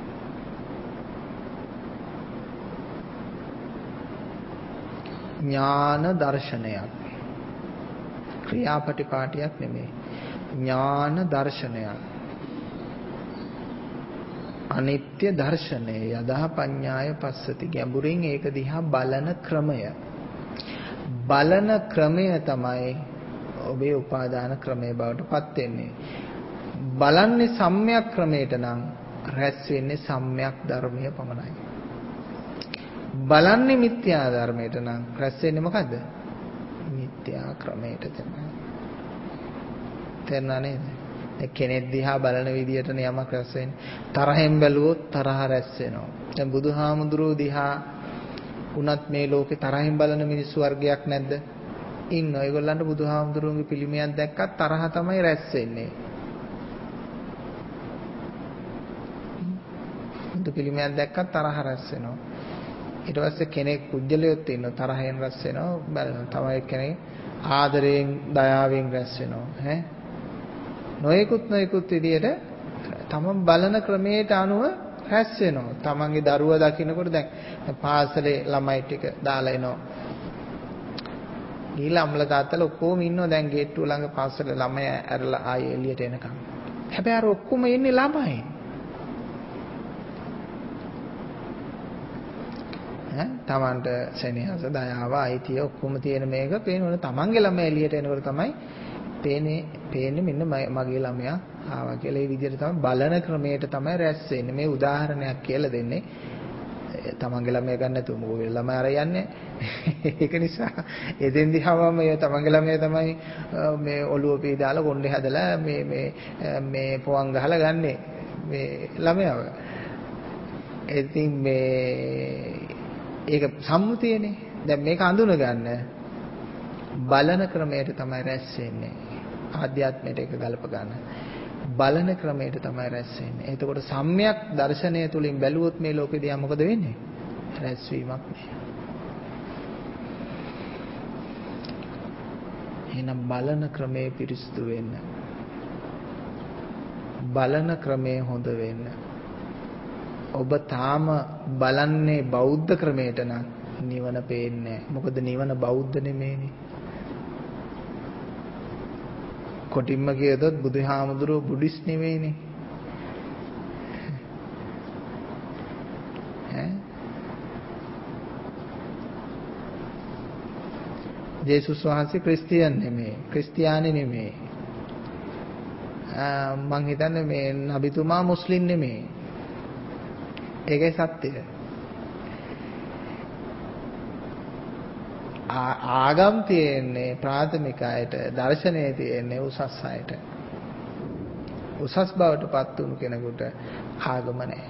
ඥාන දර්ශනයක් ක්‍රියාපටිපාටියක් නෙමෙයි ඥාන දර්ශනයක් අනිත්‍ය දර්ශනය යදා පඤ්ඤාය පස්සති ගැඹුරින් ඒක දිහා බලන ක්‍රමය බලන ක්‍රමය තමයි ඔබේ උපාදාන ක්‍රමයේ බවට පත් වෙන්නේ. බලන්නේ සම්‍යක් ක්‍රමයට නම් රැස් වෙන්නේ සම්‍යක් ධර්මයේ පමණයි. බලන්නේ මිත්‍යා ධර්මයට නම් රැස් වෙන්නේ මොකද්ද? මිත්‍යා ක්‍රමයට තමයි. තේරුණා නේද? කෙනෙක් දිහා බලන විදියට නියමක් රැස් වෙන්නේ. තරහෙන් බැලුවොත් තරහ රැස් වෙනවා. දැන් බුදුහාමුදුරුවෝ දිහා උනත් මේ ලෝකේ තරහින් බලන මිනිස්සු වර්ගයක් නැද්ද? ඉන්නවා. ඒගොල්ලන්ට බුදුහාමුදුරුවන්ගේ පිළිමයක් දැක්කත් තරහ තමයි රැස් වෙන්නේ. බුදු පිළිමයක් දැක්කත් තරහ රැස් වෙනවා. ඊට පස්සේ කෙනෙක් කුජලියොත් ඉන්නවා තරහෙන් රැස් වෙනවා. බලන්න තමයි කෙනෙක් ආදරයෙන් දයාවෙන් රැස් වෙනවා. ඈ නොයෙකුත් නොයෙකුත් විදියට තමන් බලන ක්‍රමයට අනුව රැස් වෙනවා. තමන්ගේ දරුවා දකින්නකොට දැන් පාසලේ ළමයි ටික දාලා එනවා. ගිහලා අම්ල තාත්තලා ඔක්කොම ඉන්නවා දැන් ගේට්ටුව ළඟ පාසලේ ළමයා ඇරලා ආයේ එළියට එනකම්. හැබැයි අර ඔක්කොම ඉන්නේ ළමයි. ඈ තමන්ට සෙනෙහස දයාව අයිතිය ඔක්කොම තියෙන මේක පේනවනේ තමන්ගේ ළමයා එළියට එනකොට තමයි පේන්නේ පේන්නේ මෙන්න මගේ ළමයා ආවා කියලා. ඒ විදිහට තමයි බලන ක්‍රමයට තමයි රැස් වෙන්නේ. මේ උදාහරණයක් කියලා දෙන්නේ. තමන්ගේ ළමයා ගන්න නැතුව මොකද ළමයා අර යන්නේ. ඒක නිසා එදෙන් දිහාම මේ තමන්ගේ ළමයා තමයි මේ ඔළුව පීදාලා කොණ්ඩේ හදලා මේ මේ මේ පොවන් ගහලා ගන්නෙ මේ ළමයාව. ඉතින් මේ ඒක සම්මුතියනේ. දැන් මේක අඳුන ගන්න බලන ක්‍රමයට තමයි රැස් වෙන්නේ. ආධ්‍යාත්මයට ඒක ගලප ගන්න. බලන ක්‍රමයට තමයි රැස් වෙන්නේ. එතකොට සම්‍යක් දර්ශනය තුලින් බැලුවොත් මේ ලෝකෙදී මොකද වෙන්නේ? රැස්වීමක් නෑ. එහෙනම් බලන ක්‍රමයේ පිරිසුදු වෙන්න. බලන ක්‍රමයේ හොඳ වෙන්න. ඔබ තාම බලන්නේ බෞද්ධ ක්‍රමයට නම් නිවන පේන්නේ නෑ. මොකද නිවන බෞද්ධ නෙමෙයිනේ. කොටින්ම කියදොත් බුදුහාමුදුරුවෝ බුද්දිස්ට් නෙවෙයිනේ. ඈ ජේසුස් වහන්සේ ක්‍රිස්තියානි නෙමෙයි. ක්‍රිස්තියානි නෙමෙයි. ආ මං හිතන්නේ මේ නබිතුමා මුස්ලිම් නෙමෙයි. ඒකයි සත්‍යය. ආගම් තියෙන්නේ ප්‍රාථමික අයට, දර්ශනය තියෙන්නේ උසස් අයට. උසස් බවට පත් වුණු කෙනෙකුට ආගම නැහැ.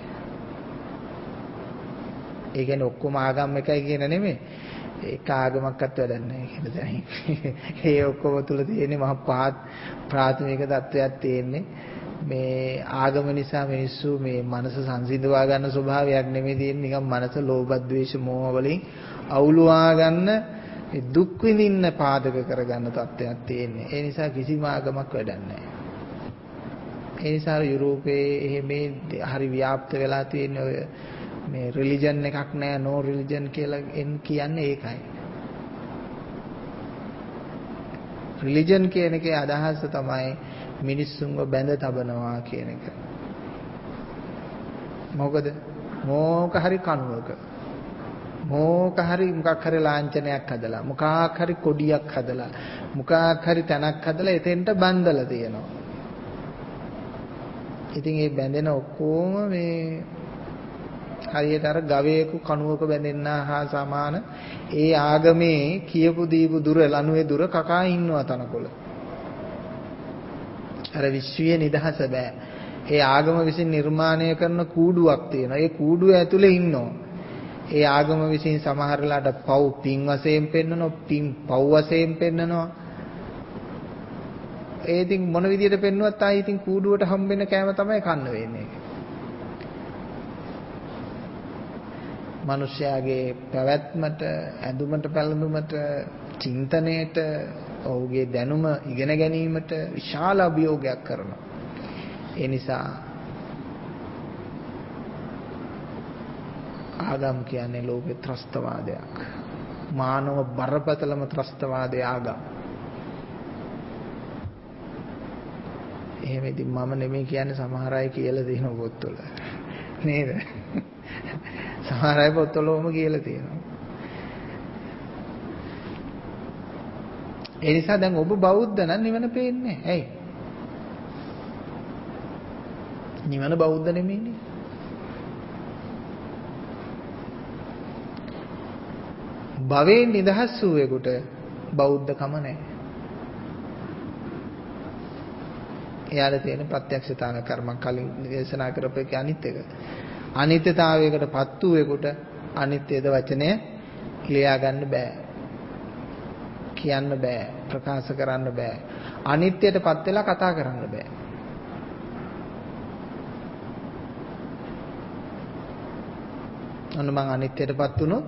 ඒ කියන්නේ ඔක්කොම ආගම් එකයි කියන නෙමෙයි. ඒක ආගමක්වත් වැඩක් නැහැ කියන දැන. ඒ ඔක්කොම තුල තියෙන්නේ මහ පහත් ප්‍රාථමික தත්වයක් තියෙන්නේ. මේ ආගම නිසා මිනිස්සු මේ මනස සංසිඳවා ගන්න ස්වභාවයක් නෙමෙයි තියෙන්නේ. නිකන් මනස ලෝභ ද්වේෂ මෝහ වලින් අවුලවා ගන්න දුක් විඳින්න පාදක කරගන්න තත්ත්වයක් තියෙන්නේ. ඒ නිසා කිසිම ආගමක් වැඩක් නැහැ. ඒ නිසා යුරෝපයේ එහෙම හරි ව්‍යාප්ත වෙලා තියෙන ඔය මේ රිලිජන් එකක් නැහැ, නෝ රිලිජන් කියලා කියන්නේ ඒකයි. රිලිජන් කියන එකේ අදහස තමයි මිනිස්සුන්ව බැඳ තබනවා කියන එක. මොකද මොක හරි කණුවක මොක හරි මොකක් හරි ලාංඡනයක් හදලා මොකක් හරි කොඩියක් හදලා මොකක් හරි තැනක් හදලා එතෙන්ට බඳලා තියෙනවා. ඉතින් මේ බැඳෙන ඔක්කොම මේ හරියට අර ගවයෙකු කණුවක බැඳෙන්නා හා සමාන ඒ ආගමේ කියපු දීපු දුර ලනුවේ දුර කකා ඉන්නවා තනකොළ. අර විශ්වීය නිදහස බෑ. ඒ ආගම විසින් නිර්මාණය කරන කූඩුවක් තියෙනවා. ඒ කූඩුව ඇතුලේ ඉන්නවා. ඒ ආගම විසින් සමහරලාට පව් පින් වශයෙන් පෙන්නනවා, පින් පව් වශයෙන් පෙන්නනවා. ඒ ඉතින් මොන විදියට පෙන්නුවත් ආයි ඉතින් කූඩුවට හම්බෙන්න කෑම තමයි කන්න වෙන්නේ. මිනිස්යාගේ පැවැත්මට, ඇඳුමට, පැළඳුමට, චින්තනයේට, ඔහුගේ දැනුම ඉගෙන ගැනීමට විශාල අභියෝගයක් කරනවා. ඒ නිසා ආගම් කියන්නේ ලෝකේ ත්‍රස්තවාදයක්. මානව බරපතලම ත්‍රස්තවාදයේ ආගම්. එහෙම ඉතින් මම නෙමෙයි කියන්නේ සමහර අය කියලා තියෙන පොත්වල. නේද? සමහර අය පොත්වලම කියලා තියෙනවා. ඒ නිසා දැන් ඔබ බෞද්ධ නම් නිවන පේන්නේ නැහැ. ඇයි? නිවන බෞද්ධ නෙමෙයිනේ. භවයෙන් නිදහස් වූවෙකුට බෞද්ධකම නැහැ. එයාට තියෙන ප්‍රත්‍යක්ෂතාන කර්ම කලින් දේශනා කරපු එක අනිත් එක. අනිත්‍යතාවයකටපත් වූවෙකුට අනිත්‍යද වචනය ලියා ගන්න බෑ. කියන්න බෑ, ප්‍රකාශ කරන්න බෑ. අනිත්‍යයටපත් වෙලා කතා කරන්න බෑ. අන්න මං අනිත්‍යයටපත් වුණොත්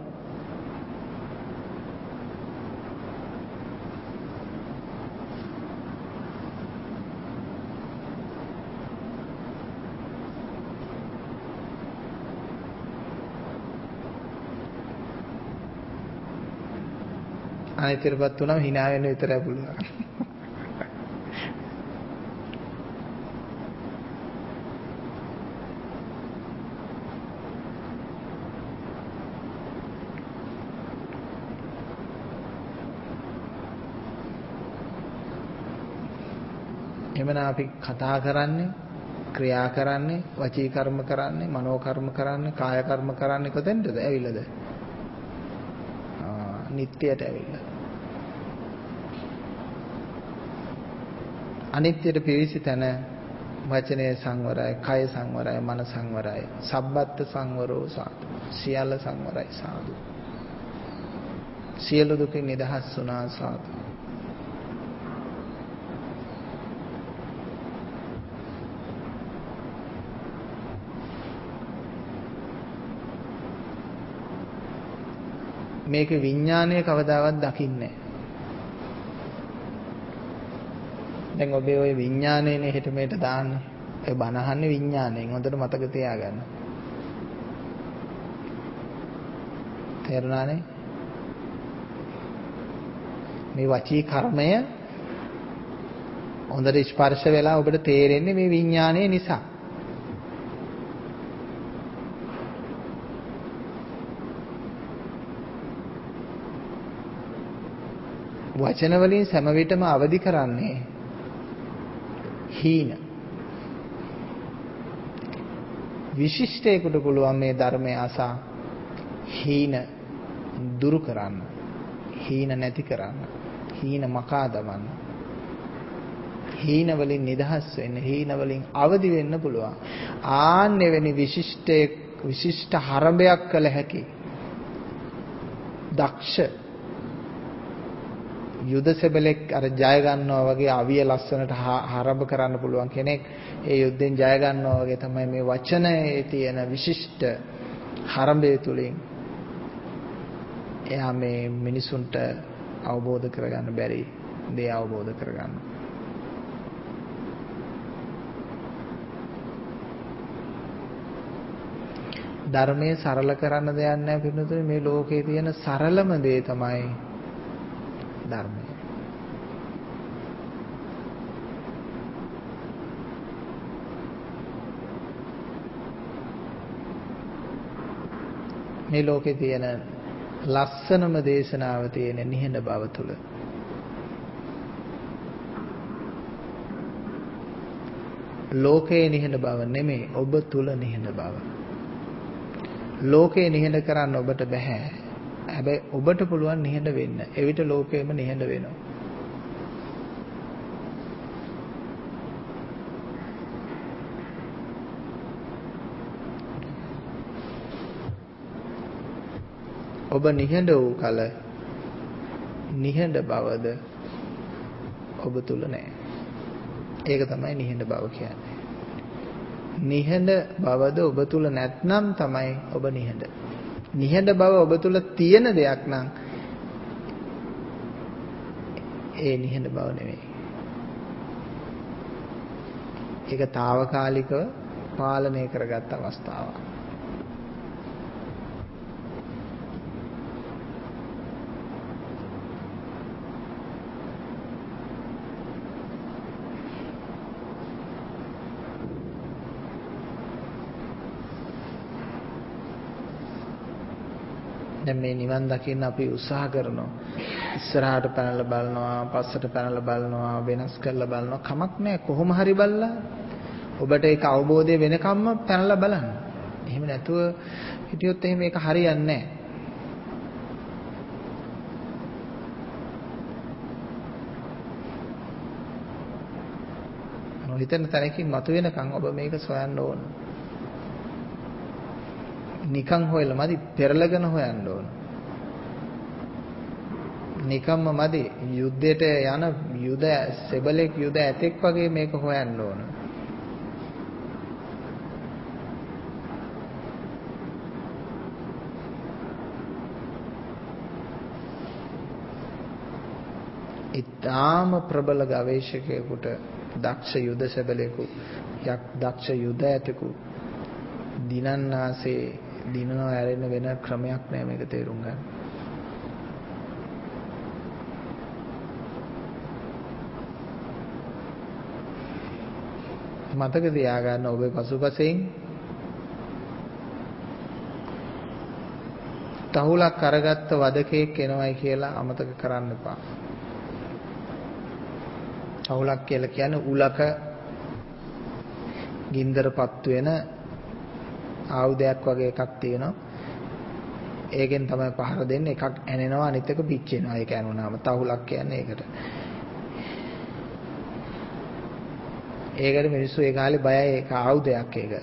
අනිත්‍යයටපත් වුණාම hina වෙන්න විතරයි පුළුවන්. එමනම් අපි කතා කරන්නේ, ක්‍රියා කරන්නේ, වචී කර්ම කරන්නේ, මනෝ කර්ම කරන්නේ, කාය කර්ම කරන්නේ කොතෙන්ද? ඇවිල්ලාද? ආ, නිට්ටයට ඇවිල්ලා. අනිත්‍යයට පිවිසි තැන වචනය සංවරයි, කය සංවරයි, මන සංවරයි. සබ්බත් සංවරෝ සාදු. සියල්ල සංවරයි සාදු. සියලු දුකින් නිදහස් වුණා සාදු. මේක විඥානය කවදාවත් දකින්නේ නැහැ. දැන් ඔබේ ওই විඥානයනේ හෙට මෙහෙට දාන්නේ. ඒ බණ අහන්නේ විඥාණයෙන්. හොඳට මතක තියාගන්න. තේරුණානේ? මේ වචී කර්මය හොඳට ස්පර්ශ වෙලා ඔබට තේරෙන්නේ මේ විඥානය නිසා. වචන වලින් සෑම විටම අවදි කරන්නේ හීන. විශිෂ්ටයෙකුට පුළුවන් මේ ධර්මය අසා හීන දුරු කරන්න, හීන නැති කරන්න, හීන මකා දමන්න, හීන වලින් නිදහස් වෙන්න, හීන වලින් අවදි වෙන්න පුළුවන්. ආන්නේ වෙනි විශිෂ්ටයේ විශිෂ්ට හරඹයක් කළ හැකි දක්ෂ යුද සෙබලෙක් අර ජය ගන්නවා වගේ අවිය ලස්සනට ආරම්භ කරන්න පුළුවන් කෙනෙක් ඒ යුද්ධෙන් ජය ගන්නවා වගේ තමයි මේ වචනයේ තියෙන විශිෂ්ට ආරම්භය තුලින් එයා මේ මිනිසුන්ට අවබෝධ කරගන්න බැරි දේ අවබෝධ කරගන්න. ධර්මයේ සරල කරන්න දෙයක් නැහැ පිටුතුනේ. මේ ලෝකේ තියෙන සරලම දේ තමයි ධර්මය. මේ ලෝකේ තියෙන ලස්සනම දේශනාව තියෙන නිහඬ බව තුල. ලෝකේ නිහඬ බව නෙමෙයි, ඔබ තුල නිහඬ බව. ලෝකේ නිහඬ කරන්න ඔබට බෑ. හැබැයි ඔබට පුළුවන් නිහඬ වෙන්න. එවිට ලෝකෙම නිහඬ වෙනවා. ඔබ නිහඬ වූ කල නිහඬ බවද ඔබ තුල නැහැ. ඒක තමයි නිහඬ බව කියන්නේ. නිහඬ බවද ඔබ තුල නැත්නම් තමයි ඔබ නිහඬ. නිහඬ බව ඔබ තුල තියෙන දෙයක් නම් ඒ නිහඬ බව නෙවෙයි. ඒක తాවකාලිකව පාලනය කරගත් අවස්ථාවක්. දැන් මේ නිවන් දකින්න අපි උත්සාහ කරනවා. ඉස්සරහට පැනලා බලනවා, පස්සට පැනලා බලනවා, වෙනස් කරලා බලනවා. කමක් නැහැ. කොහොම හරි බලලා ඔබට ඒක අවබෝධය වෙනකම්ම පැනලා බලන්න. එහෙම නැතුව හිටියොත් එහෙම ඒක හරියන්නේ නැහැ. නොහිතන තැනකින් මතුවෙනකන් ඔබ මේක සොයන්න ඕන. නිකන් හොයලා මදි, පෙරලගෙන හොයන්න ඕන. නිකම්ම මදි, යුද්ධයට යන යුද සෙබලෙක් යුද ඇතෙක් වගේ මේක හොයන්න ඕන. ඊටාම ප්‍රබල ගවේෂකයෙකුට, දක්ෂ යුද සෙබලෙකු, යක් දක්ෂ යුද ඇතෙකු දිනන්නාසේ දිනනවා ඇරෙන්න වෙන ක්‍රමයක් නෑ මේක තේරුම් ගන්න. මතක තියාගන්න ඔබේ පසුපසෙන් තහුලක් අරගත්ත වදකෙක් එනවයි කියලා අමතක කරන්න එපා. තහුලක් කියලා කියන්නේ උලක ගින්දරපත් වෙන ආයුධයක් වගේ එකක් තියෙනවා. ඒකෙන් තමයි පහර දෙන්නේ. එකක් ඇනෙනවා, අනිත් එක පිච්චෙනවා. ඒක ඇනුනාම තහුලක් කියන්නේ ඒකට. ඒකට මිනිස්සු ඒ කාලේ බයයි. ඒක ආයුධයක් ඒක.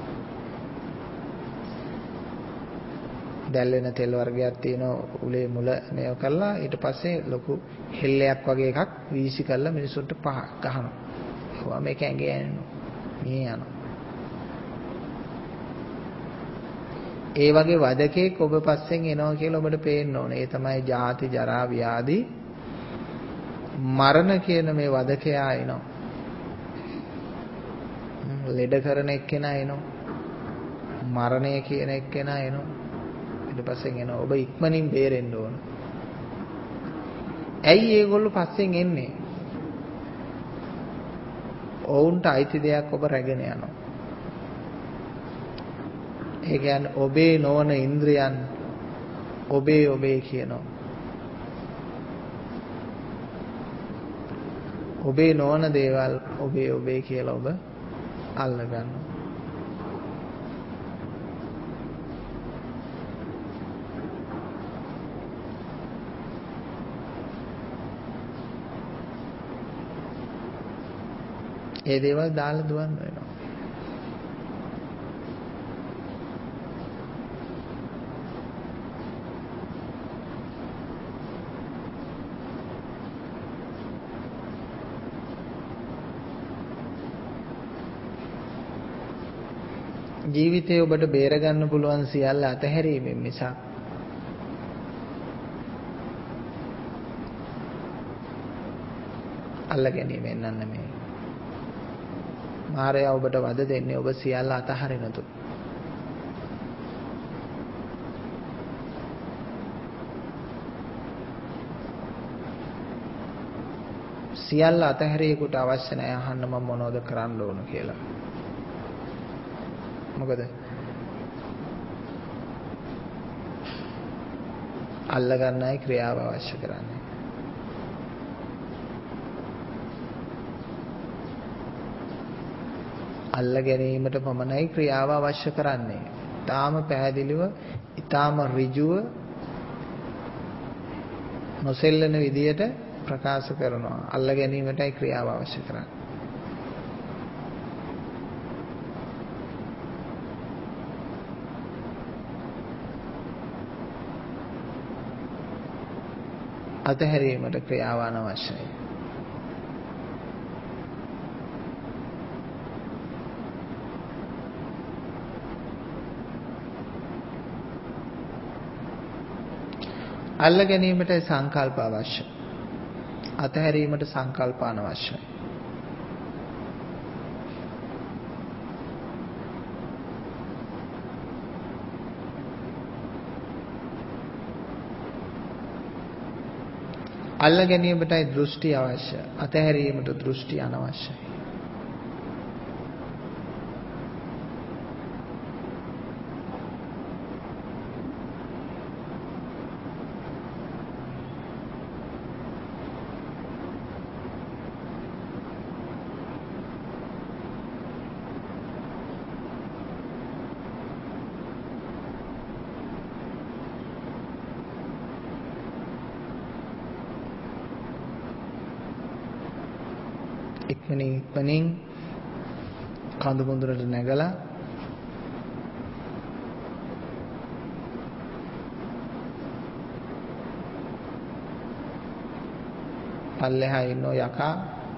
දැල්වෙන තෙල් වර්ගයක් තියෙනවා උලේ මුල මේව කරලා ඊට පස්සේ ලොකු හෙල්ලයක් වගේ එකක් වීසි කරලා මිනිස්සුන්ට පහ ගහනවා. ඒවා මේක ඇඟේ ඇනෙනවා. මේ යනවා. ඒ වගේ වදකෙක් ඔබ පස්සෙන් එනවා කියලා ඔබට පේන්න ඕනේ. ඒ තමයි ජාති ජරා ව්‍යාධි මරණ කියන මේ වදකයා එනවා. ලෙඩ කරන එක්කෙනා එනවා. මරණය කියන එක්කෙනා එනවා. ඊට පස්සෙන් එනවා. ඔබ ඉක්මනින් බේරෙන්න ඕන. ඇයි ඒගොල්ලෝ පස්සෙන් එන්නේ? ඔවුන්ට අයිති දෙයක් ඔබ රැගෙන යනවා. ඒ කියන්නේ ඔබේ නොවන ඉන්ද්‍රයන් ඔබේ ඔබේ කියනවා. ඔබේ නොවන දේවල් ඔබේ ඔබේ කියලා ඔබ අල්ල ගන්නවා. ඒ දේවල් දාලා දුවන්න වෙනවා. ජීවිතේ ඔබට බේර ගන්න පුළුවන් සියල්ල අතහැරීමෙන් මිසක් අල්ල ගැනීමෙන් නෙමෙයි. මාරයා ඔබට වද දෙන්නේ ඔබ සියල්ල අතහරිනතු. සියල්ල අතහැරියෙකුට අවශ්‍ය නැහැ අහන්න මම මොනවද කරන්න ඕන කියලා. මොකද අල්ල ගන්නයි ක්‍රියාව අවශ්‍ය කරන්නේ. අල්ල ගැනීමට පමණයි ක්‍රියාව අවශ්‍ය කරන්නේ. ඊටාම පැහැදිලිව, ඊටාම ඍජුව නොසෙල්ලන විදියට ප්‍රකාශ කරනවා. අල්ල ගැනීමටයි ක්‍රියාව අවශ්‍ය කරන්නේ. අතහැරීමට ක්‍රියාව අනවශ්‍යයි. අල්ල ගැනීමට සංකල්ප අවශ්‍යයි. අතහැරීමට සංකල්ප අනවශ්‍යයි. අල්ල ගැනීමටයි දෘෂ්ටි අවශ්‍යයි. අතහැරීමට දෘෂ්ටි අනවශ්‍යයි. ඉක්මනින් ඉක්මනින් කඳු මුදුනට නැගලා පල්ලෙහා ඉන්න යකා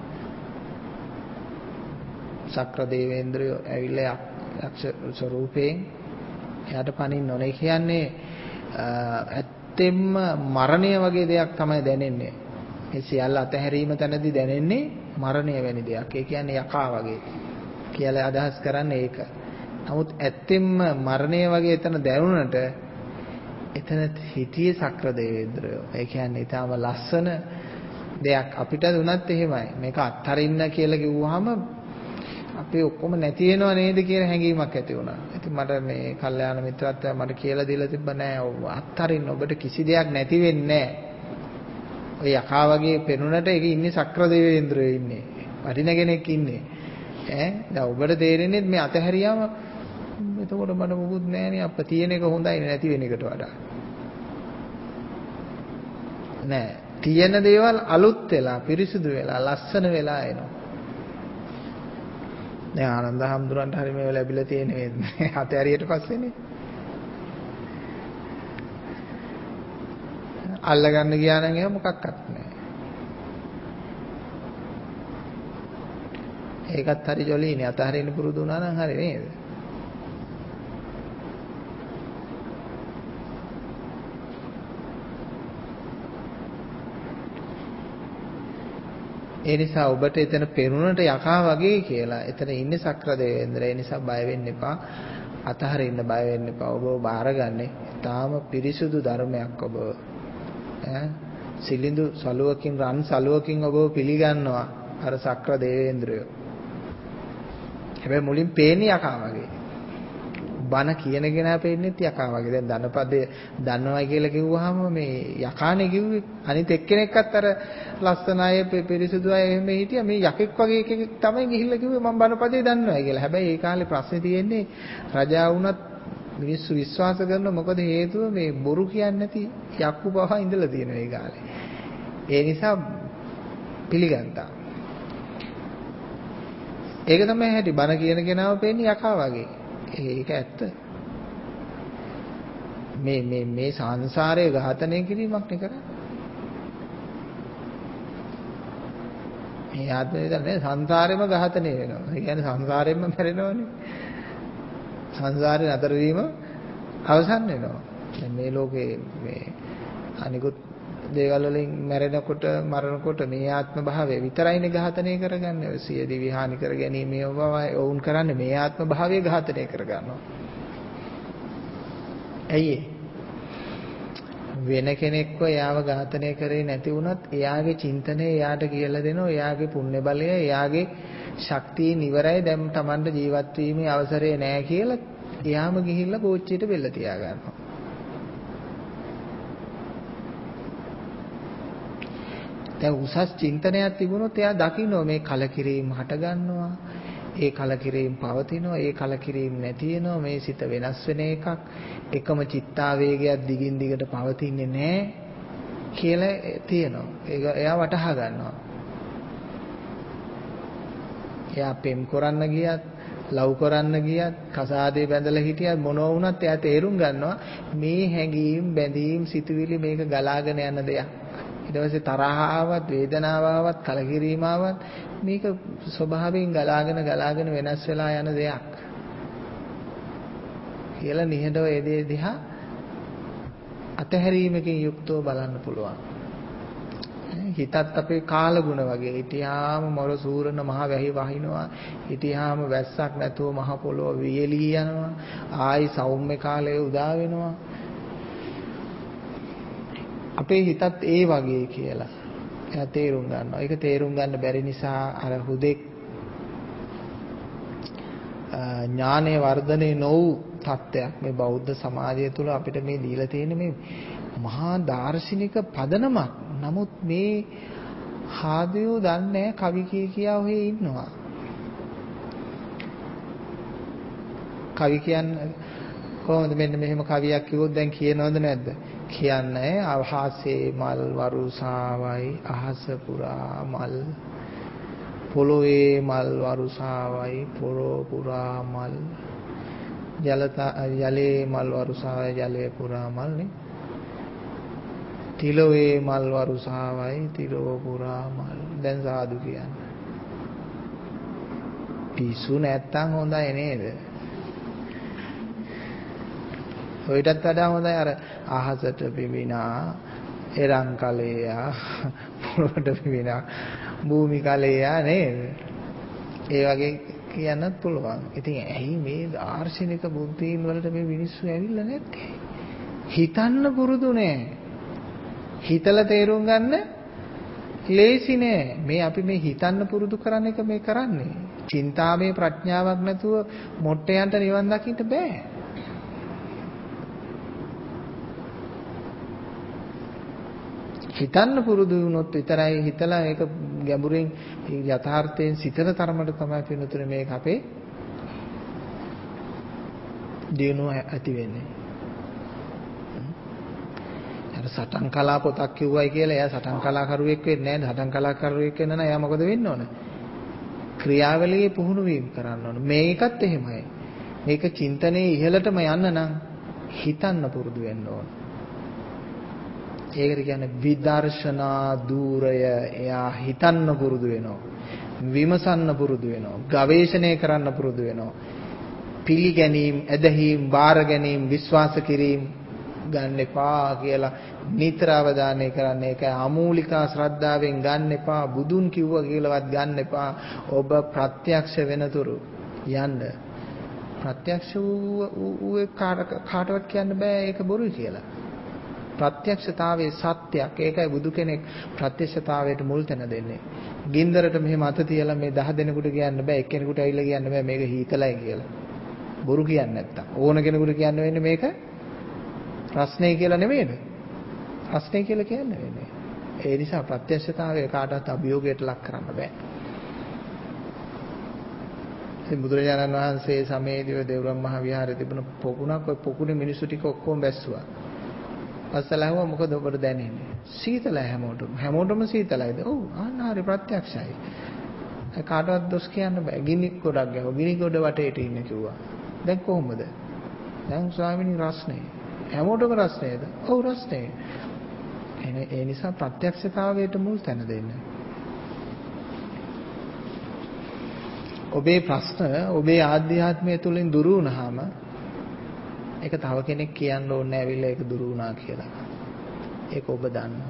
ශක්‍ර දේවේන්ද්‍රයෝ ඇවිල්ලා යක්ෂ ස්වරූපයෙන් එයාට පනින්න ඕනේ. කියන්නේ ඇත්තෙන්ම මරණය වගේ දෙයක් තමයි දැනෙන්නේ. මේ සියල්ල අතහැරීම තැනදී දැනෙන්නේ මරණය වැනි දෙයක්. ඒ කියන්නේ යකා වගේ කියලා අදහස් කරන්නේ ඒක. නමුත් ඇත්තෙන්ම මරණය වගේ එතන දැනුණට එතන හිටියේ ශක්‍ර දේවේන්ද්‍රයෝ. ඒ කියන්නේ ඊටම ලස්සන දෙයක්. අපිට උනත් එහෙමයි. මේක අත්හරින්න කියලා කිව්වහම අපි ඔක්කොම නැති වෙනව නේද කියන හැඟීමක් ඇති වුණා. ඉතින් මට මේ කල්යාණ මිත්‍රත්වය මට කියලා දීලා තිබ්බ නෑ අත්හරින්න ඔබට කිසි දෙයක් නැති වෙන්නේ නෑ. ඔය යකා වගේ පෙනුනට ඒක ඉන්නේ ශක්‍ර දේවේන්ද්‍රයෝ ඉන්නේ. වටින කෙනෙක් ඉන්නේ. ඈ දැන් ඔබට තේරෙන්නේ මේ අතහැරියාම එතකොට මට මොකුත් නෑනේ අප තියෙන එක හොඳයි නැති වෙන එකට වඩා. නෑ තියෙන දේවල් අලුත් වෙලා පිරිසුදු වෙලා ලස්සන වෙලා එනවා. දැන් ආනන්ද හැමදුරන්ට හරි මේව ලැබිලා තියෙන්නේ මේ අතහැරියට පස්සේනේ. අල්ල ගන්න ගියා නම් එහෙම මොකක්වත් නැහැ. ඒකත් හරි ජොලිනේ අතහරින්න පුරුදු වුණා නම් හරි නේද? ඒ නිසා ඔබට එතන පෙරුණට යකා වගේ කියලා එතන ඉන්නේ ශක්‍ර දේවේන්ද්‍ර. ඒ නිසා බය වෙන්න එපා. අතහරින්න බය වෙන්න එපා. ඔබ බාරගන්නේ තාම පිරිසුදු ධර්මයක් ඔබ. ඈ සිලිඳු සලුවකින් රන් සලුවකින් ඔබව පිළිගන්නවා අර ශක්‍ර දේවේන්ද්‍රයෝ. හැබැයි මුලින් පේන්නේ යකා වගේ. බණ කියන කෙනා පේන්නේත් යකා වගේ. දැන් ධනපදේ දන්නවයි කියලා කිව්වහම මේ යකානේ කිව්වේ. අනිත් එක්කෙනෙක්වත් අර ලස්සන අය පිරිසුදු අය එහෙම හිටියා. මේ යකෙක් වගේ එකෙක් තමයි ගිහිල්ලා කිව්වේ මම බණපදේ දන්නවයි කියලා. හැබැයි ඒ කාලේ ප්‍රශ්නේ තියෙන්නේ රජා වුණත් මිනිස්සු විශ්වාස කරන මොකද හේතුව මේ බොරු කියන්නේ නැති යක්කු බව ඉඳලා තියෙන ඒ කාලේ. ඒ නිසා පිළිගත්තා. ඒක තමයි හැටි බණ කියන කෙනාව පේන්නේ යකා වගේ. ඒක ඇත්ත. මේ මේ මේ සංසාරයේ ඝාතනය කිරීමක් නේ කරන්නේ. මේ ආත්මේ විතර නේ සංසාරෙම ඝාතනය වෙනවා. ඒ කියන්නේ සංසාරෙම මැරෙනවනේ. සංසාරේ නතර වීම අවසන් වෙනවා. දැන් මේ ලෝකේ මේ අනිකුත් දේවල් වලින් මැරෙනකොට මරනකොට මේ ආත්ම භාවය විතරයිනේ ඝාතනය කරගන්නේ. ඔය සිය දිවි හානි කර ගැනීම වුන් කරන්නේ මේ ආත්ම භාවය ඝාතනය කරගන්නවා. ඇයි වෙන කෙනෙක්ව එයාව ඝාතනය කරේ නැති වුණත් එයාගේ චින්තනය එයාට කියලා දෙනවා. එයාගේ පුණ්‍ය බලය එයාගේ ශක්තිය නිවරයි. දැන් Tamanට ජීවත් වීමේ අවසරය නැහැ කියලා එයාම ගිහිල්ලා කෝච්චියට බෙල්ල තියා ගන්නවා. දැන් උසස් චින්තනයක් තිබුණොත් එයා දකින්න මේ කලකිරීම හට ගන්නවා. ඒ කලකිරීම පවතිනවා. ඒ කලකිරීම නැති වෙනවා. මේ සිත වෙනස් වෙන එකක්. එකම චිත්තාවේගයක් දිගින් දිගට පවතින්නේ නැහැ කියලා තියෙනවා. ඒක එයා වටහා ගන්නවා. එයා පෙම් කරන්න ගියත්, ලව් කරන්න ගියත්, කසාදේ බැඳලා හිටියත් මොනවා වුණත් එයා තේරුම් ගන්නවා මේ හැඟීම්, බැඳීම්, සිතුවිලි මේක ගලාගෙන යන දෙයක්. ඊට පස්සේ තරහ ආවත්, වේදනාව ආවත්, කලකිරීම ආවත් මේක ස්වභාවයෙන් ගලාගෙන ගලාගෙන වෙනස් වෙලා යන දෙයක් කියලා නිහඬව ඒ දේ දිහා අතහැරීමකින් යුක්තව බලන්න පුළුවන්. හිතත් අපේ කාලගුණ වගේ. හිටියාම මොර සූරන මහ වැහි වහිනවා. හිටියාම වැස්සක් නැතුව මහ පොළොව වියලී යනවා. ආයි සෞම්‍ය කාලය උදා වෙනවා. අපේ හිතත් ඒ වගේ කියලා එයා තේරුම් ගන්නවා. ඒක තේරුම් ගන්න බැරි නිසා අර හුදෙක් ඥානයේ වර්ධනය නොවු තත්ත්වයක් මේ බෞද්ධ සමාජය තුළ අපිට මේ දීලා තියෙන මේ මහා දාර්ශනික පදනමක්. නමුත් මේ හාදයෝ දන්නේ කවි කිය කියා ඔහේ ඉන්නවා. කවි කියන්නේ කොහොමද? මෙන්න මෙහෙම කවියක් කිව්වොත් දැන් කියනවද නැද්ද? කියන්නේ අහසේ මල් වරුසාවයි අහස පුරා මල්, පොළොවේ මල් වරුසාවයි පොළොව පුරා මල්, ජලයේ මල් වරුසාවයි ජලය පුරා මල් නේ. තිලෝවේ මල් වරුසාවයි තිලෝව පුරා මල්. දැන් සාදු කියන්නේ. පිස්සු නැත්තම් හොඳයි නේද? ඔයිටත් වඩා හොඳයි අර අහසට පිබිනා එරන් කලෙයා පොළොවට පිබිනා භූමි කලෙයා නේද? ඒ වගේ කියන්නත් පුළුවන්. ඉතින් ඇයි මේ දාර්ශනික බුද්ධීන් වලට මේ මිනිස්සු ඇවිල්ලා නැත්තේ? හිතන්න පුරුදු නෑ. හිතලා තේරුම් ගන්න ලේසි නෑ. මේ අපි මේ හිතන්න පුරුදු කරන එක මේ කරන්නේ. චින්තාමය ප්‍රඥාවක් නැතුව මොට්ටයන්ට නිවන් දකින්න බෑ. හිතන්න පුරුදු වුණොත් විතරයි හිතලා ඒක ගැඹුරින් යථාර්ථයෙන් සිතන තරමට තමයි පිනුතුනේ මේක අපේ දිනුව ඇති වෙන්නේ. අර සටන් කලා පොතක් කිව්වයි කියලා එයා සටන් කලාකරුවෙක් වෙන්නේ නැහැ. සටන් කලාකරුවෙක් වෙන්න නම් එයා මොකද වෙන්න ඕන? ක්‍රියාවලියේ පුහුණු වීම කරන්න ඕන. මේකත් එහෙමයි. මේක චින්තනයේ ඉහළටම යන්න නම් හිතන්න පුරුදු වෙන්න ඕන. ඒකට කියන්නේ විදර්ශනා ධූරය. එයා හිතන්න පුරුදු වෙනවා. විමසන්න පුරුදු වෙනවා. ගවේෂණය කරන්න පුරුදු වෙනවා. පිළිගැනීම්, ඇදහිීම්, බාර ගැනීම, විශ්වාස කිරීම ගන්න එපා කියලා නිතර අවධානය කරන්න. ඒක අමූලිකා ශ්‍රද්ධාවෙන් ගන්න එපා. බුදුන් කිව්වා කියලාවත් ගන්න එපා. ඔබ ප්‍රත්‍යක්ෂ වෙනතුරු යන්න. ප්‍රත්‍යක්ෂ වූ කාටවත් කියන්න බෑ ඒක බොරුයි කියලා. ප්‍රත්‍යක්ෂතාවයේ සත්‍යයක්. ඒකයි බුදු කෙනෙක් ප්‍රත්‍යක්ෂතාවයට මුල් තැන දෙන්නේ. ගින්දරට මෙහෙම අත තියලා මේ දහ දෙනෙකුට කියන්න බෑ. එක්කෙනෙකුට ඇවිල්ලා කියන්න බෑ මේක හීතලයි කියලා. බොරු කියන්නේ නැත්තම්. ඕන කෙනෙකුට කියන්න වෙන්නේ මේක ප්‍රශ්නේ කියලා නෙමෙයිද? ප්‍රශ්නේ කියලා කියන්න වෙන්නේ. ඒ නිසා ප්‍රත්‍යක්ෂතාවය කාටවත් අභියෝගයට ලක් කරන්න බෑ. ඉතින් බුදුරජාණන් වහන්සේ සමයේදී දේවරම් මහ විහාරයේ තිබුණ පොකුණක් ඔය පොකුණේ මිනිස්සු ටික ඔක්කොම බැස්සුවා. අස්සලහුව මොකද ඔබට දැනෙන්නේ? සීතලයි හැමෝටම. හැමෝටම සීතලයිද? ඔව්. ආන්න හරි ප්‍රත්‍යක්ෂයි. කාටවත් දොස් කියන්න බෑ. ගිනි ගොඩක් ගැහුවා. ගිනි ගොඩ වටේට ඉන්න කිව්වා. දැන් කොහොමද? දැන් ස්වාමීනි රස්නේ. හැමෝටම රස්නේද? ඔව් රස්නේ. එනේ ඒ නිසා ප්‍රත්‍යක්ෂතාවයට මුල් තැන දෙන්න. ඔබේ ප්‍රශ්න ඔබේ ආධ්‍යාත්මය තුලින් දුරු වුණාම ඒක තව කෙනෙක් කියන්න ඕනේ ඇවිල්ලා ඒක දුරු වුණා කියලා. ඒක ඔබ දන්නවා.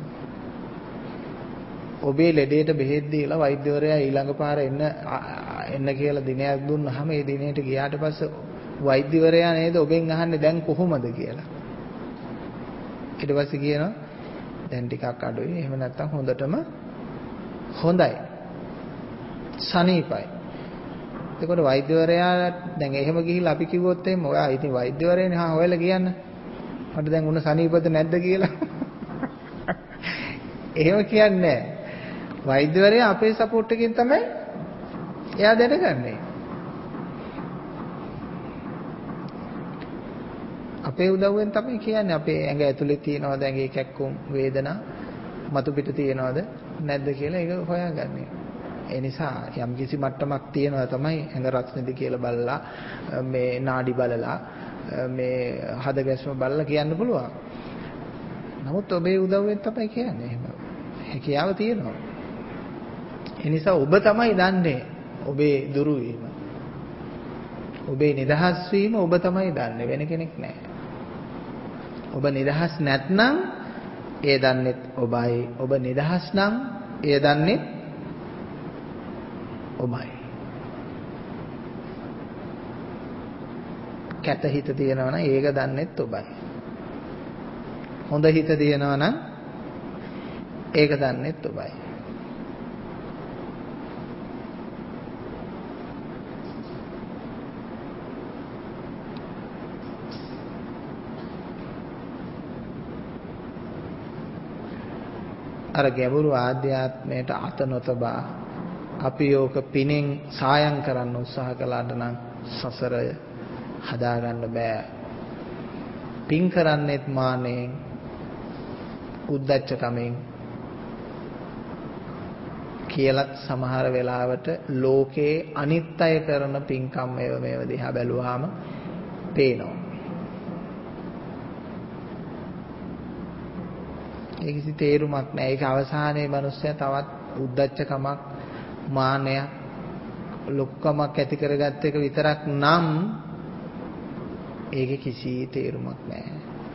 ඔබේ ලෙඩේට බෙහෙත් දීලා වෛද්‍යවරයා ඊළඟ පාර එන්න එන්න කියලා දිනයක් දුන්නාම ඒ දිනේට ගියාට පස්සේ වෛද්‍යවරයා නේද ඔබෙන් අහන්නේ දැන් කොහොමද කියලා. ඊට පස්සේ කියනවා දැන් ටිකක් අඩුයි. එහෙම නැත්නම් හොඳටම හොඳයි. සනීපයි. එතකොට වෛද්‍යවරයා දැන් එහෙම ගිහිල්ලා අපි කිව්වොත් එහෙම ඔයා ඉතින් වෛද්‍යවරයානේ හා හොයලා කියන්න. මට දැන් උණ සනීපද නැද්ද කියලා. එහෙම කියන්නේ නැහැ. වෛද්‍යවරයා අපේ සපෝට් එකකින් තමයි එයා දැනගන්නේ. අපේ උදව්වෙන් තමයි කියන්නේ අපේ ඇඟ ඇතුලේ තියනවද ඇඟේ කැක්කුම් වේදනා මතු පිට තියනවද නැද්ද කියලා ඒක හොයාගන්නේ. ඒ නිසා යම් කිසි මට්ටමක් තියනවා තමයි ඇඟ රස්නේද කියලා බලලා මේ නාඩි බලලා මේ හද ගැස්ම බලලා කියන්න පුළුවන්. නමුත් ඔබේ උදව්වෙන් තමයි කියන්නේ එහෙම. හැකියාව තියෙනවා. ඒ නිසා ඔබ තමයි දන්නේ ඔබේ දුරු වීම. ඔබේ නිදහස් වීම ඔබ තමයි දන්නේ වෙන කෙනෙක් නෑ. ඔබ නිදහස් නැත්නම් ඒ දන්නේත් ඔබයි. ඔබ නිදහස් නම් ඒ දන්නේත් ඔබයි. කැත හිත තියෙනවා නම් ඒක දන්නේත් ඔබයි. හොඳ හිත තියෙනවා නම් ඒක දන්නේත් ඔබයි. අර ගැඹුරු ආධ්‍යාත්මයට අත නොතබා අපි යෝක පිනෙන් සායම් කරන්න උත්සාහ කළාට නම් සසරය හදාගන්න බෑ. පින් කරන්නේත් මානෙන් උද්දච්චකමෙන් කියලත් සමහර වෙලාවට ලෝකේ අනිත් අය කරන පින්කම් මේව මේව දිහා බැලුවාම පේනවා. ඒ කිසි තේරුමක් නැහැ. ඒක අවසානයේ මිනිස්සයා තවත් උද්දච්චකමක් මානයක් ලොක්කමක් ඇති කරගත්ත එක විතරක් නම් ඒකේ කිසි තේරුමක් නැහැ.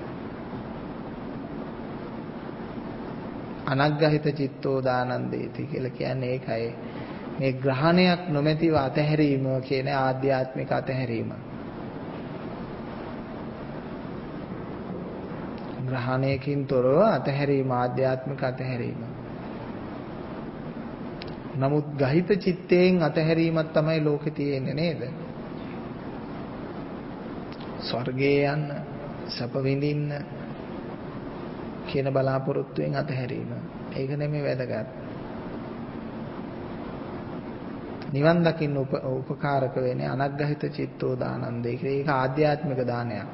අනග්ගහිත චිත්තෝ දානන්දේති කියලා කියන්නේ ඒකයි. මේ ග්‍රහණයක් නොමැතිව අතහැරීම කියන ආධ්‍යාත්මික අතහැරීම. ග්‍රහණයකින් තොරව අතහැරීම ආධ්‍යාත්මික අතහැරීම. නමුත් ගහිත චිත්තයෙන් අතහැරීමක් තමයි ලෝකේ තියෙන්නේ නේද? ස්වර්ගයේ යන්න, සැප විඳින්න කියන බලාපොරොත්තුෙන් අතහැරීම. ඒක නෙමෙයි වැදගත්. නිවන් දකින්න උපකාරක වෙන්නේ අනග්ගහිත චිත්තෝ දානන්දේ. ඒක ආධ්‍යාත්මික දානයක්.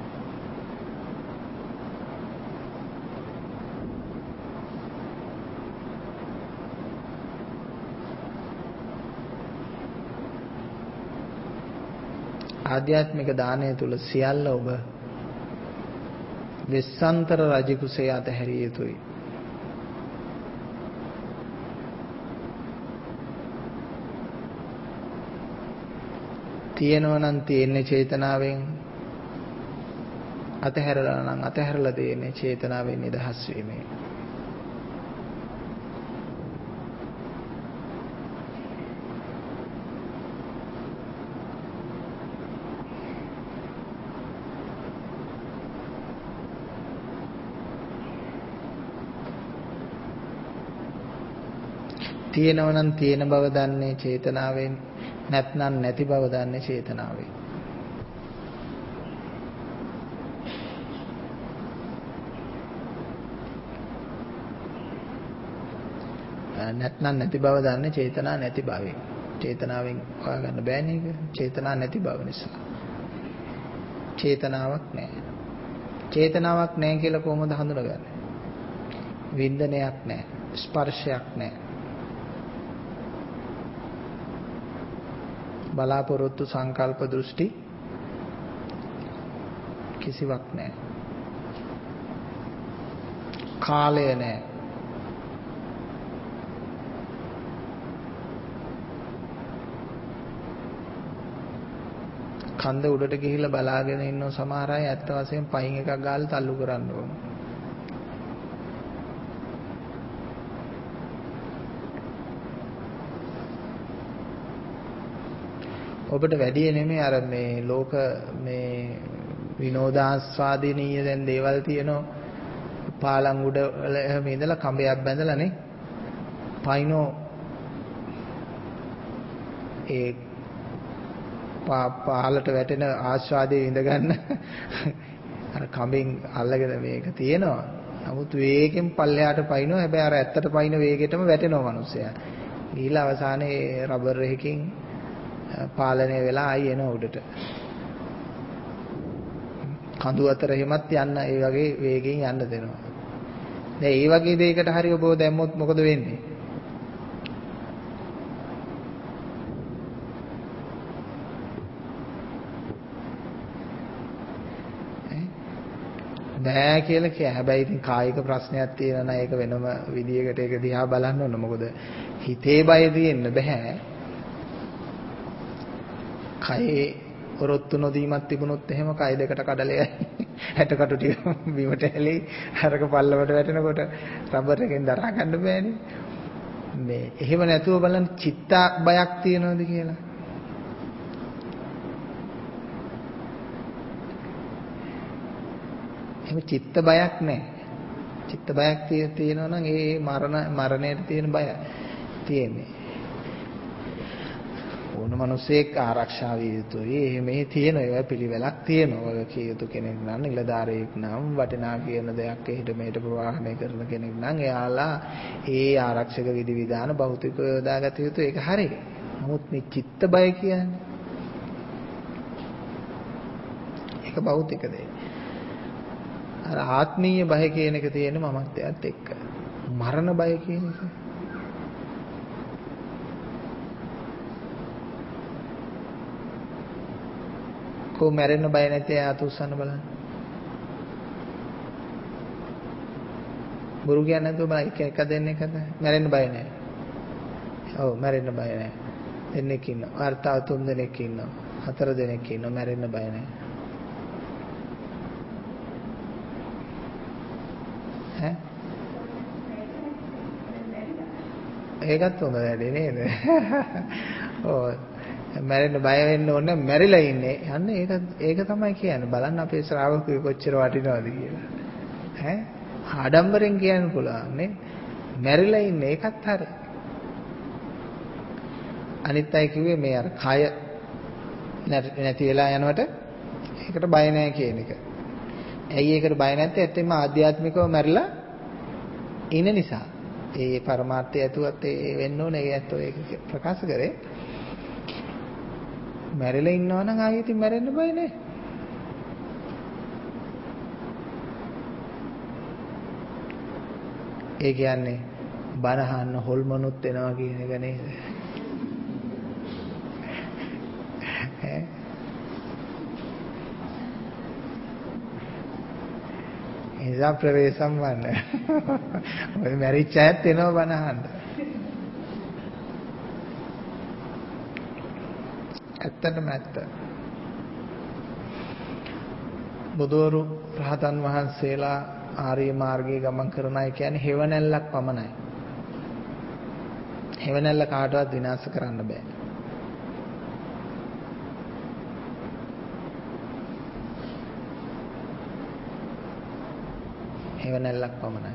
ආධ්‍යාත්මික දානය තුල සියල්ල ඔබ වෙස්සන්තර රජ කුසේ අතහැරිය යුතුයි. තියෙනවා නම් තියෙන්නේ චේතනාවෙන්, අතහැරලා නම් අතහැරලා දෙන්නේ චේතනාවෙන් නිදහස් වීමෙන්. තියෙනවා නම් තියෙන බව දන්නේ චේතනාවෙන්, නැත්නම් නැති බව දන්නේ චේතනාවෙන්. නැත්නම් නැති බව දන්නේ චේතනා නැති බවෙන්. චේතනාවෙන් හොයාගන්න බෑනේ ඒක. චේතනා නැති බව නිසා. චේතනාවක් නැහැ. චේතනාවක් නැහැ කියලා කොහොමද හඳුනගන්නේ? වින්දනයක් නැහැ. ස්පර්ශයක් නැහැ. බලාපොරොත්තු සංකල්ප දෘෂ්ටි කිසිවක් නැහැ. කාලය නැහැ. කන්ද උඩට ගිහිල්ලා බලාගෙන ඉන්න සමහර අය ඇත්ත වශයෙන් පයින් එකක් ගාලා තල්ලු කරන්න ඕන. ඔබට වැඩි නෙමෙයි අර මේ ලෝක මේ විනෝදාස්වාදිනීය දැන් දේවල් තියෙනවා. පාලං උඩ එහෙම ඉඳලා කඹයක් බැඳලා නේ. පයින්ෝ ඒ පාලට වැටෙන ආස්වාදයේ ඉඳ ගන්න අර කඹෙන් අල්ලගෙන මේක තියෙනවා. නමුත් වේගෙන් පල්ලෙහාට පයින්නවා. හැබැයි අර ඇත්තට පයින්න වේගෙටම වැටෙනවා මිනිස්සයා. ගිහිලා අවසානයේ රබර් එකකින් පාලනය වෙලා ආයි එන උඩට. කඳු අතර එහෙමත් යන්න ඒ වගේ වේගෙන් යන්න දෙනවා. දැන් මේ වගේ දෙයකට හරි ඔබ දැම්මොත් මොකද වෙන්නේ? බෑ කියලා කිය. හැබැයි ඉතින් කායික ප්‍රශ්නයක් තියෙනවා නම් ඒක වෙනම විදියකට ඒක දිහා බලන්න ඕන. මොකද හිතේ බය තියෙන්න බෑ. කයේ ඔරොත්තු නොදීමක් තිබුණොත් එහෙම කය දෙකට කඩලෙයි හැටකටු ටික බිමට ඇලි අරක පල්ලවට වැටෙනකොට රබර් එකෙන් දරා ගන්න බෑනේ. මේ එහෙම නැතුව බලන්න චිත්ත බයක් තියෙනවද කියලා. එහෙම චිත්ත බයක් නැහැ. චිත්ත බයක් තියෙනවා නම් ඒ මරණ මරණයට තියෙන බය තියෙන්නේ. ඕන මිනිසෙක් ආරක්ෂා විය යුතුයි. එහෙම මේ තියෙන ඒවා පිළිවෙලක් තියෙනවා. ඔය කිය යුතු කෙනෙක් නම් නිලධාරියෙක් නම් වටිනා කියන දෙයක් එහෙට මෙහෙට ප්‍රවාහනය කරන කෙනෙක් නම් එයාලා ඒ ආරක්ෂක විධි විධාන භෞතිකව යොදාගත යුතුයි. ඒක හරි. නමුත් මේ චිත්ත බය කියන්නේ ඒක භෞතික දෙයක්. අර ආත්මීය බය කියන එක තියෙන්නේ මමත්වයට එක්ක. මරණ බය කියන එක කො මැරෙන්න බය නැති අය අත උස්සන්න බලන්න. බුරු කියන්නේ නැතුව බලන්න එක එක දෙන්නේ එකද? මැරෙන්න බය නැහැ. ඔව් මැරෙන්න බය නැහැ. දෙන්නෙක් ඉන්නවා. වර්තාව තුන් දෙනෙක් ඉන්නවා. හතර දෙනෙක් ඉන්නවා. මැරෙන්න බය නැහැ. ඈ? ඒකත් හොඳ වැඩේ නේද? ඔව් මැරෙන්න බය වෙන්න ඕනේ මැරිලා ඉන්නේ. යන්න ඒක ඒක තමයි කියන්නේ. බලන්න අපේ ශ්‍රාවකයෝ කොච්චර වටිනවද කියලා. ඈ ආඩම්බරෙන් කියන්න පුළුවන් නේ. මැරිලා ඉන්නේ ඒකත් හරි. අනිත් අය කිව්වේ මේ අර කය නැති වෙලා යනකොට ඒකට බය නැහැ කියන එක. ඇයි ඒකට බය නැත්තේ? ඇත්තටම ආධ්‍යාත්මිකව මැරිලා ඉන්න නිසා. ඒ පරමාර්ථය ඇතුවත් ඒ වෙන්න ඕනේ. ඒ ඇත්තෝ ඒක ප්‍රකාශ කරේ. මැරිලා ඉන්නවා නම් ආයෙත් මැරෙන්න බය නැහැ. ඒ කියන්නේ බනහන්න හොල්මනුත් එනවා කියන එක නේද? ඈ එසා ප්‍රවේශම් වන්න. ඔය මැරිච්ච අයත් එනවා බනහන්න. ඇත්තටම ඇත්ත. බුදුවරු රහතන් වහන්සේලා ආර්ය මාර්ගයේ ගමන් කරන අය කියන්නේ හෙවණැල්ලක් පමණයි. හෙවණැල්ල කාටවත් විනාශ කරන්න බෑ. හෙවණැල්ලක් පමණයි.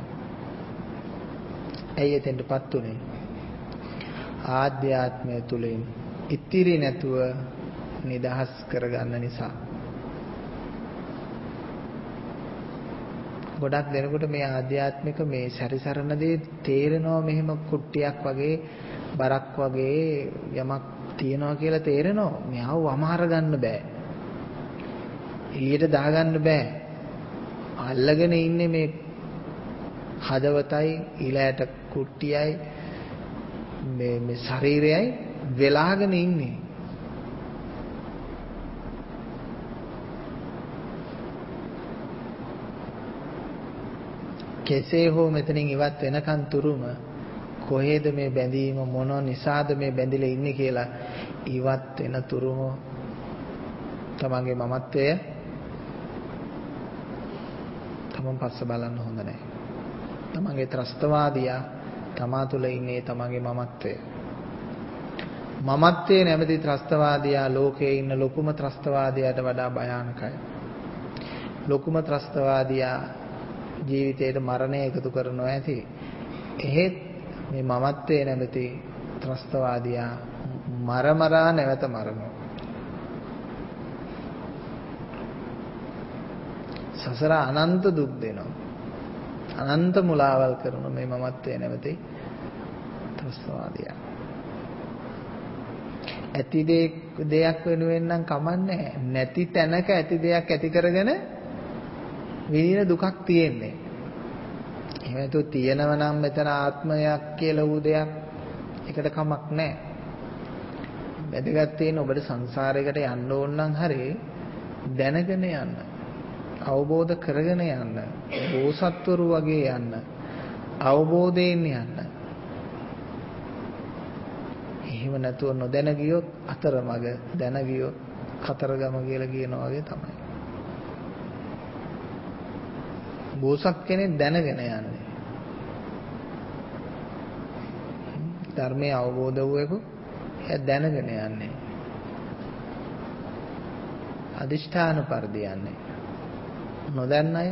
ඇයි එතෙන්ටපත් උනේ? ආධ්‍යාත්මය තුලින් ඉතිරි නැතුව නිදහස් කරගන්න නිසා. ගොඩක් දෙනකොට මේ ආධ්‍යාත්මික මේ සැරිසරන දේ තේරෙනවා මෙහෙම කුට්ටියක් වගේ බරක් වගේ යමක් තියනවා කියලා තේරෙනවා. මෙයාව වමාර ගන්න බෑ. එළියට දාගන්න බෑ. අල්ලගෙන ඉන්නේ මේ හදවතයි ඊළෑට කුට්ටියයි මේ මේ ශරීරයයි වෙලාගෙන ඉන්නේ. කෙසේ හෝ මෙතනින් ඉවත් වෙනකන් තුරුම කොහෙද මේ බැඳීම මොන නිසාද මේ බැඳිලා ඉන්නේ කියලා ඉවත් වෙන තුරුම තමන්ගේ මමත්වය තමන් පස්ස බලන්න හොඳ නැහැ. තමන්ගේ ත්‍රස්තවාදියා තමා තුළ ඉන්නේ තමන්ගේ මමත්වය. මමත්වයේ නැමැති ත්‍රස්තවාදියා ලෝකයේ ඉන්න ලොකුම ත්‍රස්තවාදියාට වඩා භයානකයි. ලොකුම ත්‍රස්තවාදියා ජීවිතේට මරණය එකතු කරනවා ඇති. එහෙත් මේ මමත්වයේ නැමැති ත්‍රස්තවාදියා මර මරා නැවත මරනවා. සසර අනන්ත දුක් දෙනවා. අනන්ත මුලාවල් කරන මේ මමත්වයේ නැමැති ත්‍රස්තවාදියා. ඇති දෙයක් වෙනුවෙන් නම් කමන්නේ නැති තැනක ඇති දෙයක් ඇති කරගෙන විඳින දුකක් තියෙන්නේ. එහෙම නැතු තියෙනව නම් මෙතන ආත්මයක් කියලා වූ දෙයක් ඒකට කමක් නැහැ. වැදගත් තියෙන ඔබට සංසාරයකට යන්න ඕන නම් හරි දැනගෙන යන්න. අවබෝධ කරගෙන යන්න. බෝසත්වරු වගේ යන්න. අවබෝධයෙන් යන්න. එහෙම නැතුව නොදැන ගියොත් අතරමඟ දැන ගියොත් කතරගම කියලා කියනවා වගේ තමයි. බෝසත් කෙනෙක් දැනගෙන යන්නේ. ධර්මයේ අවබෝධ වූවෙකු එයා දැනගෙන යන්නේ. අදිෂ්ඨාන පරිදි යන්නේ. නොදන්න අය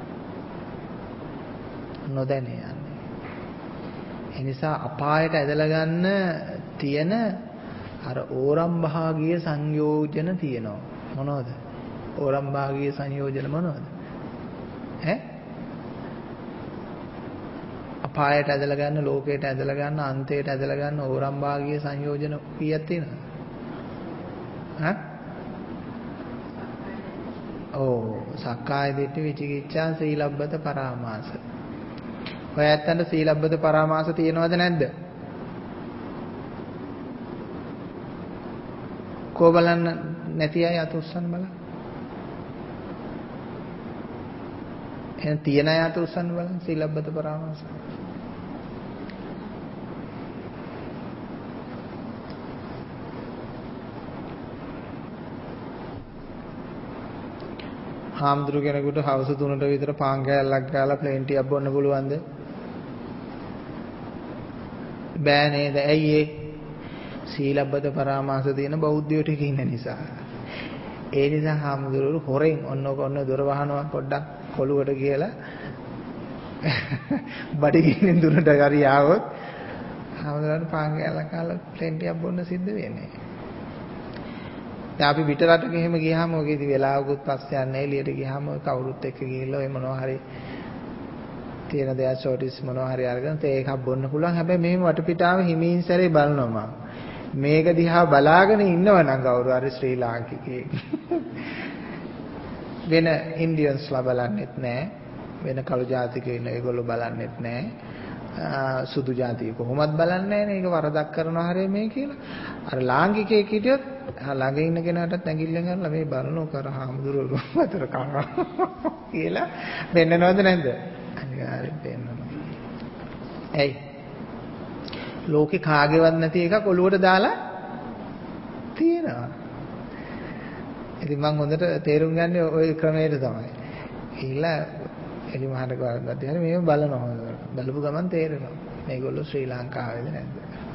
නොදැන යන්නේ. ඒ නිසා අපායට ඇදලා ගන්න තියෙන අර ඕරම් භාගීය සංයෝජන තියෙනවා. මොනවද? ඕරම් භාගීය සංයෝජන මොනවද? ඈ? අපායට ඇදලා ගන්න, ලෝකයට ඇදලා ගන්න, අන්තයට ඇදලා ගන්න ඕරම් භාගීය සංයෝජන කීයක් තියෙනවද? ඈ? ඕ සක්කාය දිට්ඨි විචිකිච්ඡා සීලබ්බත පරාමාස. ඔය ඇත්තන්ට සීලබ්බත පරාමාස තියෙනවද නැද්ද? කෝ බලන්න නැති අය අත උස්සන්න බලන්න. එහෙනම් තියෙන අය අත උස්සන්න බලන්න සීලබ්බත පරාමාස. හාමුදුරු කෙනෙකුට හවස තුනට විතර පාන් කෑල්ලක් ගාලා ප්ලේන් ටිකක් බොන්න පුළුවන්ද? බෑ නේද? ඇයි ඒ? සීලබ්බත පරාමාස තියෙන බෞද්ධයෝ ටික ඉන්න නිසා. ඒ නිසා හාමුදුරුවෝ හොරෙන් ඔන්න ඔන්න දොර වහනවා පොඩ්ඩක් කොළුවට කියලා. බඩගින්නෙන් දුරට හරි ආවොත් හාමුදුරුවන්ට පාන් කෑල්ලක් කාලා ප්ලේන් ටිකක් බොන්න සිද්ධ වෙන්නේ. දැන් අපි පිට රටක එහෙම ගියාම ඔකේදී වෙලාවකුත් පස්සේ යන්නේ එළියට ගියාම කවුරුත් එක්ක ගිහිල්ලා ඔය මොනවා හරි තියෙන දේවල් ෂෝටිස් මොනවා හරි අරගෙන තේ එකක් බොන්න පුළුවන්. හැබැයි මෙහෙම වටපිටාව හිමින් සැරේ බලනවා මම. මේක දිහා බලාගෙන ඉන්නවනම් කවුරු හරි ශ්‍රී ලාංකිකයෙක් වෙන ඉන්දියන්ස්ලා බලන්නෙත් නැහැ. වෙන කළු ජාතිකයෝ ඉන්න ඒගොල්ලෝ බලන්නෙත් නැහැ. සුදු ජාතිය කොහොමවත් බලන්නේ නැහැ නේ. ඒක වරදක් කරනවා හරිය මේ කියලා. අර ලාංකිකයෙක් හිටියොත් ළඟ ඉන්න කෙනාටත් ඇඟිල්ලෙන් අරලා මේ බලනෝ කර හාමුදුරුවෝ අතර කනවා කියලා වෙන්නවද නැද්ද? අනිවාර්යෙන් වෙන්නවා. ඇයි? ලෝකේ කාගේවත් නැති එකක් ඔලුවට දාලා තියෙනවා. ඉතින් මම හොඳට තේරුම් ගන්න ওই ක්‍රමයට තමයි. ඊළා එලි මහානක වරද්දක් හරි මේව බලනවා හොඳට. බලපු ගමන් තේරෙනවා මේගොල්ලෝ ශ්‍රී ලංකාවේද නැද්ද?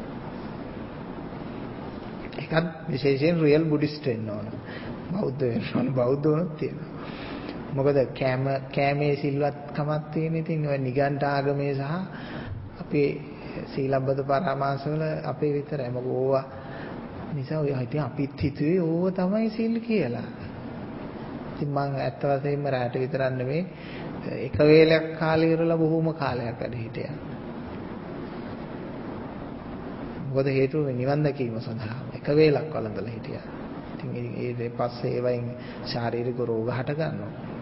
ඒකත් විශේෂයෙන් රියල් බුද්දිස්ට් වෙන්න ඕන. බෞද්ධ වෙන්න ඕන. බෞද්ධ වුණොත් තියෙනවා. මොකද කෑම කෑමේ සිල්වත්කමක් තියෙන. ඉතින් ඔය නිගණ්ඨ ආගමේ සහ අපේ සීලබ්බත පරාමාසවල අපේ විතරයි. මොකද ඕවා නිසා ඔය හිතේ අපිත් හිතුවේ ඕව තමයි සීල් කියලා. ඉතින් මම ඇත්ත වශයෙන්ම රැට විතරක් නෙමෙයි එක වේලක් කාලේ ඉවරලා බොහොම කාලයක් වැඩ හිටියා. මොකද හේතුව නිවන් දැකීම සඳහා එක වේලක් වළඳලා හිටියා. ඉතින් ඒ පස්සේ ඒ වයින් ශාරීරික රෝග හට ගන්නවා.